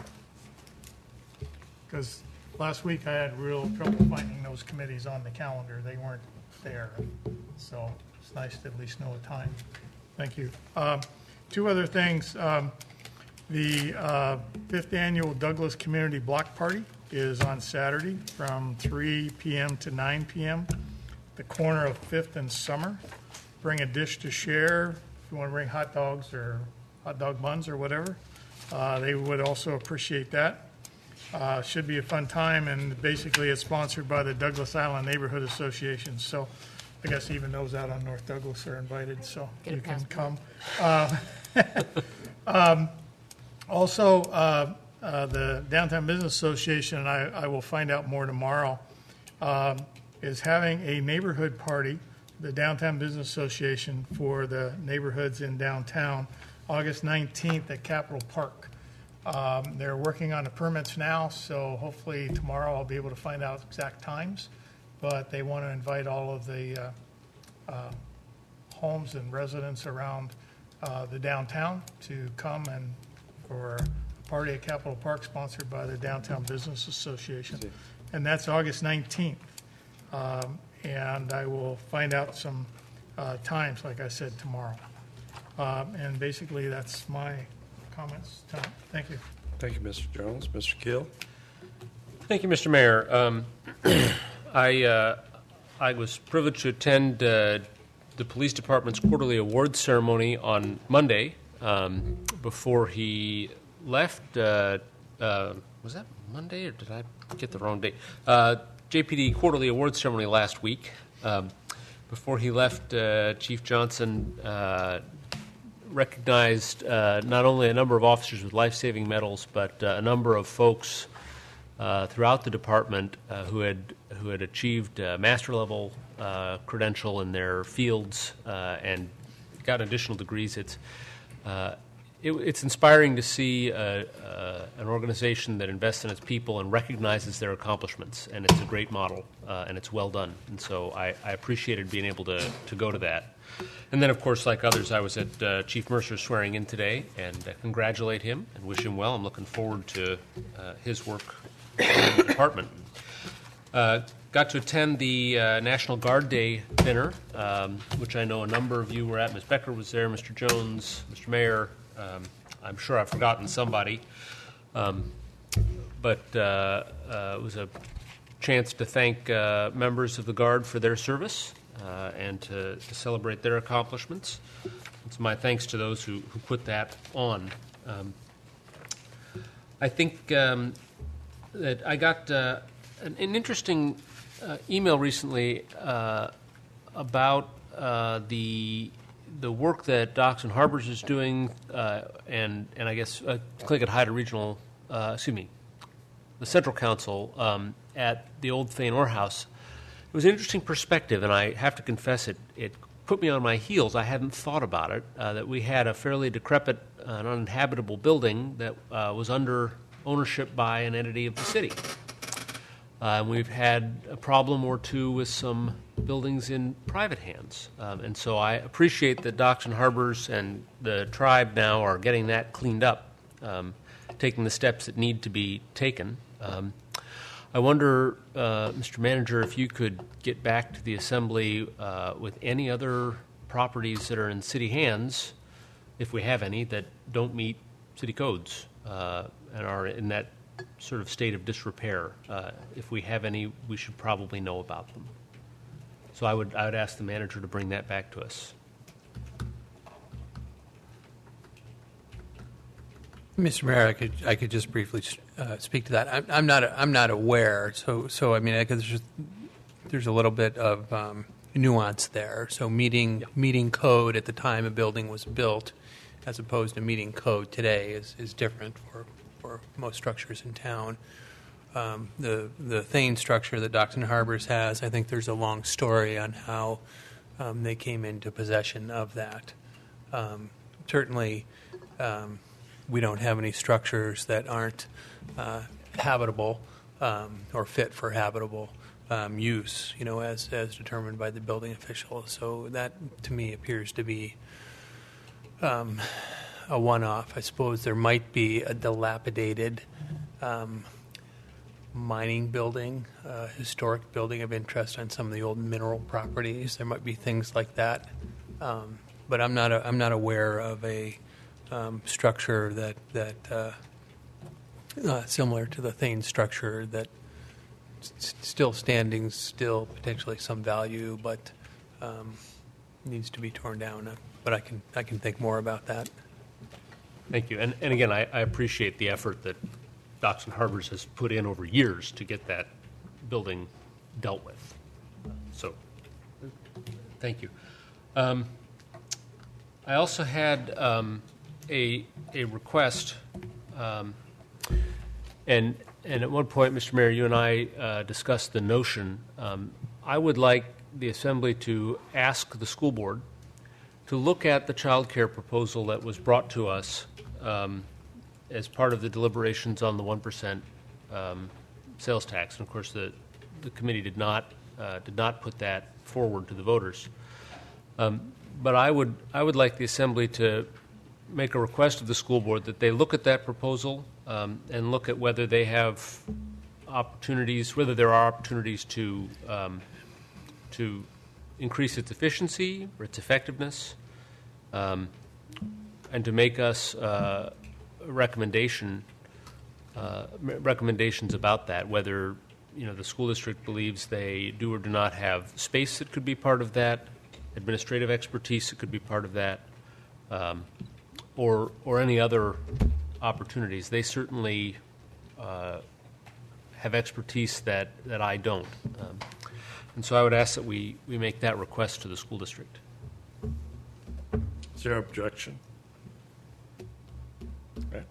Because last week I had real trouble finding those committees on the calendar. They weren't there. So it's nice to at least know a time. Thank you. Um, Two other things. Um, The uh, fifth Annual Douglas Community Block Party is on Saturday from three p.m. to nine p.m. the corner of fifth and Summer. Bring a dish to share. If you want to bring hot dogs or hot dog buns or whatever, uh, they would also appreciate that. Uh, Should be a fun time, and basically it's sponsored by the Douglas Island Neighborhood Association. So I guess even those out on North Douglas are invited, so Get a you can passport. come. Uh, um, Also, uh, uh, the Downtown Business Association, and I, I will find out more tomorrow, um, is having a neighborhood party, the Downtown Business Association, for the neighborhoods in downtown, August nineteenth at Capitol Park. Um, They're working on the permits now, so hopefully tomorrow I'll be able to find out exact times. But they want to invite all of the uh, uh, homes and residents around uh, the downtown to come and for a party at Capitol Park sponsored by the Downtown Business Association. And that's August nineteenth. Um, and I will find out some uh, times, like I said, tomorrow. Um, and basically, that's my comments. Tom, thank you. Thank you, Mister Jones. Mister Keel. Thank you, Mister Mayor. Um, I uh, I was privileged to attend uh, the police department's quarterly awards ceremony on Monday. Um, before he left, uh, uh, was that Monday or did I get the wrong date? Uh, J P D quarterly awards ceremony last week. Um, before he left, uh, Chief Johnson uh, recognized uh, not only a number of officers with life-saving medals, but uh, a number of folks uh, throughout the department uh, who had who had achieved uh, master-level uh, credential in their fields uh, and got additional degrees. It's Uh, it, it's inspiring to see uh, uh, an organization that invests in its people and recognizes their accomplishments, and it's a great model, uh, and it's well done. And so I, I appreciated being able to, to go to that. And then, of course, like others, I was at uh, Chief Mercer's swearing in today, and uh, congratulate him and wish him well. I'm looking forward to uh, his work in the department. Uh, got to attend the uh, National Guard Day dinner, um, which I know a number of you were at. Miz Becker was there, Mister Jones, Mister Mayor. Um, I'm sure I've forgotten somebody. Um, but uh, uh, it was a chance to thank uh, members of the Guard for their service uh, and to, to celebrate their accomplishments. It's my thanks to those who, who put that on. Um, I think um, that I got uh, an, an interesting uh, email recently uh, about uh, the the work that Docks and Harbors is doing, uh, and and I guess uh, Clincut Haida Regional, uh, excuse me, the Central Council um, at the old Thane Ore House. It was an interesting perspective, and I have to confess it it put me on my heels. I hadn't thought about it, uh, that we had a fairly decrepit, uh, uninhabitable building that uh, was under ownership by an entity of the city. Uh, we've had a problem or two with some buildings in private hands. Um, and so I appreciate that Docks and Harbors and the tribe now are getting that cleaned up, um, taking the steps that need to be taken. Um, I wonder, uh, Mister Manager, if you could get back to the Assembly uh, with any other properties that are in city hands, if we have any, that don't meet city codes uh, and are in that sort of state of disrepair. Uh, if we have any, we should probably know about them. So I would I would ask the manager to bring that back to us. Mister Mayor, I could I could just briefly uh, speak to that. I'm, I'm not I'm not aware. So so I mean I could, there's just, there's a little bit of um, nuance there. So meeting meeting code at the time a building was built, as opposed to meeting code today, is, is different for, for most structures in town. Um, the the Thane structure that Dockton Harbors has, I think there's a long story on how um, they came into possession of that. Um, certainly. Um, We don't have any structures that aren't uh, habitable um, or fit for habitable um, use, you know, as as determined by the building official. So that, to me, appears to be um, a one-off. I suppose there might be a dilapidated um, mining building, uh, historic building of interest on some of the old mineral properties. There might be things like that, um, but I'm not a, I'm not aware of a Um, structure that that uh, uh, similar to the Thane structure that s- still standing, still potentially some value, but um, needs to be torn down. Uh, but I can I can think more about that. Thank you. And, and again, I, I appreciate the effort that Dockton Harbors has put in over years to get that building dealt with. So, thank you. Um, I also had um, a a request, um, and and at one point, Mister Mayor, you and I uh, discussed the notion. Um, I would like the Assembly to ask the school board to look at the child care proposal that was brought to us um, as part of the deliberations on the one percent um, sales tax. And of course, the the committee did not uh, did not put that forward to the voters. Um, but I would I would like the Assembly to make a request of the school board that they look at that proposal um, and look at whether they have opportunities, whether there are opportunities to um, to increase its efficiency or its effectiveness, um, and to make us uh, a recommendation uh, recommendations about that. Whether you know the school district believes they do or do not have space that could be part of that, administrative expertise that could be part of that. Um, Or, or any other opportunities. They certainly uh, have expertise that, that I don't. Um, and so I would ask that we, we make that request to the school district. Is there objection? Okay.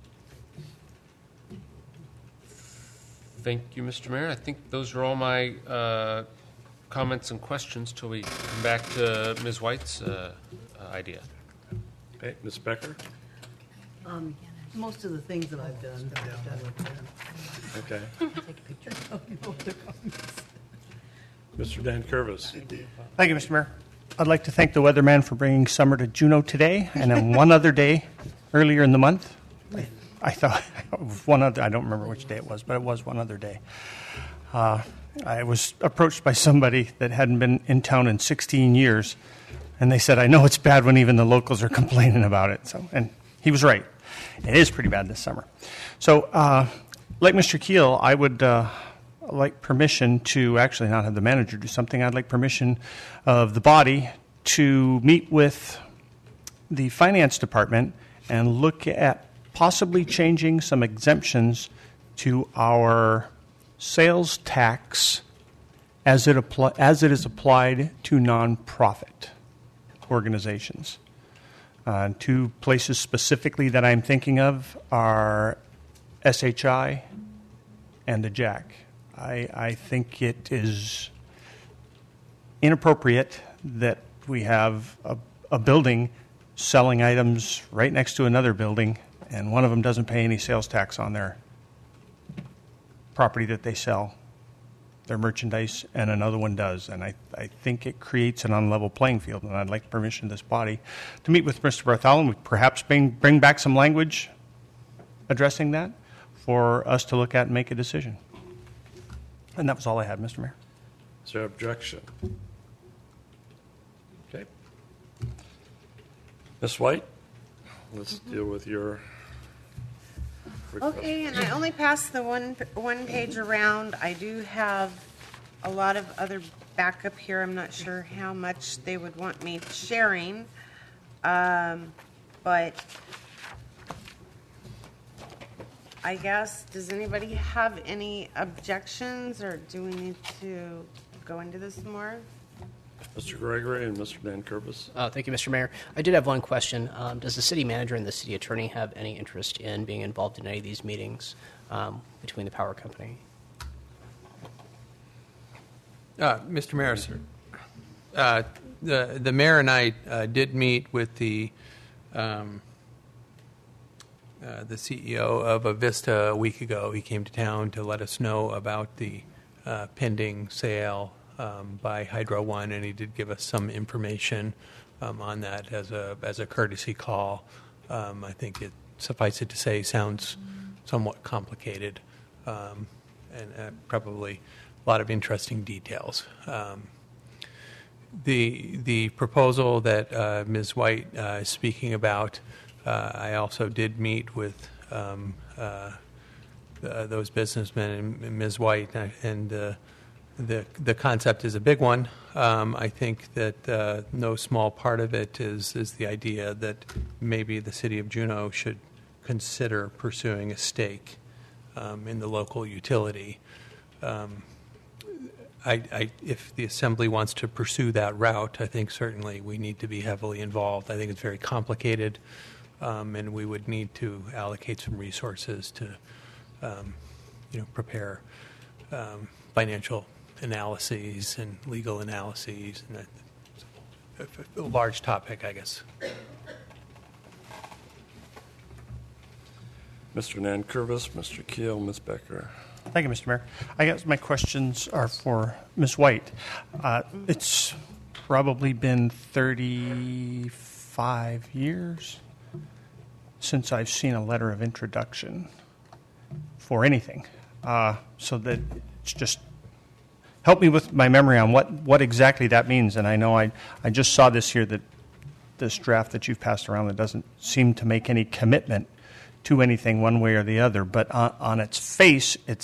Thank you, Mister Mayor. I think those are all my uh, comments and questions till we come back to Miz White's uh, uh, idea. Okay, Miz Becker? Um, most of the things that I've done, I've done with them. Okay. Take a picture. Oh, you know what they're called. Mister Dan Curvis. Thank you, Mister Mayor. I'd like to thank the weatherman for bringing summer to Juneau today, and then one other day earlier in the month. I thought one other. I don't remember which day it was, but it was one other day. Uh, I was approached by somebody that hadn't been in town in sixteen years, and they said, "I know it's bad when even the locals are complaining about it." So, and he was right. It is pretty bad this summer. So, uh, like Mister Keel, I would uh, like permission to actually not have the manager do something. I'd like permission of the body to meet with the finance department and look at possibly changing some exemptions to our sales tax as it apply, as it is applied to nonprofit organizations. Uh, two places specifically that I'm thinking of are S H I and the Jack. I, I think it is inappropriate that we have a, a building selling items right next to another building, and one of them doesn't pay any sales tax on their property that they sell, their merchandise, and another one does. And I, I think it creates an unlevel playing field, and I'd like permission of this body to meet with Mister Bartholomew, perhaps bring, bring back some language addressing that for us to look at and make a decision. And that was all I had, Mister Mayor. Is there objection? Okay. Miz White, let's deal with your request. Okay, and I only passed the one, one page around. I do have a lot of other backup here. I'm not sure how much they would want me sharing. Um, but I guess, does anybody have any objections, or do we need to go into this more? Mister Gregory and Mister Nankervis. Uh, thank you, Mister Mayor. I did have one question. Um, does the city manager and the city attorney have any interest in being involved in any of these meetings um, between the power company? Uh, Mister Mayor, sir. Uh, the the mayor and I uh, did meet with the um, uh, the C E O of Avista a week ago. He came to town to let us know about the uh, pending sale um, by Hydro One, and he did give us some information um, on that as a as a courtesy call. Um, I think it suffice it to say sounds somewhat complicated, um, and uh, probably a lot of interesting details. Um, the the proposal that uh, Miz White uh, is speaking about, uh, I also did meet with um, uh, uh, those businessmen and Miz White, and uh, the the concept is a big one. Um, I think that uh, no small part of it is is the idea that maybe the city of Juneau should consider pursuing a stake um, in the local utility. Um, I, I, if the Assembly wants to pursue that route, I think certainly we need to be heavily involved. I think it's very complicated, um, and we would need to allocate some resources to, um, you know, prepare um, financial analyses and legal analyses, and that, a, a large topic, I guess. Mister Nankervis, Mister Keel, Miz Becker. Thank you, Mister Mayor. I guess my questions are for Miz White. Uh, it's probably been thirty-five years since I've seen a letter of introduction for anything. Uh, so that it's just help me with my memory on what, what exactly that means. And I know I, I just saw this here, that this draft that you've passed around that doesn't seem to make any commitment to anything one way or the other, but on, on its face, it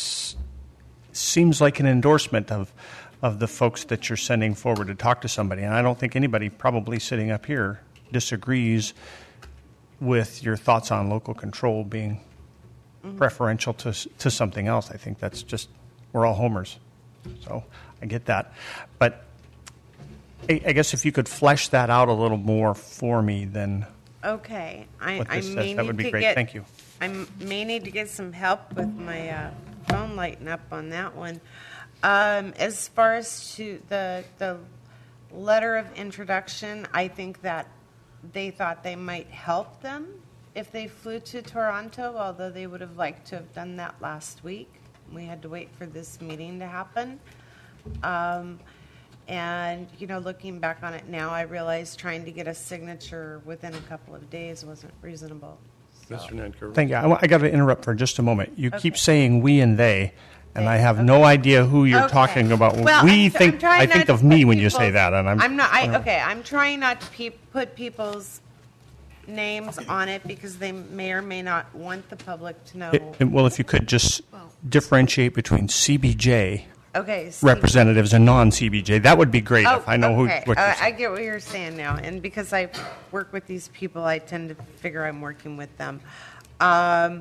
seems like an endorsement of of the folks that you're sending forward to talk to somebody. And I don't think anybody probably sitting up here disagrees with your thoughts on local control being mm-hmm. preferential to to something else. I think that's just, we're all homers. So I get that. But I, I guess if you could flesh that out a little more for me, then... Okay, I, What I this may says, need that would be to great. get. Thank you. I m- may need to get some help with my uh, phone lighting up on that one. Um, as far as to the the letter of introduction, I think that they thought they might help them if they flew to Toronto, although they would have liked to have done that last week. We had to wait for this meeting to happen. Um, And, you know, looking back on it now, I realize trying to get a signature within a couple of days wasn't reasonable. So. Mister Nankervis. Thank you. I, I got to interrupt for just a moment. You Okay. keep saying we and they, and I have no idea who you're Okay. talking about. Well, we I'm tr- think I'm trying I not think to of me put when you say people's- that, and I'm. I'm not. I I, don't know. okay, I'm trying not to pe- put people's names on it because they may or may not want the public to know. It- it- well, if you could just differentiate between C B J Okay, C B J. representatives and non-C B J, that would be great Oh, if I know okay. who. What uh, you're I saying. get what you're saying now, and because I work with these people, I tend to figure I'm working with them. Um,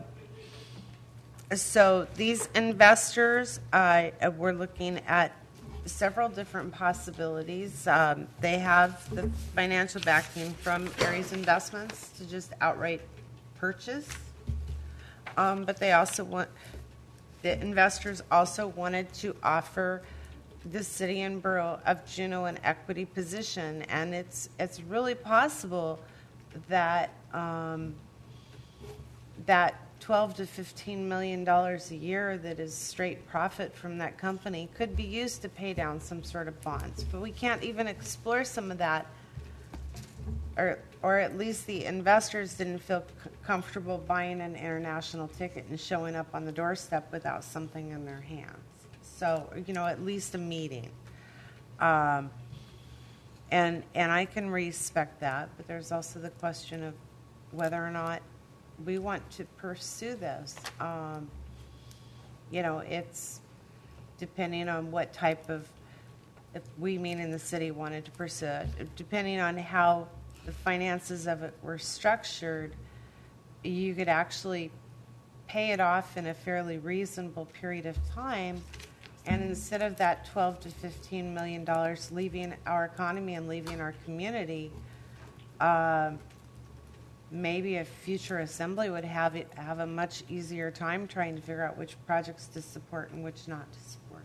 so these investors, uh, we're looking at several different possibilities. Um, they have the financial backing from Aries Investments to just outright purchase, um, but they also want. The investors also wanted to offer the city and borough of Juneau an equity position, and it's it's really possible that um, that twelve to fifteen million dollars a year that is straight profit from that company could be used to pay down some sort of bonds. But we can't even explore some of that, or or at least the investors didn't feel c- comfortable buying an international ticket and showing up on the doorstep without something in their hands. So, you know, at least a meeting. Um, and and I can respect that, but there's also the question of whether or not we want to pursue this. Um, you know, it's depending on what type of, if we mean in the city wanted to pursue it, depending on how the finances of it were structured, you could actually pay it off in a fairly reasonable period of time. And instead of that twelve to fifteen million dollars leaving our economy and leaving our community, uh, maybe a future assembly would have it, have a much easier time trying to figure out which projects to support and which not to support.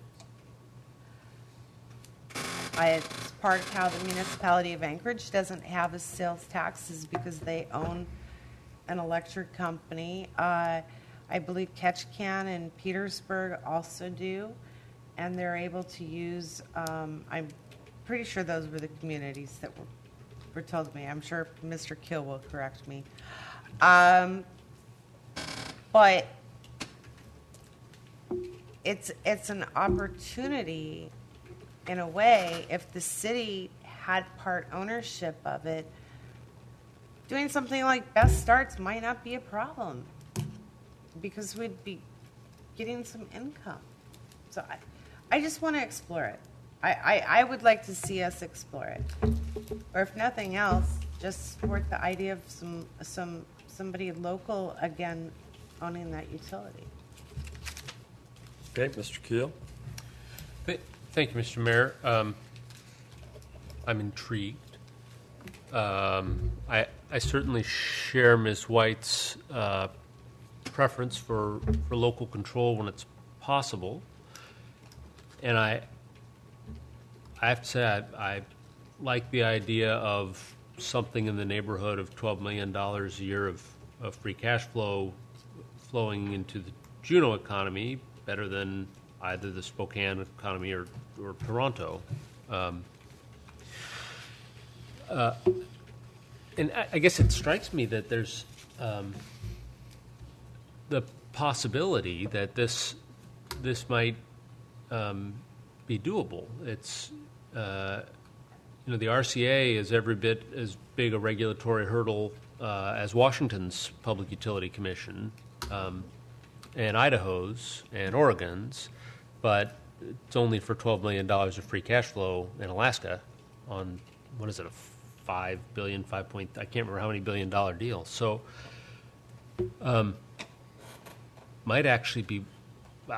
I, it's part of how the municipality of Anchorage doesn't have a sales tax is because they own an electric company. Uh, I believe Ketchikan and Petersburg also do, and they're able to use, um, I'm pretty sure those were the communities that were, were told to me. I'm sure Mister Kill will correct me. Um, but it's, it's an opportunity in a way, if the city had part ownership of it, doing something like Best Starts might not be a problem because we'd be getting some income. So I, I just want to explore it. I, I, I would like to see us explore it. Or if nothing else, just support the idea of some some somebody local, again, owning that utility. Okay, Mister Keel. Th- Thank you, Mister Mayor. Um, I'm intrigued. Um, I, I certainly share Miz White's uh, preference for, for local control when it's possible. And I, I have to say, I, I like the idea of something in the neighborhood of twelve million dollars a year of, of free cash flow flowing into the Juneau economy, better than either the Spokane economy or, or Toronto. Um, uh, and I, I guess it strikes me that there's um, the possibility that this this might um, be doable. It's uh, you know the R C A is every bit as big a regulatory hurdle uh, as Washington's Public Utility Commission, um, and Idaho's and Oregon's. But it's only for twelve million dollars of free cash flow in Alaska on, what is it, a five billion dollars, five point, I can't remember how many billion dollar deal. So um, might actually be, uh,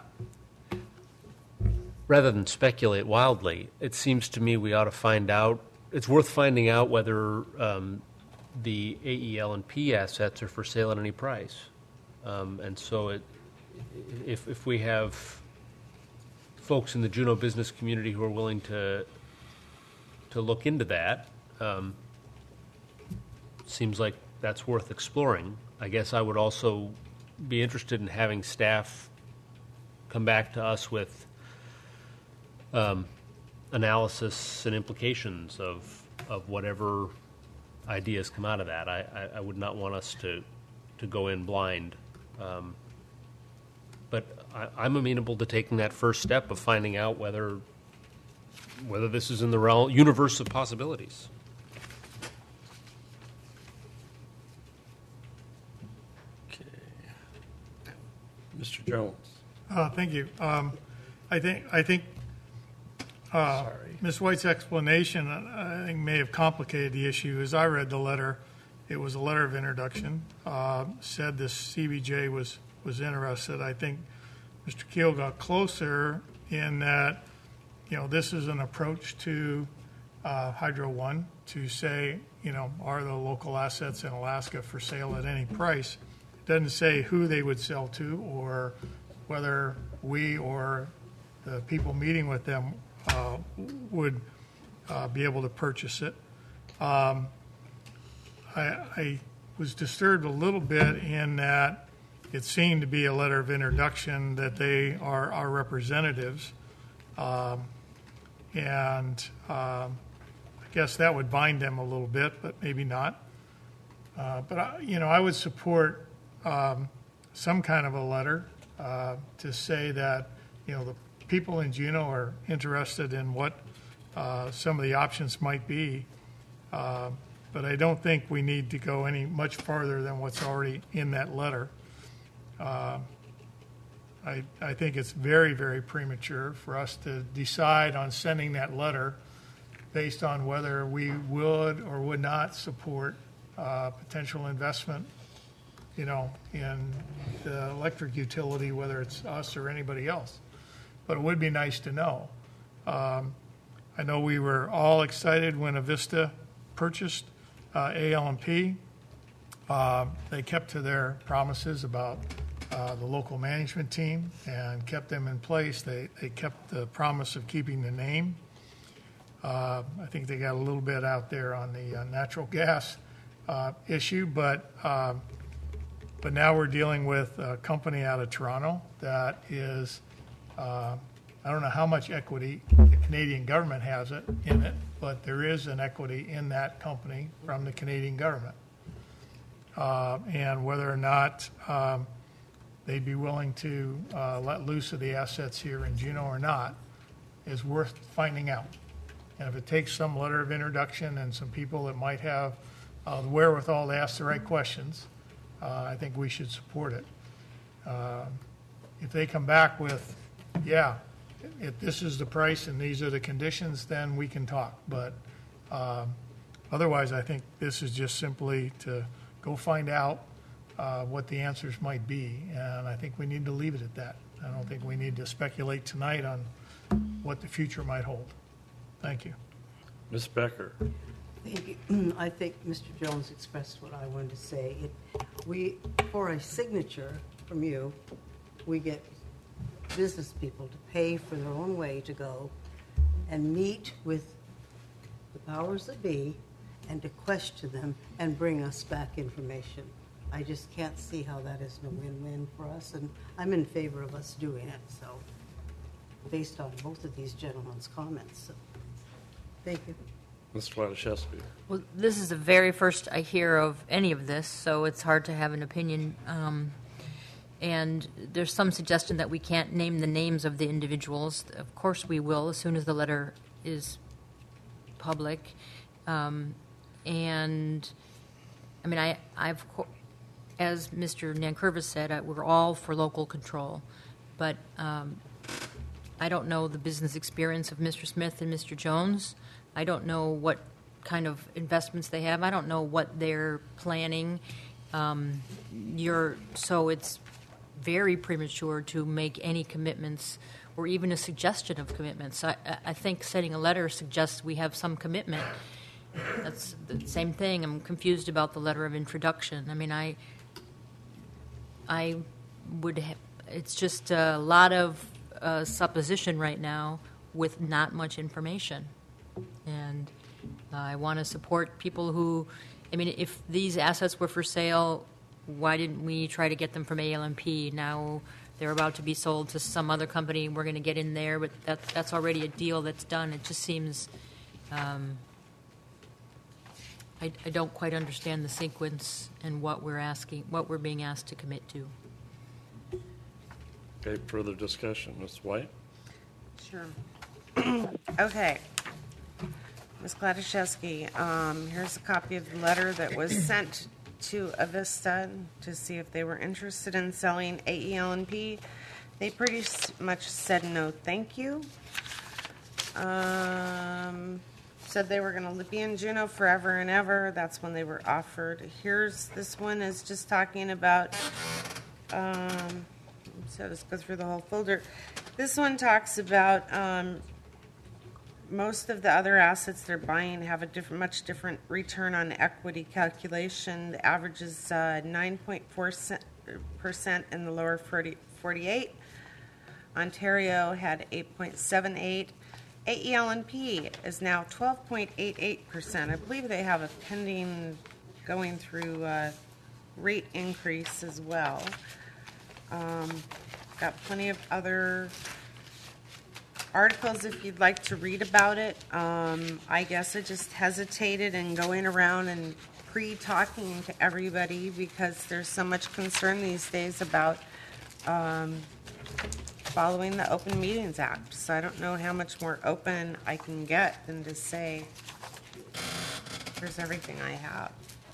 rather than speculate wildly, it seems to me we ought to find out, it's worth finding out whether um, the A E L and P assets are for sale at any price. Um, and so it, if if we have folks in the Juneau business community who are willing to to look into that, um, seems like that's worth exploring. I guess I would also be interested in having staff come back to us with um, analysis and implications of of whatever ideas come out of that. I, I, I would not want us to to go in blind. Um, But I, I'm amenable to taking that first step of finding out whether whether this is in the realm, universe of possibilities. Okay. Mister Jones. Uh, thank you. Um, I think I think uh, Miz White's explanation, uh, I think, may have complicated the issue. As I read the letter, it was a letter of introduction. Uh, said this C B J was was interested. I think Mister Keel got closer in that, you know, this is an approach to uh, Hydro One to say, you know, are the local assets in Alaska for sale at any price? It doesn't say who they would sell to or whether we or the people meeting with them uh, would uh, be able to purchase it. Um, I, I was disturbed a little bit in that it seemed to be a letter of introduction that they are our representatives. Um, and um, I guess that would bind them a little bit, but maybe not. Uh, but, I, you know, I would support um, some kind of a letter uh, to say that, you know, the people in Juneau are interested in what uh, some of the options might be. Uh, but I don't think we need to go any much farther than what's already in that letter. Uh, I, I think it's very, very premature for us to decide on sending that letter based on whether we would or would not support uh, potential investment you know, in the electric utility, whether it's us or anybody else. But it would be nice to know. Um, I know we were all excited when Avista purchased uh, A L and P. Uh, they kept to their promises about uh, the local management team and kept them in place. They, they kept the promise of keeping the name. Uh, I think they got a little bit out there on the uh, natural gas uh, issue, but um, but now we're dealing with a company out of Toronto that is, uh, I don't know how much equity the Canadian government has it in it, but there is an equity in that company from the Canadian government. Uh, and whether or not um, they'd be willing to uh, let loose of the assets here in Juneau or not is worth finding out. And if it takes some letter of introduction and some people that might have uh, the wherewithal to ask the right questions, uh, I think we should support it. Uh, if they come back with, yeah, if this is the price and these are the conditions, then we can talk. But um, otherwise, I think this is just simply to go find out uh, what the answers might be. And I think we need to leave it at that. I don't think we need to speculate tonight on what the future might hold. Thank you. Miz Becker. Thank you. I think Mister Jones expressed what I wanted to say. It, we, for a signature from you, we get business people to pay for their own way to go and meet with the powers that be and to question them and bring us back information. I just can't see how that is a win-win for us, and I'm in favor of us doing it, so, based on both of these gentlemen's comments. So, thank you. Mister Wladaszewski. Well, this is the very first I hear of any of this, so it's hard to have an opinion. Um, and there's some suggestion that we can't name the names of the individuals. Of course we will as soon as the letter is public. Um, and, I mean, I, I've, as Mister Nankervis said, I, we're all for local control. But um, I don't know the business experience of Mister Smith and Mister Jones. I don't know what kind of investments they have. I don't know what they're planning. Um, you're, so it's very premature to make any commitments or even a suggestion of commitments. I, I think sending a letter suggests we have some commitment. That's the same thing. I'm confused about the letter of introduction. I mean, I, I would. Ha- it's just a lot of uh, supposition right now with not much information. And uh, I want to support people who, I mean, if these assets were for sale, why didn't we try to get them from A L and P? Now they're about to be sold to some other company. We're going to get in there, but that, that's already a deal that's done. It just seems, um, I, I don't quite understand the sequence and what we're asking, what we're being asked to commit to. Okay, further discussion. Miz White? Sure. Okay. Miz Kladaszewski, um, here's a copy of the letter that was sent to Avista to see if they were interested in selling A E L and P. They pretty much said no, thank you. Um, said they were going to be in Juneau forever and ever. That's when they were offered. Here's this one is just talking about. Um, so let's go through the whole folder. This one talks about. Um, Most of the other assets they're buying have a different, much different return on equity calculation. The average is uh, nine point four percent in the lower forty-eight. Ontario had eight point seven eight. A E L and P is now twelve point eight eight percent. I believe they have a pending going through uh, rate increase as well. Um, got plenty of other articles if you'd like to read about it. Um, I guess I just hesitated in going around and pre-talking to everybody because there's so much concern these days about um, following the Open Meetings Act. So I don't know how much more open I can get than to say, here's everything I have.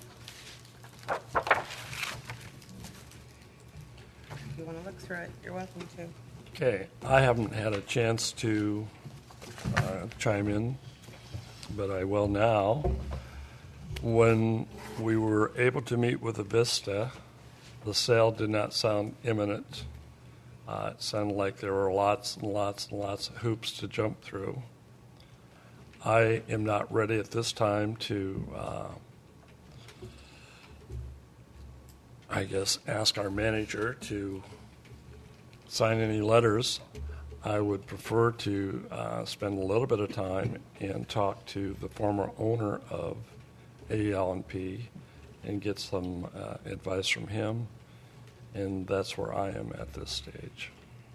If you want to look through it, you're welcome to. Okay, I haven't had a chance to uh, chime in, but I will now. When we were able to meet with Avista the sale did not sound imminent. Uh, it sounded like there were lots and lots and lots of hoops to jump through. I am not ready at this time to, uh, I guess, ask our manager to sign any letters. I would prefer to uh, spend a little bit of time and talk to the former owner of A L and P and get some uh, advice from him, and that's where I am at this stage.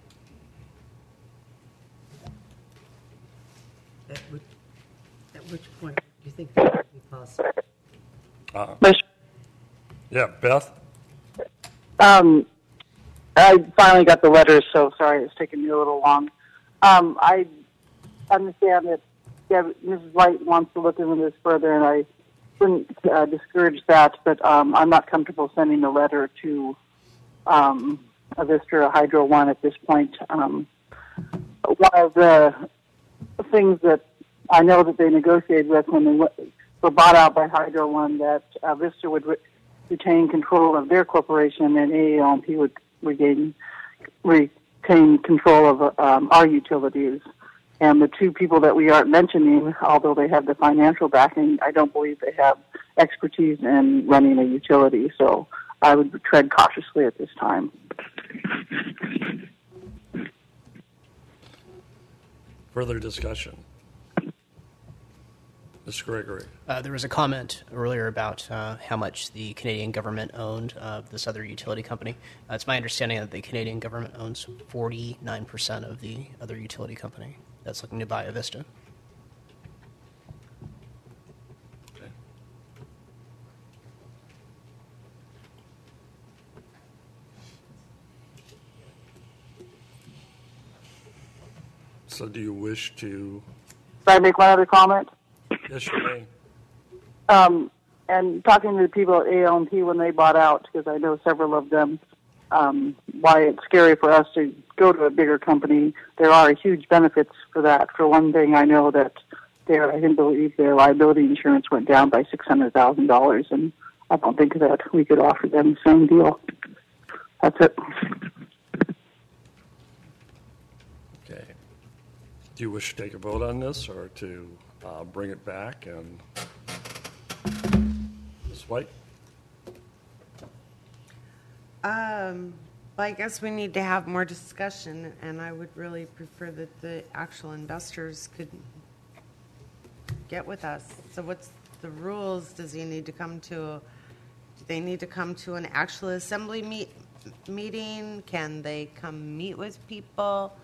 At which, at which point do you think that would be possible? Uh, yeah, Beth? Um, I finally got the letters, so sorry it's taken me a little long. Um, I understand that yeah, Missus White wants to look into this further, and I wouldn't uh, discourage that, but um, I'm not comfortable sending a letter to um, Avista or Hydro One at this point. Um, one of the things that I know that they negotiated with when they were bought out by Hydro One, that Avista would re- retain control of their corporation, and A L and P would regain, retain control of um, our utilities. And the two people that we aren't mentioning, although they have the financial backing, I don't believe they have expertise in running a utility. So I would tread cautiously at this time. Further discussion. Mister Gregory. Uh, there was a comment earlier about uh, how much the Canadian government owned uh, this other utility company. Uh, it's my understanding that the Canadian government owns forty-nine percent of the other utility company that's looking to buy Avista. Okay. So do you wish to... Can I make one other comment? Yes, you may. Um, and talking to the people at A L and P when they bought out, because I know several of them, um, why it's scary for us to go to a bigger company. There are huge benefits for that. For one thing, I know that their, I didn't believe their liability insurance went down by six hundred thousand dollars, and I don't think that we could offer them the same deal. That's it. Okay. Do you wish to take a vote on this or to uh, bring it back? And Miz White? Um, well, I guess we need to have more discussion, and I would really prefer that the actual investors could get with us. So what's the rules? Does he need to come to, do they need to come to an actual assembly meet, meeting? Can they come meet with people?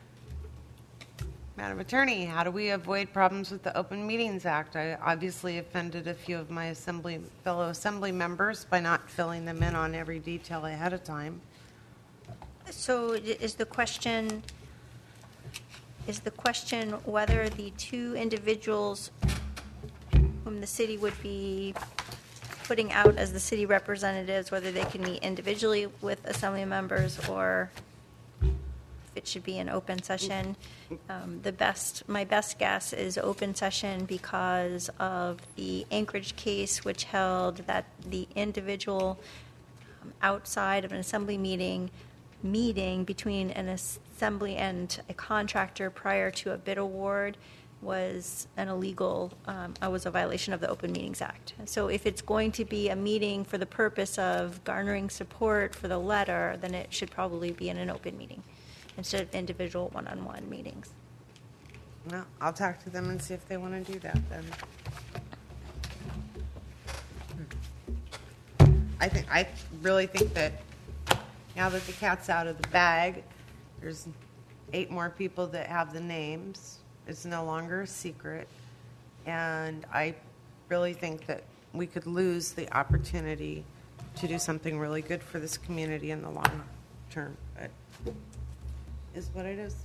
Madam Attorney, how do we avoid problems with the Open Meetings Act? I obviously offended a few of my assembly fellow assembly members by not filling them in on every detail ahead of time. So is the question, is the question whether the two individuals whom the city would be putting out as the city representatives, whether they can meet individually with assembly members or if it should be an open session? Um, the best, my best guess is open session because of the Anchorage case, which held that the individual um, outside of an assembly meeting, meeting between an assembly and a contractor prior to a bid award was an illegal, um, uh, was a violation of the Open Meetings Act. So if it's going to be a meeting for the purpose of garnering support for the letter, then it should probably be in an open meeting instead of individual one-on-one meetings. Well, I'll talk to them and see if they want to do that then. I think, I really think that now that the cat's out of the bag, there's eight more people that have the names. It's no longer a secret. And I really think that we could lose the opportunity to do something really good for this community in the long term. But is what it is.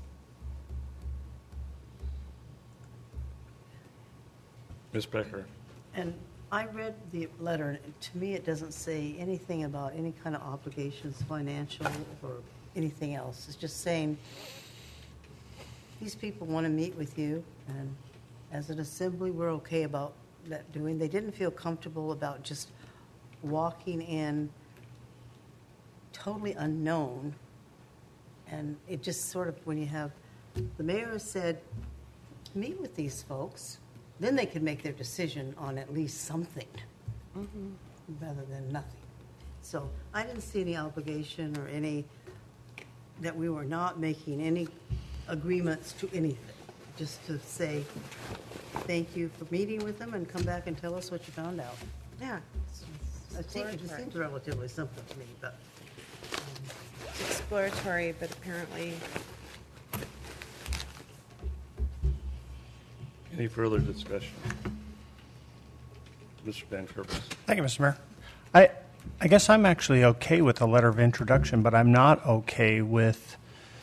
Miz Becker. And I read the letter, and to me, it doesn't say anything about any kind of obligations, financial or anything else. It's just saying these people want to meet with you, and as an assembly, we're okay about that doing. They didn't feel comfortable about just walking in totally unknown. And it just sort of, when you have, the mayor has said, meet with these folks, then they can make their decision on at least something, rather than nothing. So I didn't see any obligation or any, that we were not making any agreements to anything. Just to say, thank you for meeting with them and come back and tell us what you found out. Yeah. It seems, it just seems relatively simple to me, but. It's exploratory, but apparently, Any further discussion? Mister Van Kervis. Thank you, Mister Mayor. I, I guess I'm actually okay with the letter of introduction, but I'm not okay with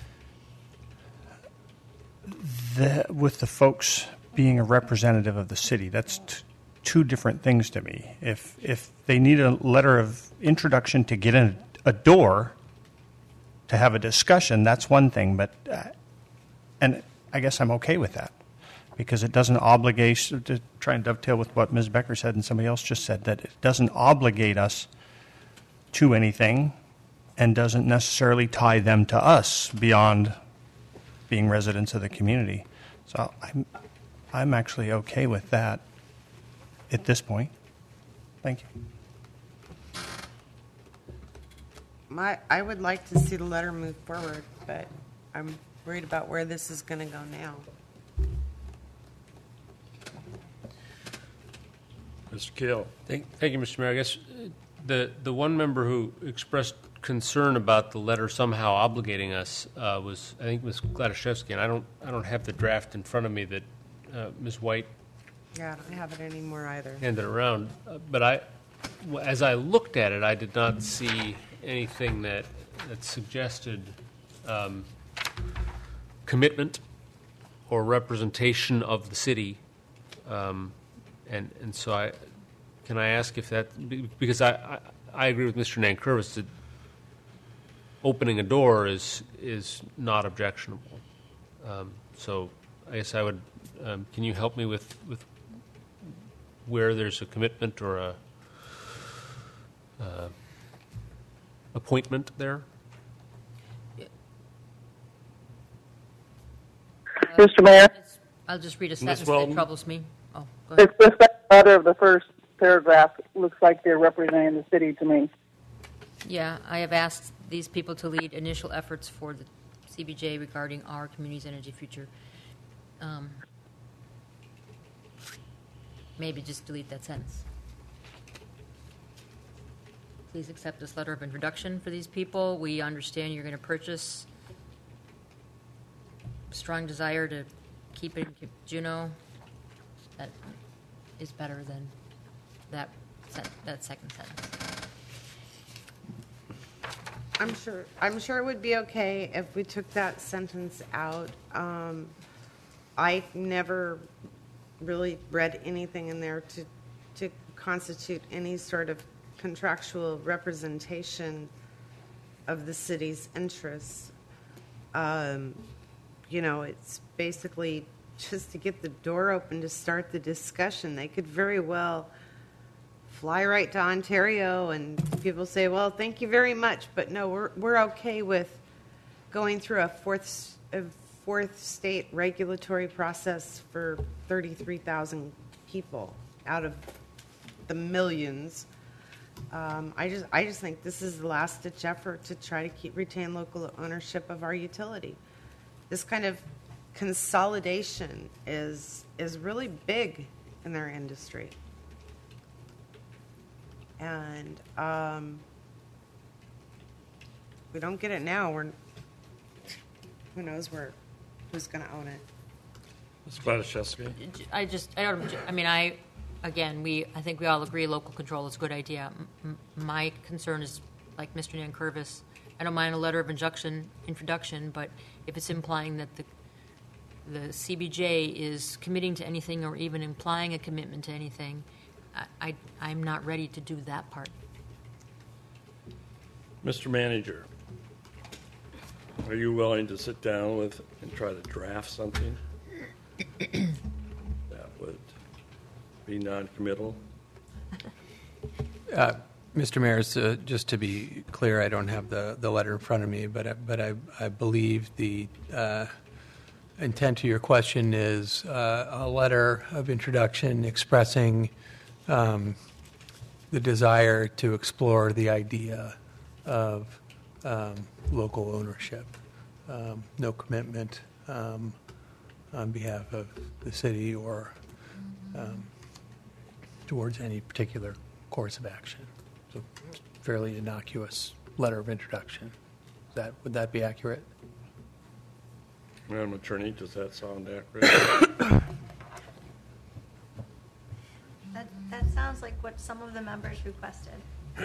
the with the folks being a representative of the city. That's t- two different things to me. If if they need a letter of introduction to get in a door to have a discussion, that's one thing. But uh, and I guess I'm okay with that, because it doesn't obligate, to try and dovetail with what Miz Becker said and somebody else just said, that it doesn't obligate us to anything and doesn't necessarily tie them to us beyond being residents of the community. So I'm, I'm actually okay with that at this point. Thank you. my, I would like to see the letter move forward, but I'm worried about where this is going to go now. Mister Keel. Thank, thank you, Mister Mayor. I guess uh, the the one member who expressed concern about the letter somehow obligating us uh, was, I think, Miz Gladaszewski, and I don't I don't have the draft in front of me that uh, Miz White Yeah, I don't have it anymore either. handed around. Uh, but I, w- as I looked at it, I did not see anything that that suggested um, commitment or representation of the city. Um, And and so I, can I ask if that, because I, I, I agree with Mister Nankervis that opening a door is is not objectionable. Um, so I guess I would, um, can you help me with, with where there's a commitment or a uh, appointment there? Mister Mayor? I'll just read a Miz sentence that Weldon? troubles me. Oh, go ahead. It's the second letter of the first paragraph. Looks like they're representing the city to me. Yeah, I have asked these people to lead initial efforts for the C B J regarding our community's energy future. Um, maybe just delete that sentence. Please accept this letter of introduction for these people. We understand you're going to purchase. Strong desire to keep it in Juneau. That is better than that sen- that second sentence. I'm sure. I'm sure it would be okay if we took that sentence out. Um, I never really read anything in there to to constitute any sort of contractual representation of the city's interests. Um, you know, it's basically just to get the door open to start the discussion. They could very well fly right to Ontario and people say, well, thank you very much, but no, we're we're okay with going through a fourth a fourth state regulatory process for thirty-three thousand people out of the millions. Um, I just I just think this is the last ditch effort to try to keep retain local ownership of our utility. This kind of consolidation is is really big in their industry, and um, if we don't get it now, we're who knows where who's going to own it. Miz Gladaszewski. I just, I don't, I mean, I, again, we, I think we all agree local control is a good idea. M- my concern is, like Mister Nankervis, I don't mind a letter of introduction, introduction, but if it's implying that the the C B J is committing to anything or even implying a commitment to anything, I, I, I'm not ready to do that part. Mister Manager, are you willing to sit down with and try to draft something that would be non-committal? Uh, Mister Mayor, so just to be clear, I don't have the, the letter in front of me, but I, but I, I believe the uh, intent to your question is uh, a letter of introduction expressing um, the desire to explore the idea of um, local ownership. Um, no commitment um, on behalf of the city or um, towards any particular course of action. So fairly innocuous letter of introduction. Is that, would that be accurate? Madam Attorney, does that sound accurate? That, that sounds like what some of the members requested.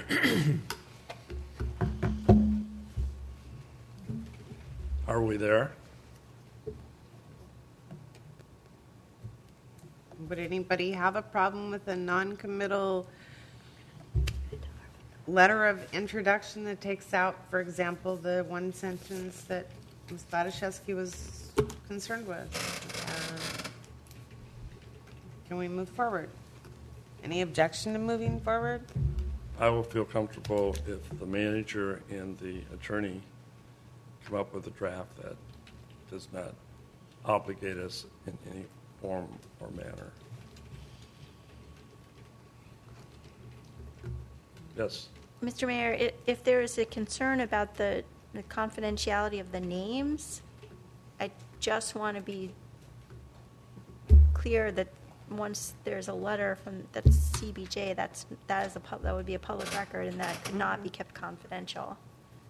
Are we there? Would anybody have a problem with a non-committal letter of introduction that takes out, for example, the one sentence that Miz Gladaszewski was concerned with? Uh, Can we move forward? Any objection to moving forward? I will feel comfortable if the manager and the attorney come up with a draft that does not obligate us in any form or manner. Yes. Mister Mayor, i- if there is a concern about the the confidentiality of the names, I just want to be clear that once there's a letter from that's C B J, that's that is a pub, that would be a public record, and that could not be kept confidential.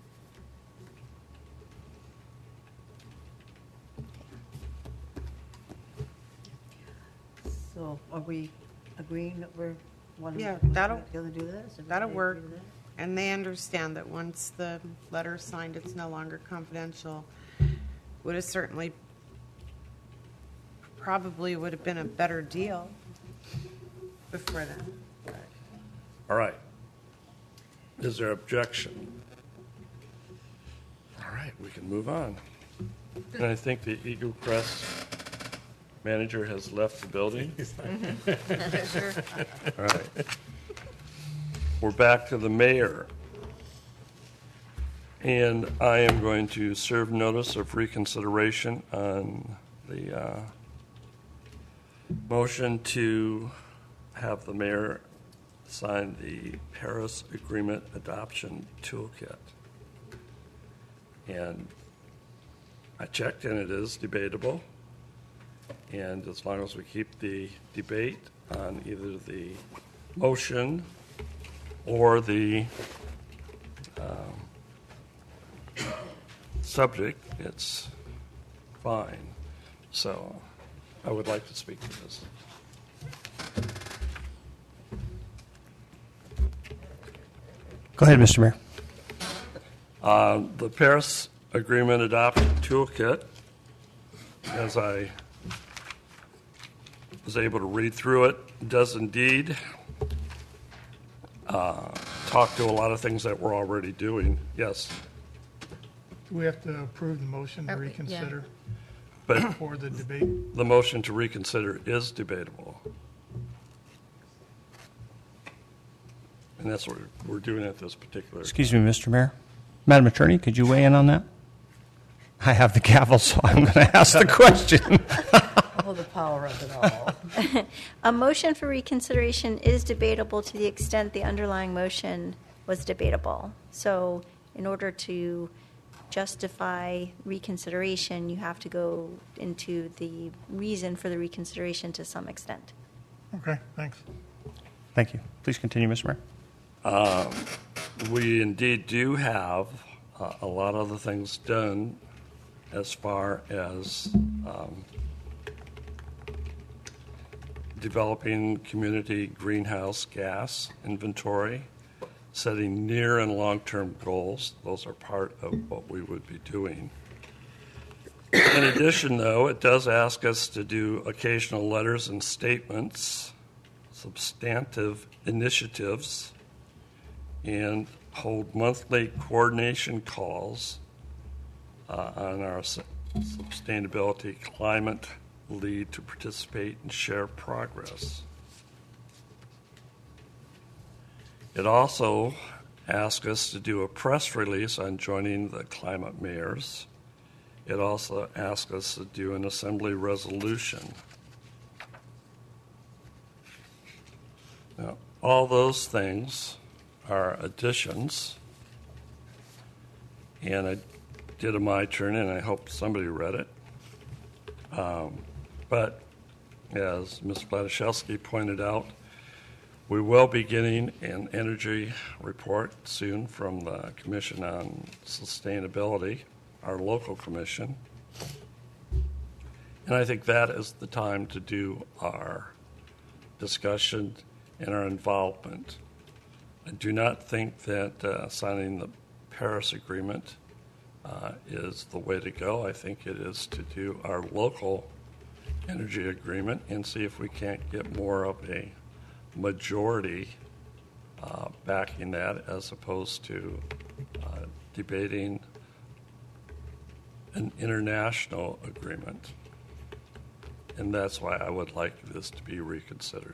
So are we agreeing that we're wanting Yeah, to that'll, going to do this? that'll Everybody work. agree with that? And they understand that once the letter is signed, it's no longer confidential. Would have certainly, probably would have been a better deal before then. All right. Is there objection? All right, we can move on. And I think the Eagle Crest manager has left the building. Sure. All right. We're back to the mayor. And I am going to serve notice of reconsideration on the uh, motion to have the mayor sign the Paris Agreement Adoption Toolkit. And I checked, and it is debatable. And as long as we keep the debate on either the motion or the um, subject, it's fine. So I would like to speak to this. Go ahead, Mister Mayor. Uh, the Paris Agreement Adoption Toolkit, as I was able to read through it, does indeed uh, talk to a lot of things that we're already doing. Yes. Do we have to approve the motion to Are we- yeah. reconsider But for the debate? the motion to reconsider is debatable. And that's what we're doing at this particular. Excuse me, Mister Mayor. Madam Attorney, could you weigh in on that? I have the gavel, so I'm going to ask the question. Oh, the power of it all. A motion for reconsideration is debatable to the extent the underlying motion was debatable. So in order to justify reconsideration, you have to go into the reason for the reconsideration to some extent. Okay, thanks. Thank you. Please continue, Mister Mayor. Um, we indeed do have uh, a lot of the things done as far as um, developing community greenhouse gas inventory, setting near and long-term goals. Those are part of what we would be doing. In addition, though, it does ask us to do occasional letters and statements, substantive initiatives, and hold monthly coordination calls uh, on our su- sustainability climate lead to participate and share progress. It also asks us to do a press release on joining the climate mayors. It also asks us to do an assembly resolution. Now, all those things are additions, and I did a my turn, and I hope somebody read it. Um, but as Miz Bladashevsky pointed out, we will be getting an energy report soon from the Commission on Sustainability, our local commission. And I think that is the time to do our discussion and our involvement. I do not think that uh, signing the Paris Agreement uh, is the way to go. I think it is to do our local energy agreement and see if we can't get more of a majority uh, backing that as opposed to uh, debating an international agreement. And that's why I would like this to be reconsidered.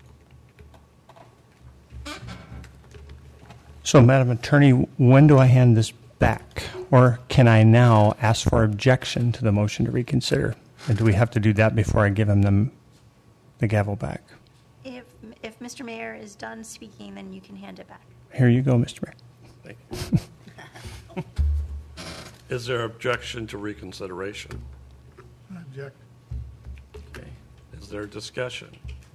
So, Madam Attorney, when do I hand this back? Or can I now ask for objection to the motion to reconsider? And do we have to do that before I give him the, the gavel back? If, if Mister Mayor is done speaking, then you can hand it back. Here you go, Mister Mayor. Thank you. Is there objection to reconsideration? I object. Okay. Is there discussion?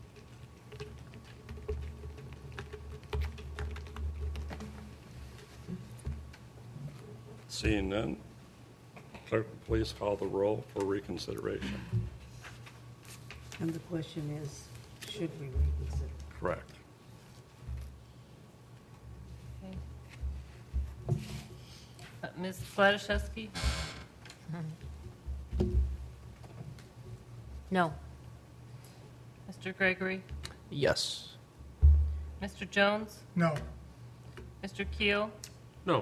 Seeing none, clerk, please call the roll for reconsideration. And the question is, should we reconsider? Correct. Uh, Miz Bladashevsky? No. Mister Gregory? Yes. Mister Jones? No. Mister Keel? No.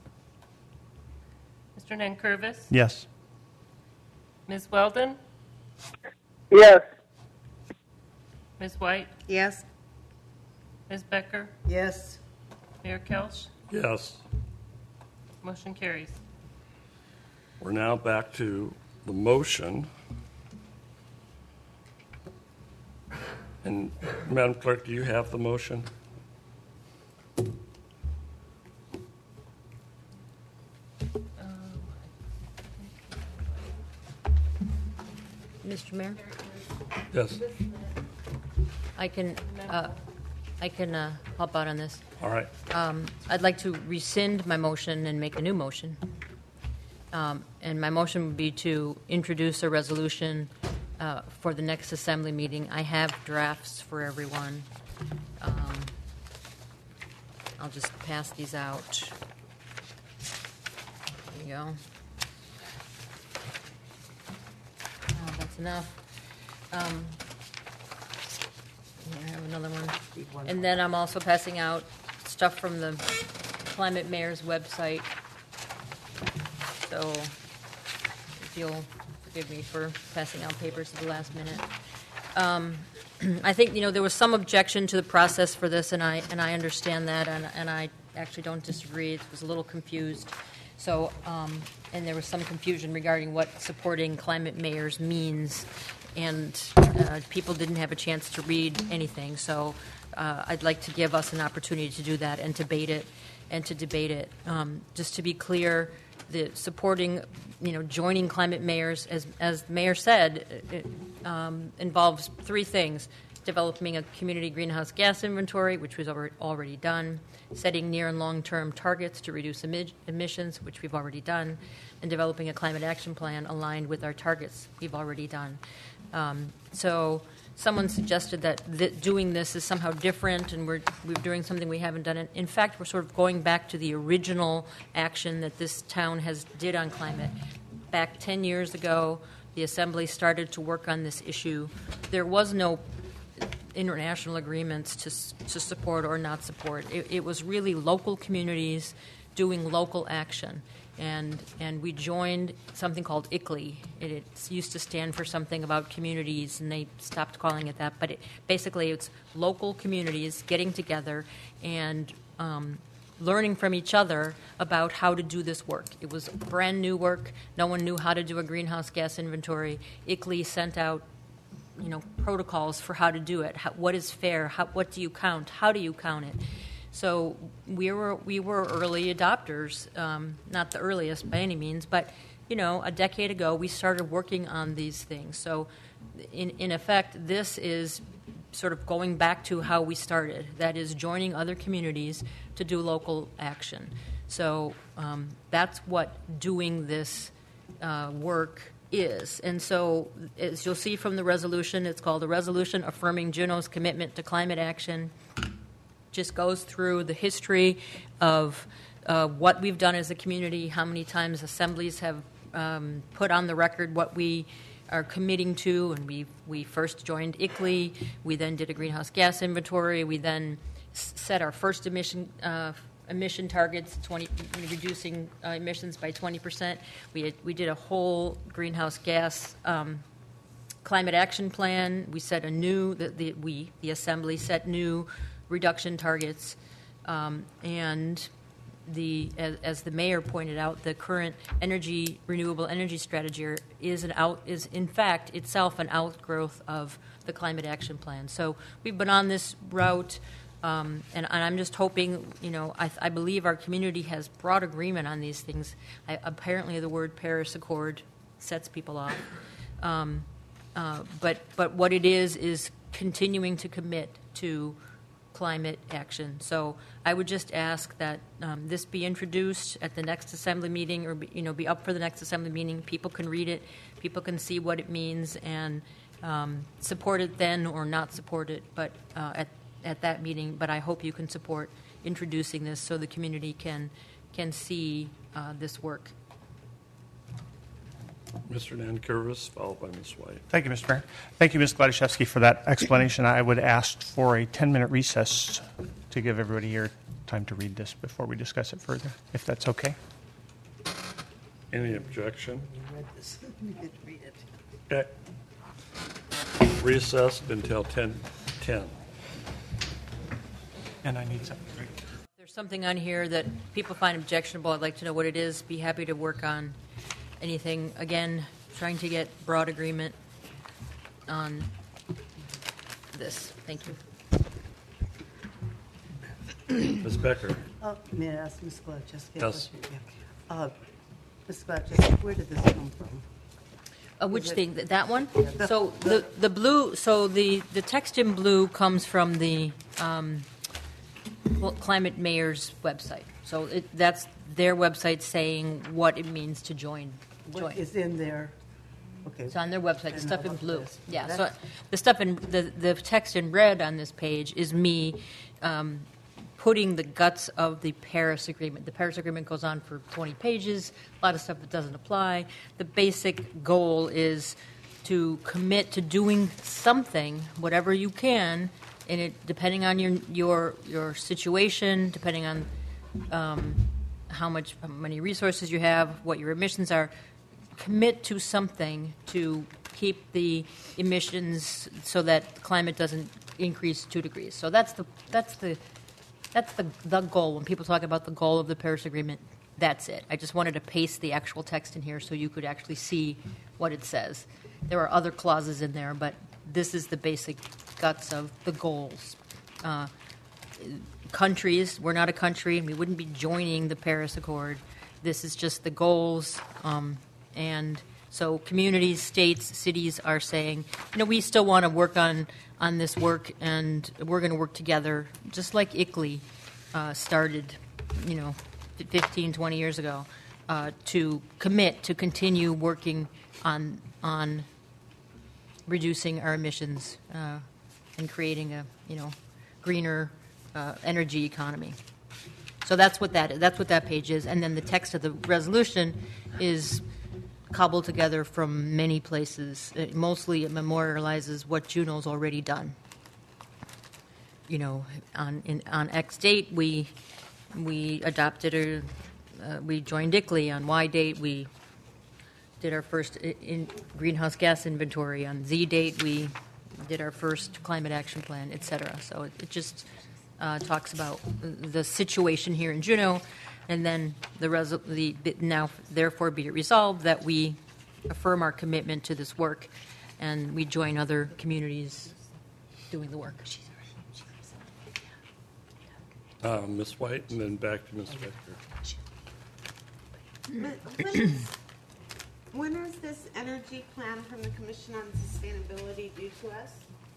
Mister Nankervis? Yes. Miz Weldon? Yes. Miz White? Yes. Miz Becker? Yes. Mayor Kelch? Yes. Motion carries. We're now back to the motion. And Madam Clerk, do you have the motion? Mister Mayor? Yes. I can, uh, I can uh, help out on this. All right. Um, I'd like to rescind my motion and make a new motion. Um, and my motion would be to introduce a resolution uh, for the next assembly meeting. I have drafts for everyone. Um, I'll just pass these out. There you go. Oh, that's enough. Um, here, I have another one. And then I'm also passing out stuff from the Climate Mayor's website. So if you'll forgive me for passing out papers at the last minute. Um, I think, you know, there was some objection to the process for this, and I and I understand that, and, and I actually don't disagree. It was a little confused. So, um, and there was some confusion regarding what supporting climate mayors means, and uh, people didn't have a chance to read anything. So uh, I'd like to give us an opportunity to do that and debate it, and to debate it. Um, just to be clear, the supporting, you know, joining climate mayors, as as the mayor said, it um, involves three things: developing a community greenhouse gas inventory, which was already already done, setting near and long-term targets to reduce emi- emissions, which we've already done, and developing a climate action plan aligned with our targets, we've already done. Um, so someone suggested that th- doing this is somehow different, and we're we're doing something we haven't done. In fact, we're sort of going back to the original action that this town has did on climate. Back ten years ago, the Assembly started to work on this issue. There was no international agreements to to support or not support. It, it was really local communities doing local action. And, and we joined something called I C L I. It, it used to stand for something about communities, and they stopped calling it that. But it, basically, it's local communities getting together and um, learning from each other about how to do this work. It was brand new work. No one knew how to do a greenhouse gas inventory. I C L I sent out, you know, protocols for how to do it. How, what is fair? How, what do you count? How do you count it? So we were we were early adopters, um, not the earliest by any means, but you know, a decade ago we started working on these things. So in in effect, this is sort of going back to how we started. That is joining other communities to do local action. So um, that's what doing this uh, work is. And so as you'll see from the resolution, it's called a resolution affirming Juneau's commitment to climate action. Just goes through the history of uh, what we've done as a community, how many times assemblies have um, put on the record what we are committing to, and we we first joined I C L I, we then did a greenhouse gas inventory, we then s- set our first emission uh, emission targets, twenty reducing uh, emissions by twenty percent. We had, we did a whole greenhouse gas um, climate action plan. We set a new the, the we the assembly set new reduction targets, um, and the as, as the mayor pointed out, the current energy renewable energy strategy is an out is in fact itself an outgrowth of the climate action plan. So we've been on this route, um, and, and I'm just hoping, you know, I, I believe our community has broad agreement on these things. I, apparently, the word Paris Accord sets people off, um, uh, but but what it is is continuing to commit to climate action. So I would just ask that um, this be introduced at the next assembly meeting, or be, you know, be up for the next assembly meeting. People can read it, people can see what it means, and um, support it then or not support it. But uh, at at that meeting, but I hope you can support introducing this so the community can can see uh, this work. Mister Nankervis, followed by Miz White. Thank you, Mister Mayor. Thank you, Miz Gladaszewski, for that explanation. I would ask for a ten-minute recess to give everybody here time to read this before we discuss it further, if that's okay. Any objection? You read this. You did read it. Okay. Recessed until ten ten. And I need something. There's something on here that people find objectionable. I'd like to know what it is. Be happy to work on anything. Again, trying to get broad agreement on this. Thank you. Miz Becker. Uh, may I ask Miz Gladaszewski a Yes. question? Yeah. Uh, Miz Gladaszewski, where did this come from? Uh, which Is it- thing? Th- That one? Yeah, the- So the the blue. So the the text in blue comes from the um, Cl- Climate Mayor's website. So it, that's their website saying what it means to join. join. What is in there? Okay. It's on their website. The And stuff how in about blue. this? Yeah. So That's- the stuff in the the text in red on this page is me um, putting the guts of the Paris Agreement. The Paris Agreement goes on for twenty pages. A lot of stuff that doesn't apply. The basic goal is to commit to doing something, whatever you can, and it depending on your your your situation, depending on um, how much how many resources you have, what your emissions are. Commit to something to keep the emissions so that climate doesn't increase two degrees. So that's the that's the that's the the goal. When people talk about the goal of the Paris Agreement, that's it. I just wanted to paste the actual text in here so you could actually see what it says. There are other clauses in there, but this is the basic guts of the goals. Uh, countries, we're not a country, and we wouldn't be joining the Paris Accord. This is just the goals. Um, And so communities, states, cities are saying, you know, we still want to work on, on this work, and we're going to work together, just like I C L I uh, started, you know, fifteen, twenty years ago, uh, to commit to continue working on, on reducing our emissions uh, and creating a, you know, greener uh, energy economy. So that's what that that's what that page is. And then the text of the resolution is cobbled together from many places. It mostly it memorializes what Juneau's already done. You know, on in, on X date we we adopted a uh, we joined I C L I. On Y date, we did our first i- in greenhouse gas inventory. On Z date, we did our first climate action plan, et cetera. So it, it just uh, talks about the situation here in Juneau, and then the, resol- the now therefore be it resolved that we affirm our commitment to this work, and we join other communities doing the work. Uh, Miz White, and then back to Miz Victor. When is, when is this energy plan from the Commission on Sustainability due to us?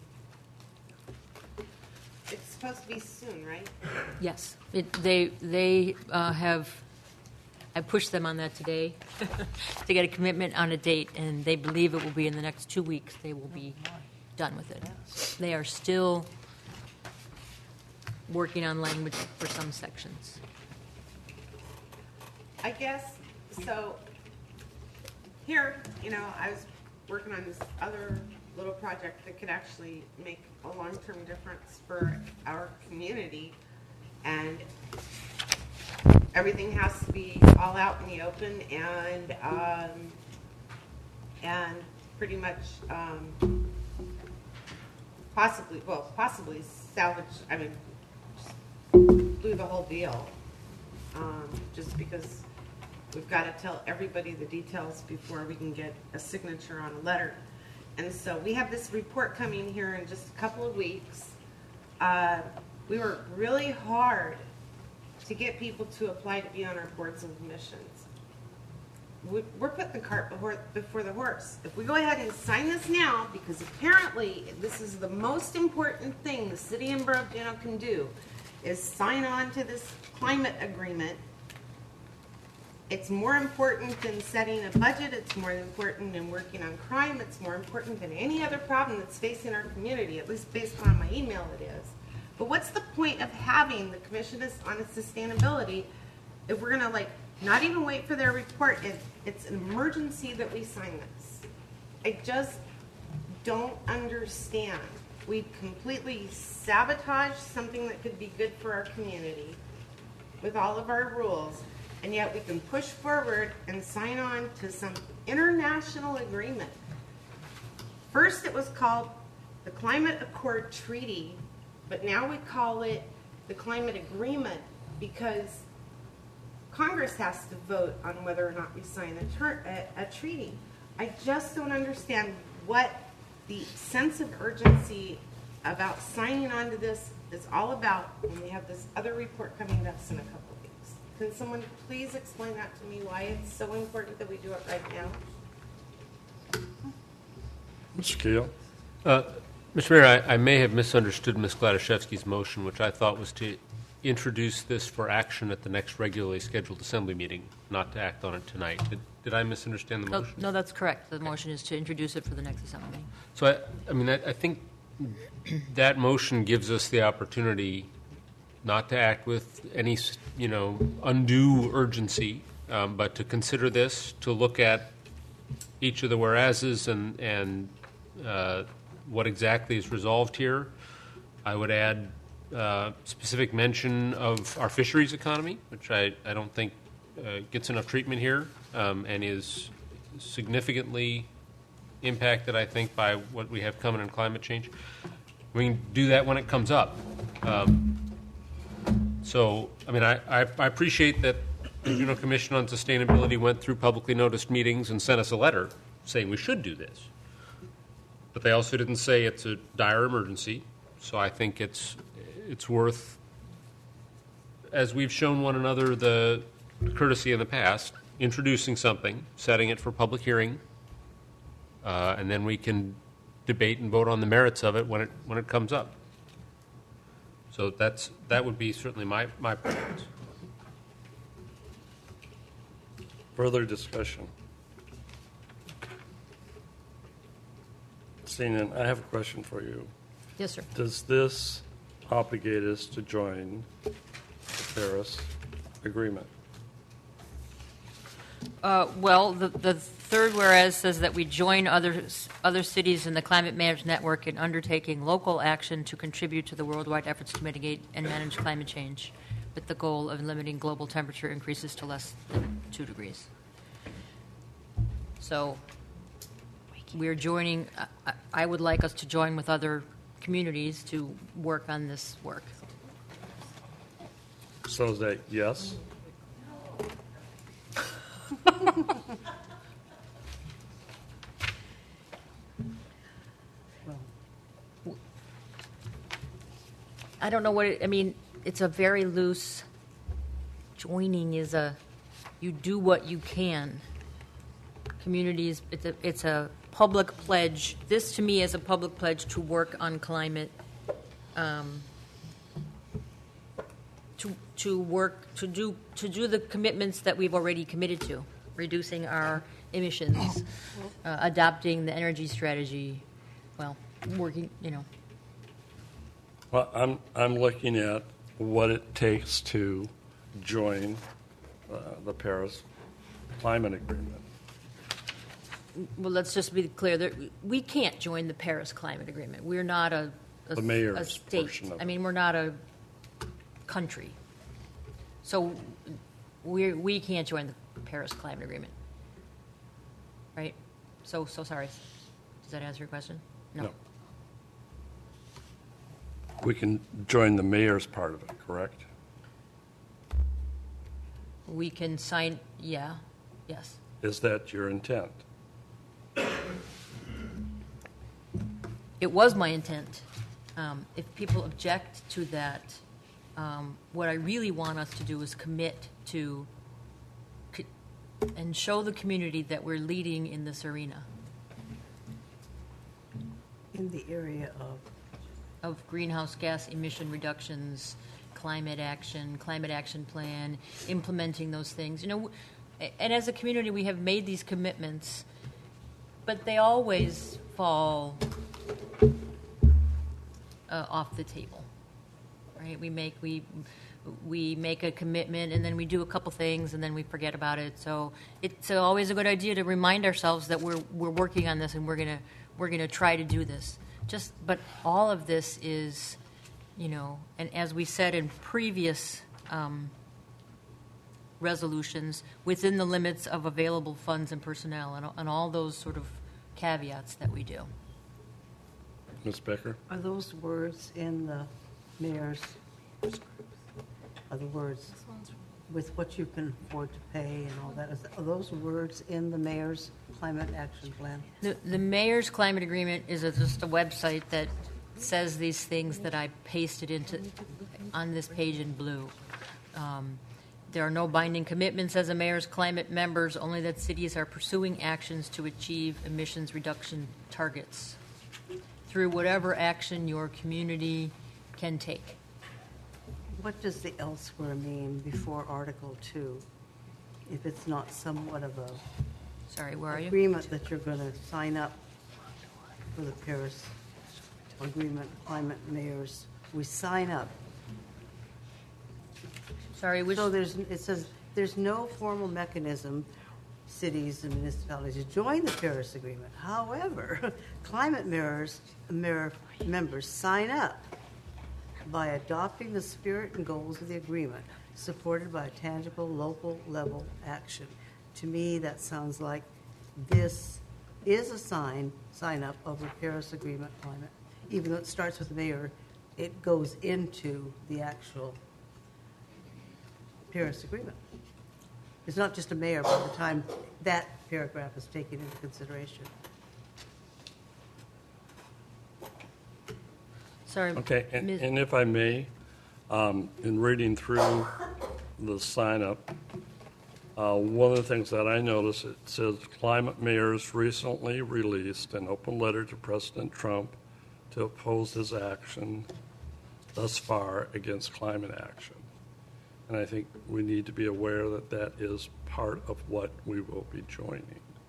It's supposed to be soon, right? Yes, it, they they uh, have. I pushed them on that today to get a commitment on a date, and they believe it will be in the next two weeks. They will be done with it. They are still working on language for some sections. I guess, so, here, you know, I was working on this other little project that could actually make a long-term difference for our community, and everything has to be all out in the open, and, um, and pretty much, um, possibly, well, possibly salvage, I mean, blew the whole deal, um, just because we've got to tell everybody the details before we can get a signature on a letter. And so we have this report coming here in just a couple of weeks. Uh, we worked really hard to get people to apply to be on our boards and commissions. We- We're putting the cart before, before the horse. If we go ahead and sign this now, because apparently this is the most important thing the city and borough of Juneau can do, is sign on to this climate agreement. It's more important than setting a budget. It's more important than working on crime. It's more important than any other problem that's facing our community, at least based on my email it is. But what's the point of having the Commission on Sustainability if we're going to, like, not even wait for their report? It, it's an emergency that we sign this. I just don't understand. We completely sabotaged something that could be good for our community with all of our rules, and yet we can push forward and sign on to some international agreement. First it was called the Climate Accord Treaty, but now we call it the Climate Agreement because Congress has to vote on whether or not we sign a, ter- a, a treaty. I just don't understand what the sense of urgency about signing on to this is all about when we have this other report coming to us in a couple of weeks. Can someone please explain that to me, why it's so important that we do it right now? Mister Keel? Uh, Mister Mayor, I, I may have misunderstood Miz Gladaszewski's motion, which I thought was to introduce this for action at the next regularly scheduled assembly meeting, not to act on it tonight. Did, did I misunderstand the No, motion? no, that's correct. The motion is to introduce it for the next assembly meeting. So, I, I mean, I, I think that motion gives us the opportunity not to act with any, you know, undue urgency, um, but to consider this, to look at each of the whereases and, and uh, what exactly is resolved here. I would add uh, specific mention of our fisheries economy, which I, I don't think uh, gets enough treatment here, um, and is significantly impacted, I think, by what we have coming in climate change. We can do that when it comes up. Um, so, I mean, I, I, I appreciate that the Juneau Commission on Sustainability went through publicly noticed meetings and sent us a letter saying we should do this. But they also didn't say it's a dire emergency. So I think it's it's worth, as we've shown one another the courtesy in the past, introducing something, setting it for public hearing, uh, and then we can debate and vote on the merits of it when it when it comes up. So that's that would be certainly my, my preference. Further discussion? Seeing none, I have a question for you. Yes, sir. Does this obligate us to join the Paris Agreement? Uh, well, the, the third whereas says that we join other other cities in the Climate Management Network in undertaking local action to contribute to the worldwide efforts to mitigate and manage climate change. with the goal of limiting global temperature increases to less than two degrees. So we're joining, I, I would like us to join with other communities to work on this work. So is that yes? I don't know what it, I mean, it's a very loose, joining is a, you do what you can. Communities, it's a, it's a public pledge. This to me is a public pledge to work on climate, um, to, to work, to do, to do the commitments that we've already committed to, reducing our emissions, uh, adopting the energy strategy, well, working, you know. Well, I'm, I'm looking at what it takes to join uh, the Paris Climate Agreement. Well, let's just be clear. There, we can't join the Paris Climate Agreement. We're not a, a, The mayor's a state. portion of I mean, we're not a country. So we we can't join the Paris Climate Agreement. Right? So, so sorry. Does that answer your question? No. No. We can join the mayor's part of it, correct? We can sign, yeah, yes. Is that your intent? It was my intent. Um, if people object to that, um, what I really want us to do is commit to co- and show the community that we're leading in this arena In the area of, of greenhouse gas emission reductions, climate action, climate action plan, implementing those things. You know, and as a community, we have made these commitments, but they always fall uh, off the table, right? We make we we make a commitment, and then we do a couple things, and then we forget about it. So it's always a good idea to remind ourselves that we're we're working on this, and we're gonna we're gonna try to do this. Just, but all of this is, you know, and as we said in previous um, resolutions, within the limits of available funds and personnel, and, and all those sort of caveats that we do. Miz Becker? are those words in the mayor's, are the words with what you can afford to pay and all that, is- are those words in the mayor's climate action plan? The, the mayor's climate agreement is a, just a website that says these things that I pasted into on this page in blue. Um, there are no binding commitments as a mayor's climate members, only that cities are pursuing actions to achieve emissions reduction targets through whatever action your community can take. What does the elsewhere mean before Article Two? If it's not somewhat of a Sorry, where are you? agreement that you're going to sign up for the Paris Agreement, climate mayors, we sign up. Sorry, which? So there's, it says, there's no formal mechanism, cities and municipalities, to join the Paris Agreement. However, climate mayors, mayor members sign up by adopting the spirit and goals of the agreement, supported by a tangible local level action. To me, that sounds like this is a sign, sign up of the Paris Agreement climate. Even though it starts with the mayor, it goes into the actual Paris Agreement. It's not just a mayor by the time that paragraph is taken into consideration. Sorry. Okay, and, Miz- and if I may, um, in reading through the sign-up, uh, one of the things that I noticed, it says climate mayors recently released an open letter to President Trump to oppose his action thus far against climate action. And I think we need to be aware that that is part of what we will be joining.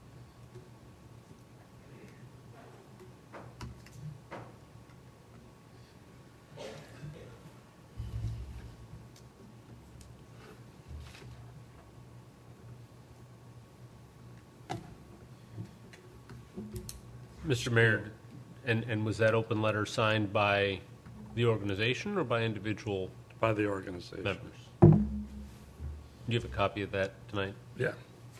Mister Mayor, and, and was that open letter signed by the organization or by individual By the organization. members? Do you have a copy of that tonight? Yeah.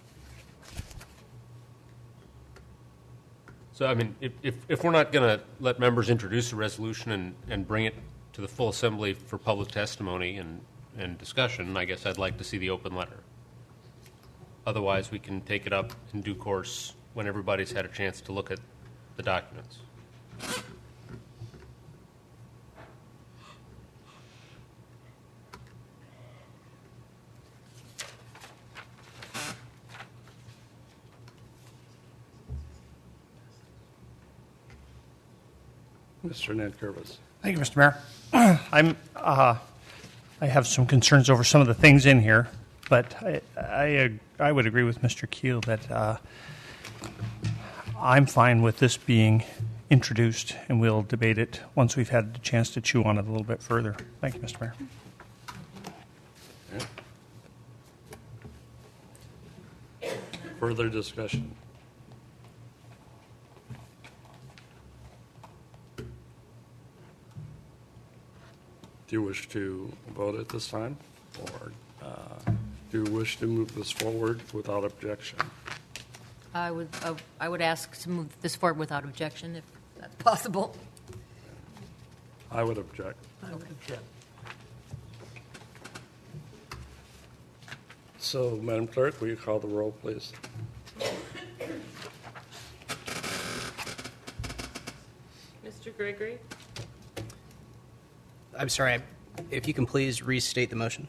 So, I mean, if, if, if we're not going to let members introduce a resolution and, and bring it to the full assembly for public testimony and, and discussion, I guess I'd like to see the open letter. Otherwise, we can take it up in due course when everybody's had a chance to look at the documents. Mister Nankervis. Thank you, Mister Mayor. I'm, uh, I have some concerns over some of the things in here, but I, I, I would agree with Mister Keel that uh, I'm fine with this being introduced, and we'll debate it once we've had the chance to chew on it a little bit further. Thank you, Mister Mayor. Yeah. Further discussion. Do you wish to vote at this time, or uh, do you wish to move this forward without objection? I would, uh, I would ask to move this forward without objection, if that's possible. I would object. I would object. So, Madam Clerk, will you call the roll, please? Mister Gregory? I'm sorry, if you can please restate the motion.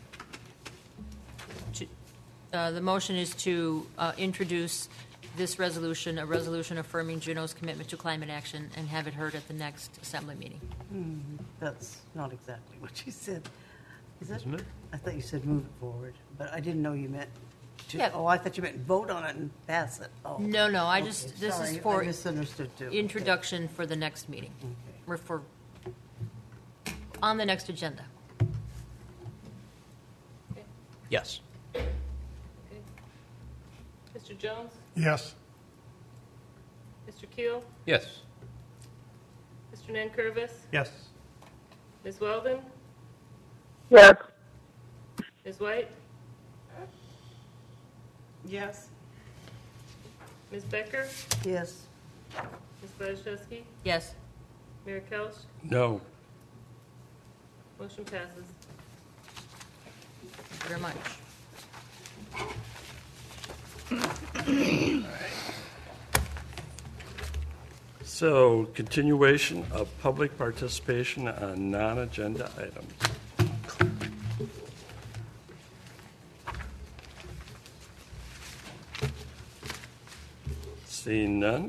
Uh, The motion is to uh, introduce this resolution, a resolution affirming Juneau's commitment to climate action, and have it heard at the next Assembly meeting. Hmm, That's not exactly what you said. Is that? Isn't it? I thought you said move it forward, but I didn't know you meant to. Yeah. Oh, I thought you meant vote on it and pass it. Oh. No, no, I Okay, just, this sorry, is for I misunderstood too. introduction for the next meeting, or for, on the next agenda. Yes. Mister Jones? Yes. Mister Keel? Yes. Mister Nankervis? Yes. Miz Weldon? Yes. Miz White? Yes. Miz Becker? Yes. Miz Gladaszewski? Yes. Mayor Kelch? No. Motion passes. Thank you very much. So, continuation of public participation on non-agenda items. Seeing none,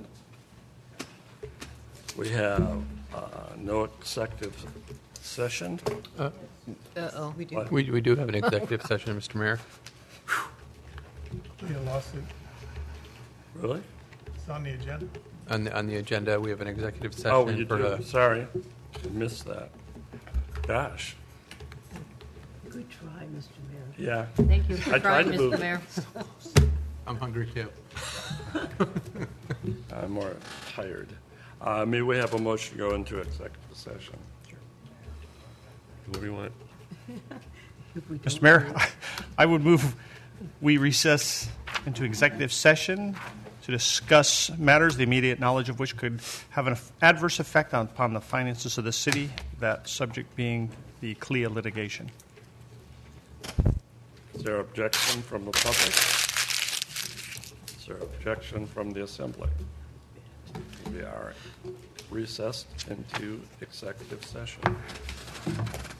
we have uh, no executive session. Uh, Uh-oh. We do. What? We, we do have an executive session, Mister Mayor. Be a lawsuit. Really? It's on the agenda. On the, on the agenda, we have an executive session. Oh, you for do. the- Sorry. I missed that. Gosh. Good try, Mister Mayor. Yeah. Thank you for I tried trying, to move Mister it. Mayor. I'm hungry too. I'm more tired. Uh, May we have a motion to go into executive session? What do you want? Mister Mayor, I would move we recess into executive session to discuss matters the immediate knowledge of which could have an adverse effect on- upon the finances of the city, that subject being the C L I A litigation. Is there objection from the public? Is there objection from the assembly? We are recessed into executive session.